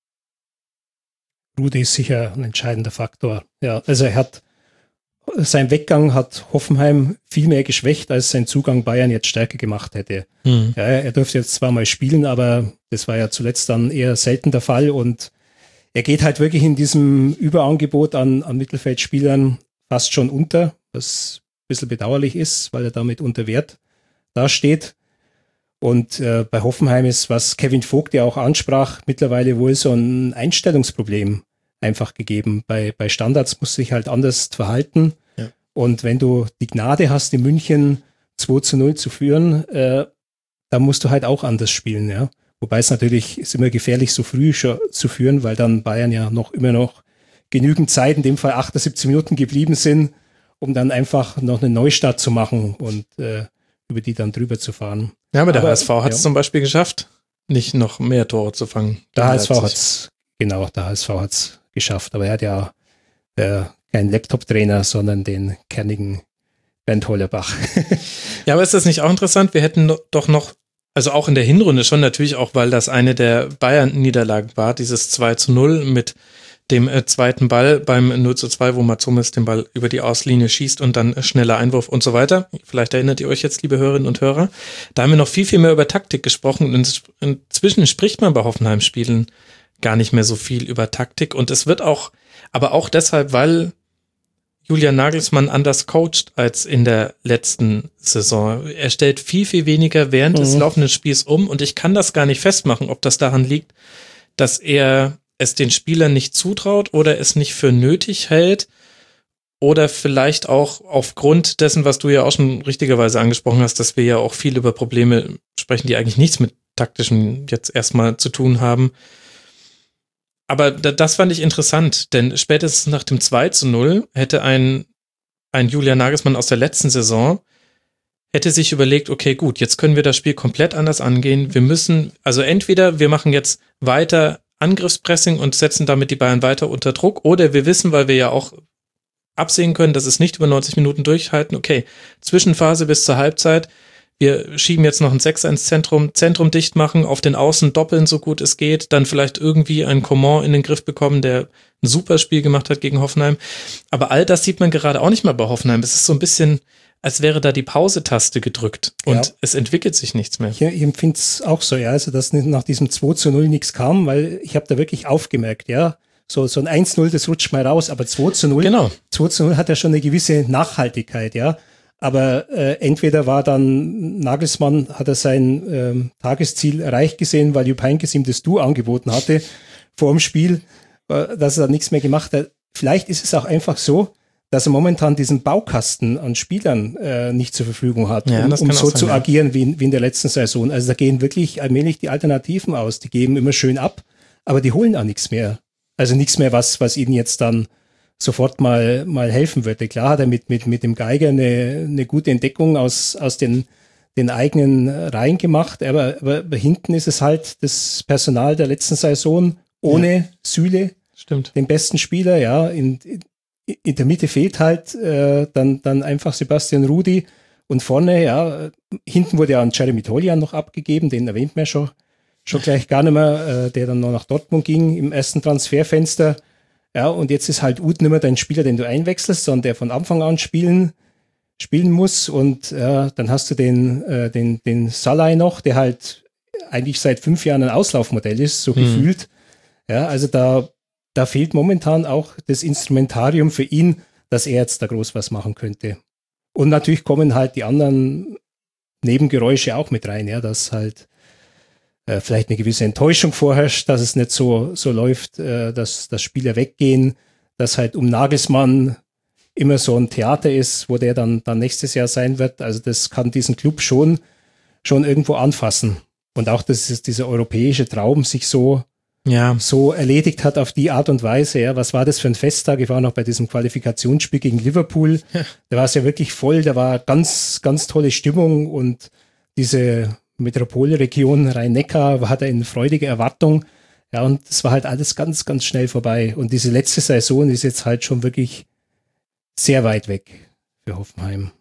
Rudi ist sicher ein entscheidender Faktor. Ja, also er hat sein Weggang hat Hoffenheim viel mehr geschwächt, als sein Zugang Bayern jetzt stärker gemacht hätte. Mhm. Ja, er durfte jetzt zwar mal spielen, aber das war ja zuletzt dann eher selten der Fall und er geht halt wirklich in diesem Überangebot an, an Mittelfeldspielern fast schon unter, was ein bisschen bedauerlich ist, weil er damit unter Wert dasteht. Und äh, bei Hoffenheim ist, was Kevin Vogt ja auch ansprach, mittlerweile wohl so ein Einstellungsproblem einfach gegeben. Bei, bei Standards muss sich halt anders verhalten. Ja. Und wenn du die Gnade hast, in München zwei zu null zu führen, äh, dann musst du halt auch anders spielen, ja. Wobei es natürlich ist immer gefährlich, so früh schon zu führen, weil dann Bayern ja noch immer noch genügend Zeit, in dem Fall achtundsiebzig Minuten geblieben sind, um dann einfach noch einen Neustart zu machen und äh, über die dann drüber zu fahren. Ja, aber der aber, H S V hat es ja. zum Beispiel geschafft, nicht noch mehr Tore zu fangen. Der H S V hat es, genau, der H S V hat es geschafft, aber er hat ja äh, keinen Laptop-Trainer, sondern den kernigen Bernd Hollerbach. Ja, aber ist das nicht auch interessant? Wir hätten doch noch, also auch in der Hinrunde schon natürlich auch, weil das eine der Bayern-Niederlagen war, dieses zwei zu null mit dem äh, zweiten Ball beim null zu zwei, wo Matsumis den Ball über die Auslinie schießt und dann äh, schneller Einwurf und so weiter. Vielleicht erinnert ihr euch jetzt, liebe Hörerinnen und Hörer. Da haben wir noch viel, viel mehr über Taktik gesprochen und inzwischen spricht man bei Hoffenheim-Spielen gar nicht mehr so viel über Taktik und es wird auch, aber auch deshalb, weil Julian Nagelsmann anders coacht als in der letzten Saison. Er stellt viel, viel weniger während mhm. des laufenden Spiels um und ich kann das gar nicht festmachen, ob das daran liegt, dass er es den Spielern nicht zutraut oder es nicht für nötig hält oder vielleicht auch aufgrund dessen, was du ja auch schon richtigerweise angesprochen hast, dass wir ja auch viel über Probleme sprechen, die eigentlich nichts mit taktischen jetzt erstmal zu tun haben. Aber das fand ich interessant, denn spätestens nach dem zwei zu null hätte ein, ein Julian Nagelsmann aus der letzten Saison hätte sich überlegt, okay, gut, jetzt können wir das Spiel komplett anders angehen. Wir müssen, also entweder wir machen jetzt weiter Angriffspressing und setzen damit die Bayern weiter unter Druck, oder wir wissen, weil wir ja auch absehen können, dass es nicht über neunzig Minuten durchhalten, okay, Zwischenphase bis zur Halbzeit, wir schieben jetzt noch ein Sechser ins Zentrum, Zentrum dicht machen, auf den Außen doppeln, so gut es geht, dann vielleicht irgendwie einen Coman in den Griff bekommen, der ein super Spiel gemacht hat gegen Hoffenheim. Aber all das sieht man gerade auch nicht mehr bei Hoffenheim. Es ist so ein bisschen, als wäre da die Pause-Taste gedrückt und ja. es entwickelt sich nichts mehr. Ich, ich empfinde es auch so, ja, also dass nach diesem zwei zu null nichts kam, weil ich habe da wirklich aufgemerkt, ja, so, so ein eins zu null, das rutscht mal raus, aber zwei zu null, genau. zwei zu null hat ja schon eine gewisse Nachhaltigkeit, ja. Aber äh, entweder war dann Nagelsmann, hat er sein ähm, Tagesziel erreicht gesehen, weil Jupp Heynckes ihm das Du angeboten hatte vor dem Spiel, äh, dass er nichts mehr gemacht hat. Vielleicht ist es auch einfach so, dass er momentan diesen Baukasten an Spielern äh, nicht zur Verfügung hat, ja, um, um so sein, zu ja. agieren wie in, wie in der letzten Saison. Also da gehen wirklich allmählich die Alternativen aus. Die geben immer schön ab, aber die holen auch nichts mehr. Also nichts mehr, was, was ihnen jetzt dann sofort mal, mal helfen würde. Klar hat er mit, mit, mit dem Geiger eine, eine gute Entdeckung aus, aus den, den eigenen Reihen gemacht, aber, aber hinten ist es halt das Personal der letzten Saison ohne ja. Süle, Stimmt. den besten Spieler, ja, in, in der Mitte fehlt halt äh, dann, dann einfach Sebastian Rudy und vorne, ja, hinten wurde ja an Jeremy Toljan noch abgegeben, den erwähnt man ja schon, schon gleich gar nicht mehr, äh, der dann noch nach Dortmund ging im ersten Transferfenster. Ja, und jetzt ist halt Uth nicht mehr dein Spieler, den du einwechselst, sondern der von Anfang an spielen, spielen muss. Und ja, dann hast du den, äh, den, den Salai noch, der halt eigentlich seit fünf Jahren ein Auslaufmodell ist, so mhm. gefühlt. Ja, also da, da fehlt momentan auch das Instrumentarium für ihn, dass er jetzt da groß was machen könnte. Und natürlich kommen halt die anderen Nebengeräusche auch mit rein, ja, dass halt äh, vielleicht eine gewisse Enttäuschung vorherrscht, dass es nicht so, so läuft, äh, dass, dass Spieler weggehen, dass halt um Nagelsmann immer so ein Theater ist, wo der dann, dann nächstes Jahr sein wird. Also das kann diesen Club schon, schon irgendwo anfassen. Und auch, dass es dieser europäische Traum sich so, ja. so erledigt hat auf die Art und Weise. Ja. Was war das für ein Festtag? Ich war noch bei diesem Qualifikationsspiel gegen Liverpool. Ja. Da war es ja wirklich voll. Da war ganz, ganz tolle Stimmung und diese Metropolregion Rhein-Neckar hatte eine freudige Erwartung. Ja, und es war halt alles ganz, ganz schnell vorbei. Und diese letzte Saison ist jetzt halt schon wirklich sehr weit weg für Hoffenheim.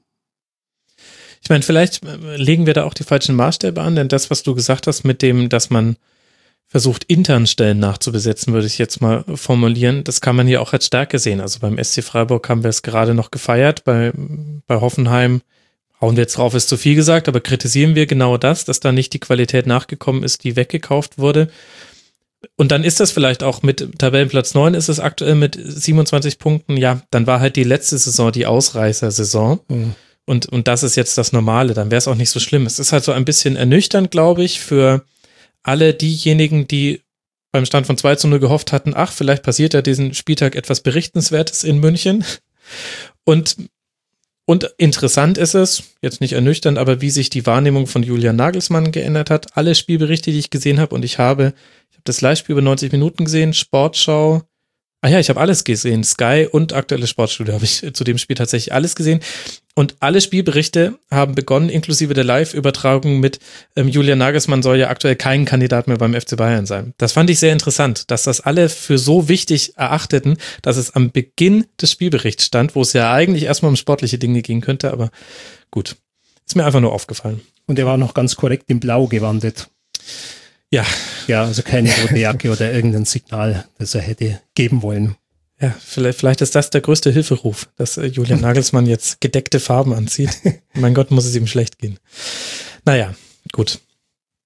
Ich meine, vielleicht legen wir da auch die falschen Maßstäbe an, denn das, was du gesagt hast mit dem, dass man versucht, intern Stellen nachzubesetzen, würde ich jetzt mal formulieren, das kann man hier auch als Stärke sehen. Also beim S C Freiburg haben wir es gerade noch gefeiert, bei, bei Hoffenheim hauen wir jetzt drauf, ist zu viel gesagt, aber kritisieren wir genau das, dass da nicht die Qualität nachgekommen ist, die weggekauft wurde. Und dann ist das vielleicht auch mit Tabellenplatz neun ist es aktuell mit siebenundzwanzig Punkten, ja, dann war halt die letzte Saison die Ausreißersaison. Mhm. Und, und das ist jetzt das Normale, dann wäre es auch nicht so schlimm. Es ist halt so ein bisschen ernüchternd, glaube ich, für alle diejenigen, die beim Stand von zwei zu null gehofft hatten, ach, vielleicht passiert ja diesen Spieltag etwas Berichtenswertes in München. Und Und interessant ist es, jetzt nicht ernüchternd, aber wie sich die Wahrnehmung von Julian Nagelsmann geändert hat. Alle Spielberichte, die ich gesehen habe, und ich habe, ich habe das Live-Spiel über neunzig Minuten gesehen, Sportschau, ah ja, ich habe alles gesehen, Sky und aktuelle Sportstudio habe ich zu dem Spiel tatsächlich alles gesehen. Und alle Spielberichte haben begonnen, inklusive der Live-Übertragung mit ähm, Julian Nagelsmann soll ja aktuell kein Kandidat mehr beim F C Bayern sein. Das fand ich sehr interessant, dass das alle für so wichtig erachteten, dass es am Beginn des Spielberichts stand, wo es ja eigentlich erstmal um sportliche Dinge gehen könnte, aber gut, ist mir einfach nur aufgefallen. Und er war noch ganz korrekt in Blau gewandelt. Ja. Ja, also keine rote Jacke oder irgendein Signal, das er hätte geben wollen. Ja, vielleicht, vielleicht ist das der größte Hilferuf, dass äh, Julian Nagelsmann jetzt gedeckte Farben anzieht. Mein Gott, muss es ihm schlecht gehen. Naja, gut.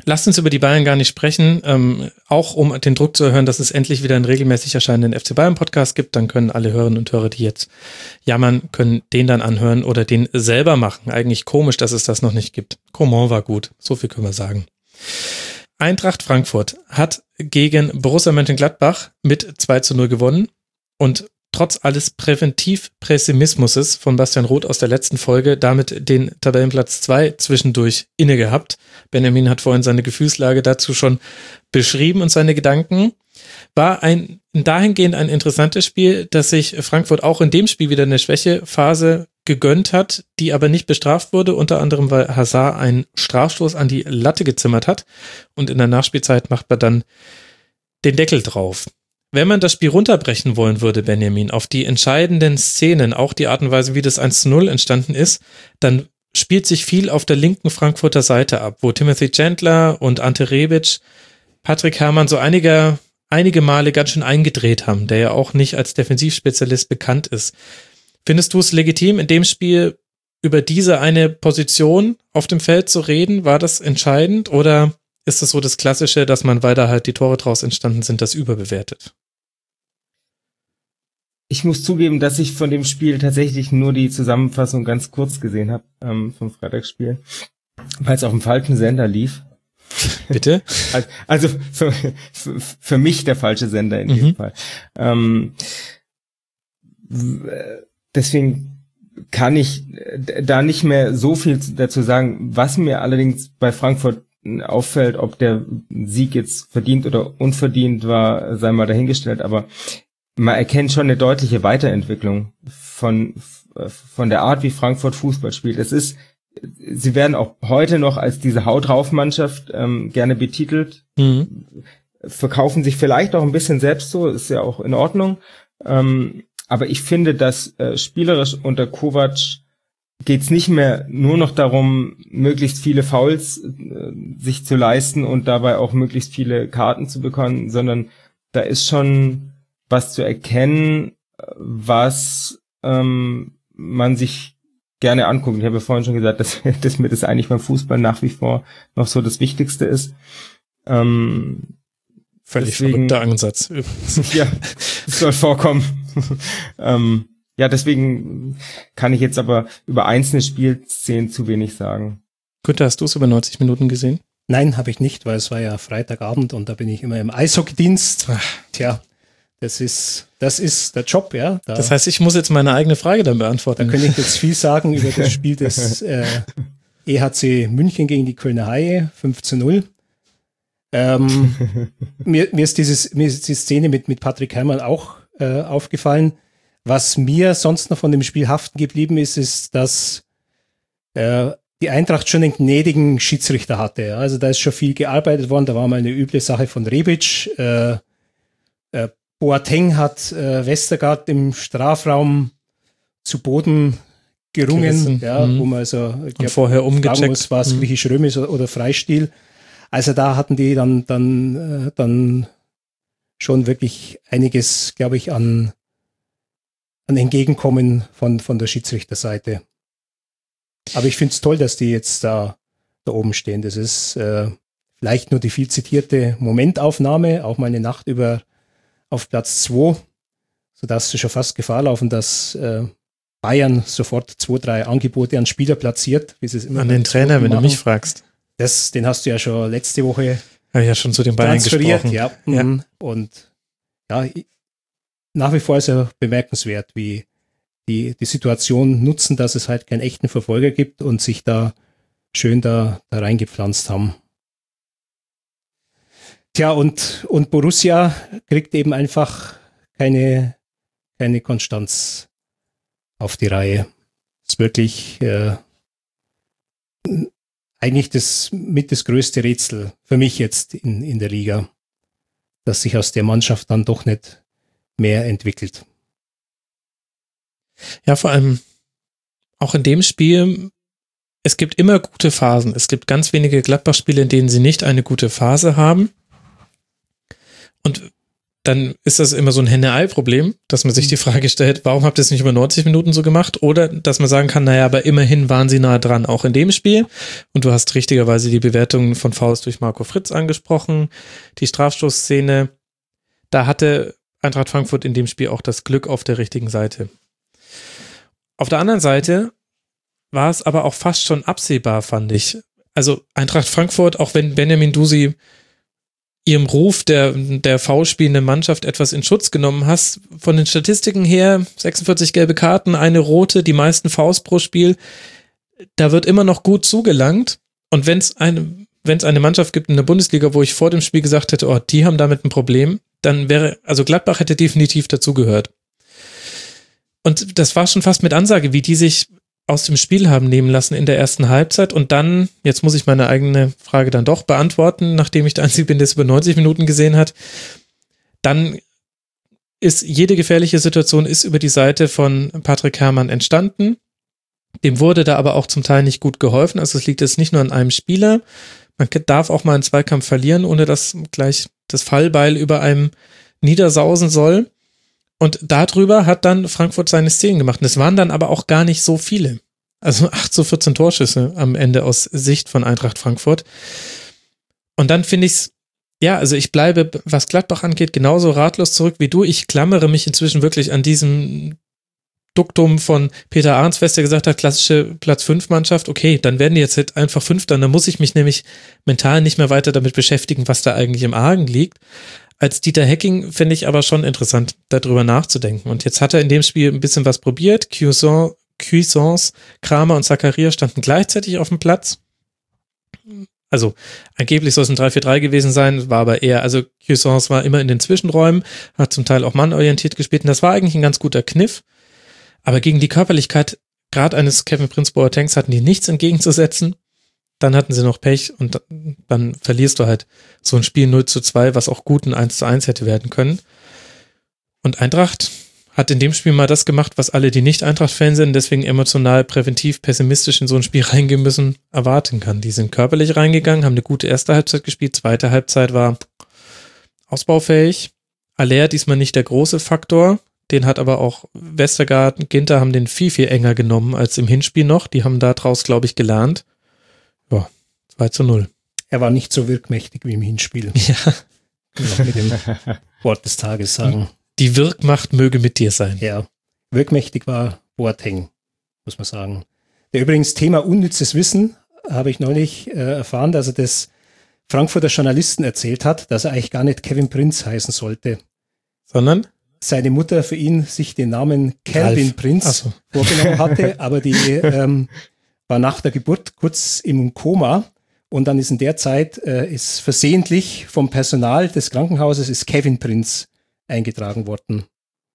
Lasst uns über die Bayern gar nicht sprechen, ähm, auch um den Druck zu erhöhen, dass es endlich wieder einen regelmäßig erscheinenden F C Bayern Podcast gibt, dann können alle Hörerinnen und Hörer, die jetzt jammern, können den dann anhören oder den selber machen. Eigentlich komisch, dass es das noch nicht gibt. Coman war gut, so viel können wir sagen. Eintracht Frankfurt hat gegen Borussia Mönchengladbach mit zwei zu null gewonnen und trotz alles Präventiv-Pessimismus von Bastian Roth aus der letzten Folge damit den Tabellenplatz zwei zwischendurch inne gehabt. Benjamin hat vorhin seine Gefühlslage dazu schon beschrieben und seine Gedanken. War ein dahingehend ein interessantes Spiel, dass sich Frankfurt auch in dem Spiel wieder eine Schwächephase gegönnt hat, die aber nicht bestraft wurde, unter anderem weil Hazard einen Strafstoß an die Latte gezimmert hat und in der Nachspielzeit macht man dann den Deckel drauf. Wenn man das Spiel runterbrechen wollen würde, Benjamin, auf die entscheidenden Szenen, auch die Art und Weise, wie das eins zu null entstanden ist, dann spielt sich viel auf der linken Frankfurter Seite ab, wo Timothy Chandler und Ante Rebic, Patrick Herrmann so einige, einige Male ganz schön eingedreht haben, der ja auch nicht als Defensivspezialist bekannt ist. Findest du es legitim, in dem Spiel über diese eine Position auf dem Feld zu reden? War das entscheidend oder ist das so das Klassische, dass man, weil da halt die Tore draus entstanden sind, das überbewertet? Ich muss zugeben, dass ich von dem Spiel tatsächlich nur die Zusammenfassung ganz kurz gesehen habe, ähm, vom Freitagsspiel, weil es auf dem falschen Sender lief. Bitte? Also, also für, für, für mich der falsche Sender in diesem mhm. Fall. Ähm, deswegen kann ich da nicht mehr so viel dazu sagen. Was mir allerdings bei Frankfurt auffällt, ob der Sieg jetzt verdient oder unverdient war, sei mal dahingestellt, aber man erkennt schon eine deutliche Weiterentwicklung von von der Art, wie Frankfurt Fußball spielt. Es ist, sie werden auch heute noch als diese Haut-drauf-Mannschaft ähm, gerne betitelt, mhm. verkaufen sich vielleicht auch ein bisschen selbst so, ist ja auch in Ordnung. Ähm, aber ich finde, dass äh, spielerisch unter Kovac geht's nicht mehr nur noch darum, möglichst viele Fouls äh, sich zu leisten und dabei auch möglichst viele Karten zu bekommen, sondern da ist schon was zu erkennen, was ähm, man sich gerne anguckt. Ich habe ja vorhin schon gesagt, dass, dass mir das eigentlich beim Fußball nach wie vor noch so das Wichtigste ist. Ähm, Völlig deswegen, verrückter Ansatz. Ja, das soll vorkommen. ähm, ja, deswegen kann ich jetzt aber über einzelne Spielszenen zu wenig sagen. Günther, hast du es über neunzig Minuten gesehen? Nein, habe ich nicht, weil es war ja Freitagabend und da bin ich immer im Eishockeydienst. Tja, das ist, das ist der Job, ja. Da, das heißt, ich muss jetzt meine eigene Frage dann beantworten. Da könnte ich jetzt viel sagen über das Spiel des äh, E H C München gegen die Kölner Haie, fünf zu null. Ähm, mir, mir ist dieses, mir ist die Szene mit, mit Patrick Herrmann auch äh, aufgefallen. Was mir sonst noch von dem Spiel haften geblieben ist, ist, dass äh, die Eintracht schon einen gnädigen Schiedsrichter hatte. Also da ist schon viel gearbeitet worden. Da war mal eine üble Sache von Rebic. Äh, äh, Boateng hat äh, Westergaard im Strafraum zu Boden gerungen, ja, mhm. wo man also ich glaub, vorher umgecheckt muss, war es mhm. griechisch-römisch oder, oder Freistil. Also da hatten die dann dann äh, dann schon wirklich einiges, glaube ich, an an Entgegenkommen von von der Schiedsrichterseite. Aber ich finde es toll, dass die jetzt da da oben stehen. Das ist äh, vielleicht nur die viel zitierte Momentaufnahme, auch mal eine Nacht über auf Platz zwei, sodass sie schon fast Gefahr laufen, dass äh, Bayern sofort zwei, drei Angebote an Spieler platziert, wie sie es immer an den Trainer, wenn du mich fragst. Das, den hast du ja schon letzte Woche habe ich ja schon zu den Bayern gesprochen. Ja. ja. Und ja, nach wie vor ist er bemerkenswert, wie die die Situation nutzen, dass es halt keinen echten Verfolger gibt und sich da schön da, da reingepflanzt haben. Tja, und, und Borussia kriegt eben einfach keine, keine Konstanz auf die Reihe. Das ist wirklich äh, eigentlich das mit das größte Rätsel für mich jetzt in, in der Liga, dass sich aus der Mannschaft dann doch nicht mehr entwickelt. Ja, vor allem auch in dem Spiel, es gibt immer gute Phasen. Es gibt ganz wenige Gladbach-Spiele, in denen sie nicht eine gute Phase haben. Und dann ist das immer so ein Henne-Ei-Problem, dass man sich die Frage stellt, warum habt ihr es nicht über neunzig Minuten so gemacht? Oder dass man sagen kann, naja, aber immerhin waren sie nah dran, auch in dem Spiel. Und du hast richtigerweise die Bewertung von Fouls durch Marco Fritz angesprochen. Die Strafstoßszene, da hatte Eintracht Frankfurt in dem Spiel auch das Glück auf der richtigen Seite. Auf der anderen Seite war es aber auch fast schon absehbar, fand ich. Also Eintracht Frankfurt, auch wenn Benjamin Dusi ihrem Ruf der, der foulspielenden Mannschaft etwas in Schutz genommen hast, von den Statistiken her, sechsundvierzig gelbe Karten, eine rote, die meisten Fouls pro Spiel, da wird immer noch gut zugelangt. Und wenn es eine, wenn es eine Mannschaft gibt in der Bundesliga, wo ich vor dem Spiel gesagt hätte, oh, die haben damit ein Problem, dann wäre, also Gladbach hätte definitiv dazugehört. Und das war schon fast mit Ansage, wie die sich aus dem Spiel haben nehmen lassen in der ersten Halbzeit und dann, jetzt muss ich meine eigene Frage dann doch beantworten, nachdem ich der Einzige bin, der es über neunzig Minuten gesehen hat, dann ist jede gefährliche Situation ist über die Seite von Patrick Herrmann entstanden. Dem wurde da aber auch zum Teil nicht gut geholfen, also es liegt jetzt nicht nur an einem Spieler, man darf auch mal einen Zweikampf verlieren, ohne dass gleich das Fallbeil über einem niedersausen soll. Und darüber hat dann Frankfurt seine Szenen gemacht. Und es waren dann aber auch gar nicht so viele. Also acht zu vierzehn Torschüsse am Ende aus Sicht von Eintracht Frankfurt. Und dann finde ich es, ja, also ich bleibe, was Gladbach angeht, genauso ratlos zurück wie du. Ich klammere mich inzwischen wirklich an diesem Duktum von Peter Arnsfest, der gesagt hat, klassische Platz fünf Mannschaft, okay, dann werden die jetzt halt einfach Fünfter. Dann muss ich mich nämlich mental nicht mehr weiter damit beschäftigen, was da eigentlich im Argen liegt. Als Dieter Hecking finde ich aber schon interessant, darüber nachzudenken. Und jetzt hat er in dem Spiel ein bisschen was probiert. Cuisance, Cuisance, Kramer und Zakaria standen gleichzeitig auf dem Platz. Also angeblich soll es ein drei vier drei gewesen sein, war aber eher, also Cuisance war immer in den Zwischenräumen, hat zum Teil auch mannorientiert gespielt und das war eigentlich ein ganz guter Kniff. Aber gegen die Körperlichkeit gerade eines Kevin Prince Boatengs hatten die nichts entgegenzusetzen. Dann hatten sie noch Pech und dann verlierst du halt so ein Spiel null zu zwei, was auch gut ein eins zu eins hätte werden können. Und Eintracht hat in dem Spiel mal das gemacht, was alle, die nicht Eintracht-Fans sind, deswegen emotional, präventiv, pessimistisch in so ein Spiel reingehen müssen, erwarten kann. Die sind körperlich reingegangen, haben eine gute erste Halbzeit gespielt, zweite Halbzeit war ausbaufähig. Aller diesmal nicht der große Faktor, den hat aber auch Westergaard, Ginter haben den viel, viel enger genommen als im Hinspiel noch. Die haben daraus, glaube ich, gelernt. Ja, zwei zu null. Er war nicht so wirkmächtig wie im Hinspiel. Ja. Kann ich auch mit dem Wort des Tages sagen. Die Wirkmacht möge mit dir sein. Ja, wirkmächtig war Boateng, muss man sagen. Der übrigens Thema unnützes Wissen habe ich neulich äh, erfahren, dass er das Frankfurter Journalisten erzählt hat, dass er eigentlich gar nicht Kevin Prinz heißen sollte. Sondern? Seine Mutter für ihn sich den Namen Calvin Ralf. Prinz Ach so. vorgenommen hatte, aber die ähm, war nach der Geburt kurz im Koma und dann ist in der Zeit äh, ist versehentlich vom Personal des Krankenhauses ist Kevin Prinz eingetragen worden.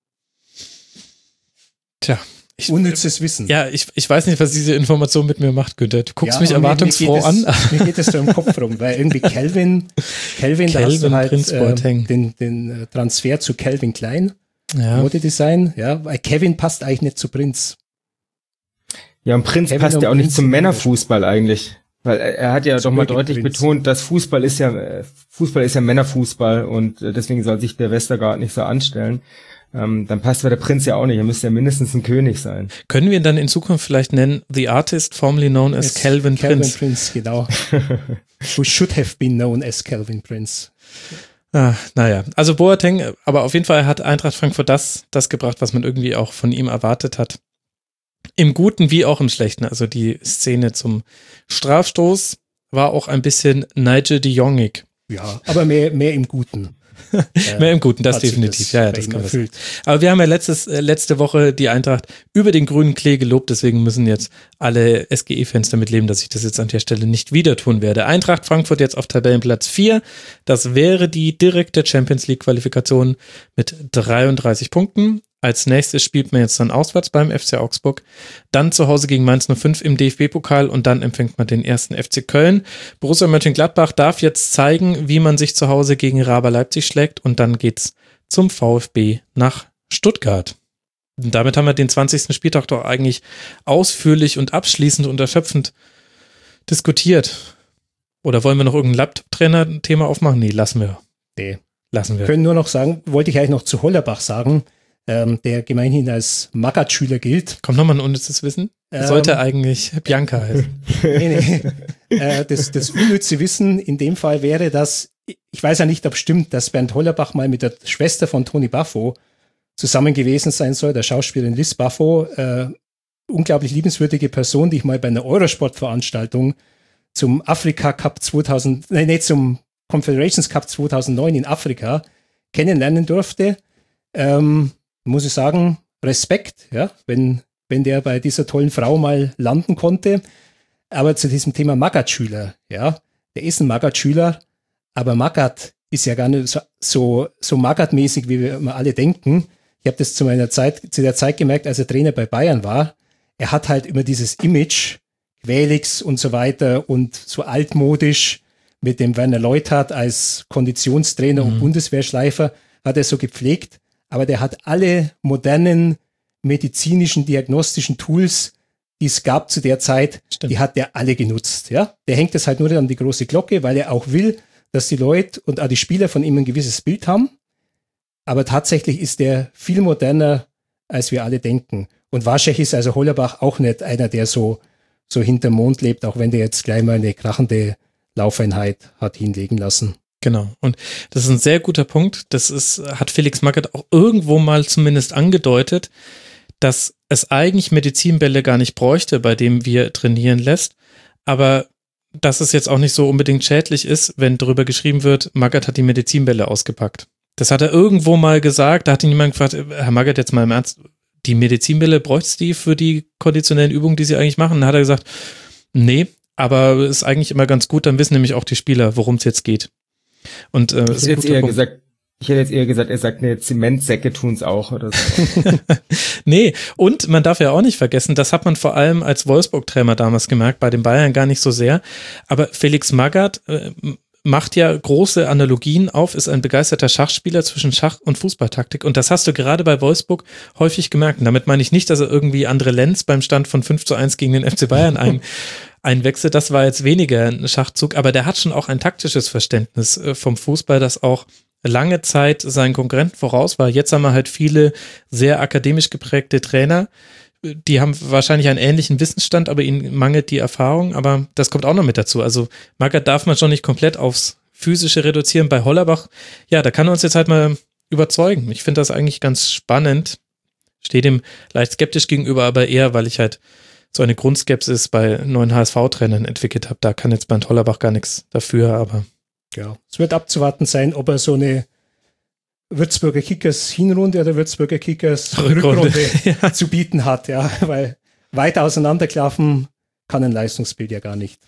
Tja. Ich, Unnützes Wissen. Ja, ich, ich weiß nicht, was diese Information mit mir macht, Günther. Du guckst ja, mich erwartungsfroh mir, mir an. Es, mir geht es so im Kopf rum, weil irgendwie Calvin, Calvin, da hast du halt äh, den, den Transfer zu Calvin Klein, ja. Modedesign, ja, weil Kevin passt eigentlich nicht zu Prinz. Ja, und Prinz Kevin passt und ja auch nicht Prinz zum Männerfußball eigentlich. Weil er, er hat ja doch mal deutlich Prinz. betont, dass Fußball ist ja, Fußball ist ja Männerfußball und deswegen soll sich der Westergaard nicht so anstellen. Ähm, dann passt aber der Prinz ja auch nicht. Er müsste ja mindestens ein König sein. Können wir ihn dann in Zukunft vielleicht nennen, The Artist formerly known as Calvin Calvin Prince? Prince, genau. Who should have been known as Calvin Prince. Ah, naja, also Boateng, aber auf jeden Fall hat Eintracht Frankfurt das, das gebracht, was man irgendwie auch von ihm erwartet hat. Im Guten wie auch im Schlechten. Also die Szene zum Strafstoß war auch ein bisschen Nigel de Jongig. Ja, aber mehr, mehr im Guten. Mehr im Guten, das hat sich definitiv. das ja, ja, bei das ihm kann man erfüllt. sagen. Aber wir haben ja letztes, äh, letzte Woche die Eintracht über den grünen Klee gelobt, deswegen müssen jetzt alle S G E-Fans damit leben, dass ich das jetzt an der Stelle nicht wieder tun werde. Eintracht Frankfurt jetzt auf Tabellenplatz vier. Das wäre die direkte Champions-League-Qualifikation mit dreiunddreißig Punkten. Als nächstes spielt man jetzt dann auswärts beim F C Augsburg, dann zu Hause gegen Mainz null fünf im D F B-Pokal und dann empfängt man den ersten F C Köln. Borussia Mönchengladbach darf jetzt zeigen, wie man sich zu Hause gegen Raber Leipzig schlägt und dann geht's zum VfB nach Stuttgart. Und damit haben wir den zwanzigsten Spieltag doch eigentlich ausführlich und abschließend und erschöpfend diskutiert. Oder wollen wir noch irgendein Laptop-Trainer-Thema aufmachen? Nee, lassen wir. Nee. lassen wir. Können nur noch sagen, wollte ich eigentlich noch zu Hollerbach sagen, ähm, der gemeinhin als Magath-Schüler gilt. Kommt nochmal ein unnützes Wissen? Ähm, Sollte eigentlich Bianca heißen. nee, nee. äh, das, das unnütze Wissen in dem Fall wäre, dass, ich weiß ja nicht, ob stimmt, dass Bernd Hollerbach mal mit der Schwester von Tony Buffo zusammen gewesen sein soll, der Schauspielerin Liz Buffo, äh, unglaublich liebenswürdige Person, die ich mal bei einer Eurosport-Veranstaltung zum Afrika Cup zweitausend, nein, nicht zum Confederations Cup zweitausendneun in Afrika kennenlernen durfte. Ähm, muss ich sagen, Respekt, ja, wenn, wenn der bei dieser tollen Frau mal landen konnte. Aber zu diesem Thema Magath-Schüler, ja, der ist ein Magath-Schüler, aber Magath ist ja gar nicht so, so, so Magath-mäßig, wie wir immer alle denken. Ich habe das zu meiner Zeit, zu der Zeit gemerkt, als er Trainer bei Bayern war. Er hat halt immer dieses Image, Quelix und so weiter und so altmodisch mit dem Werner Leuthard als Konditionstrainer mhm. und Bundeswehrschleifer hat er so gepflegt. Aber der hat alle modernen medizinischen, diagnostischen Tools, die es gab zu der Zeit, Stimmt. die hat der alle genutzt. Ja? Der hängt das halt nur an die große Glocke, weil er auch will, dass die Leute und auch die Spieler von ihm ein gewisses Bild haben. Aber tatsächlich ist der viel moderner, als wir alle denken. Und wahrscheinlich ist also Hollerbach auch nicht einer, der so, so hinterm Mond lebt, auch wenn der jetzt gleich mal eine krachende Laufeinheit hat hinlegen lassen. Genau. Und das ist ein sehr guter Punkt. Das ist, hat Felix Magath auch irgendwo mal zumindest angedeutet, dass es eigentlich Medizinbälle gar nicht bräuchte, bei dem wir trainieren lässt. Aber dass es jetzt auch nicht so unbedingt schädlich ist, wenn drüber geschrieben wird, Magath hat die Medizinbälle ausgepackt. Das hat er irgendwo mal gesagt. Da hat ihn jemand gefragt, Herr Magath, jetzt mal im Ernst, die Medizinbälle, bräucht's die für die konditionellen Übungen, die Sie eigentlich machen? Dann hat er gesagt, nee, aber ist eigentlich immer ganz gut, dann wissen nämlich auch die Spieler, worum es jetzt geht. Und, äh, ich, hätte jetzt eher gesagt, ich hätte jetzt eher gesagt, er sagt, ne, Zementsäcke tun's auch oder so. Nee, und man darf ja auch nicht vergessen, das hat man vor allem als Wolfsburg-Trainer damals gemerkt, bei den Bayern gar nicht so sehr, aber Felix Magath äh, macht ja große Analogien auf, ist ein begeisterter Schachspieler zwischen Schach und Fußballtaktik und das hast du gerade bei Wolfsburg häufig gemerkt. Und damit meine ich nicht, dass er irgendwie André Lenz beim Stand von fünf zu eins gegen den F C Bayern ein einwechselt. Das war jetzt weniger ein Schachzug, aber der hat schon auch ein taktisches Verständnis vom Fußball, das auch lange Zeit seinen Konkurrenten voraus war. Jetzt haben wir halt viele sehr akademisch geprägte Trainer, die haben wahrscheinlich einen ähnlichen Wissensstand, aber ihnen mangelt die Erfahrung, aber das kommt auch noch mit dazu. Also Magath darf man schon nicht komplett aufs Physische reduzieren. Bei Hollerbach, ja, da kann er uns jetzt halt mal überzeugen. Ich finde das eigentlich ganz spannend. Stehe dem leicht skeptisch gegenüber, aber eher, weil ich halt so eine Grundskepsis bei neuen H S V-Trainern entwickelt habe. Da kann jetzt Bernd Hollerbach gar nichts dafür, aber ja, es wird abzuwarten sein, ob er so eine Würzburger Kickers Hinrunde oder Würzburger Kickers Rückrunde, Rückrunde ja. zu bieten hat, ja, weil weit auseinanderklaffen kann ein Leistungsbild ja gar nicht.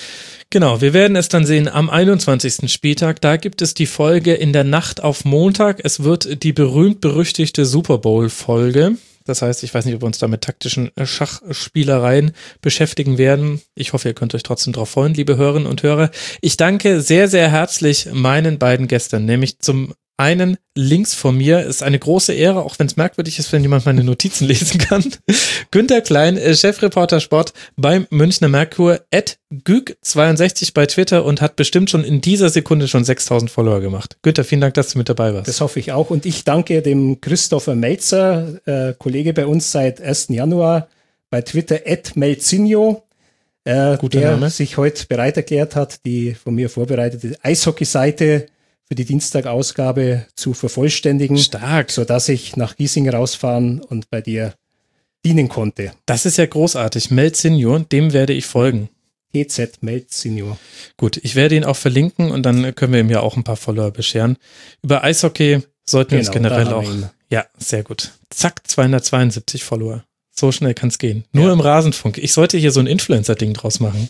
Genau, wir werden es dann sehen am einundzwanzigsten Spieltag. Da gibt es die Folge in der Nacht auf Montag. Es wird die berühmt-berüchtigte Super Bowl-Folge. Das heißt, ich weiß nicht, ob wir uns da mit taktischen Schachspielereien beschäftigen werden. Ich hoffe, ihr könnt euch trotzdem drauf freuen, liebe Hörerinnen und Hörer. Ich danke sehr, sehr herzlich meinen beiden Gästen, nämlich zum einen links von mir, ist eine große Ehre, auch wenn es merkwürdig ist, wenn jemand meine Notizen lesen kann. Günther Klein, Chefreporter Sport beim Münchner Merkur, at güg zweiundsechzig bei Twitter und hat bestimmt schon in dieser Sekunde schon sechstausend Follower gemacht. Günther, vielen Dank, dass du mit dabei warst. Das hoffe ich auch und ich danke dem Christopher Melzer, äh, Kollege bei uns seit ersten Januar bei Twitter, at Melzinho, äh, der Name. sich heute bereit erklärt hat, die von mir vorbereitete Eishockey-Seite für die Dienstagausgabe zu vervollständigen. Stark. Sodass ich nach Giesing rausfahren und bei dir dienen konnte. Das ist ja großartig. Meld Senior, dem werde ich folgen. T Z Meld Senior. Gut, ich werde ihn auch verlinken und dann können wir ihm ja auch ein paar Follower bescheren. Über Eishockey sollten wir genau, uns generell auch... Ja, sehr gut. Zack, zweihundertzweiundsiebzig Follower. So schnell kann es gehen. Nur ja. im Rasenfunk. Ich sollte hier so ein Influencer-Ding draus machen.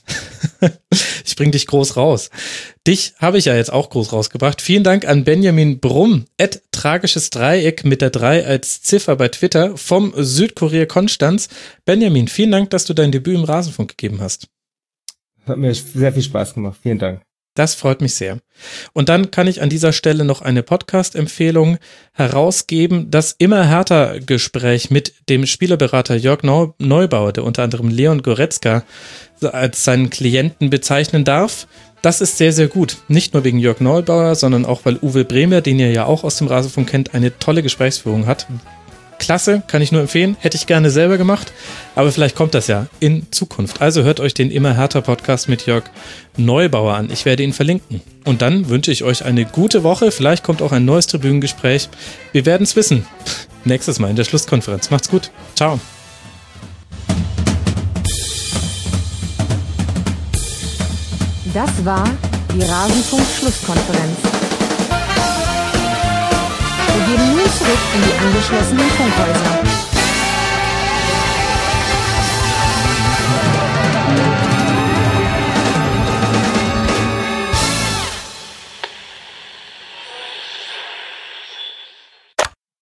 Ich bring dich groß raus. Dich habe ich ja jetzt auch groß rausgebracht. Vielen Dank an Benjamin Brumm, at tragisches Dreieck mit der drei als Ziffer bei Twitter vom Südkurier Konstanz. Benjamin, vielen Dank, dass du dein Debüt im Rasenfunk gegeben hast. Hat mir sehr viel Spaß gemacht. Vielen Dank. Das freut mich sehr. Und dann kann ich an dieser Stelle noch eine Podcast-Empfehlung herausgeben. Das immer härter Gespräch mit dem Spielerberater Jörg Neubauer, der unter anderem Leon Goretzka als seinen Klienten bezeichnen darf. Das ist sehr, sehr gut. Nicht nur wegen Jörg Neubauer, sondern auch, weil Uwe Bremer, den ihr ja auch aus dem Rasenfunk kennt, eine tolle Gesprächsführung hat. Klasse, kann ich nur empfehlen. Hätte ich gerne selber gemacht, aber vielleicht kommt das ja in Zukunft. Also hört euch den Immer härter Podcast mit Jörg Neubauer an. Ich werde ihn verlinken. Und dann wünsche ich euch eine gute Woche. Vielleicht kommt auch ein neues Tribünengespräch. Wir werden es wissen. Nächstes Mal in der Schlusskonferenz. Macht's gut. Ciao. Das war die Rasenfunk-Schlusskonferenz. Wir gehen nun zurück in die angeschlossenen Funkhäuser.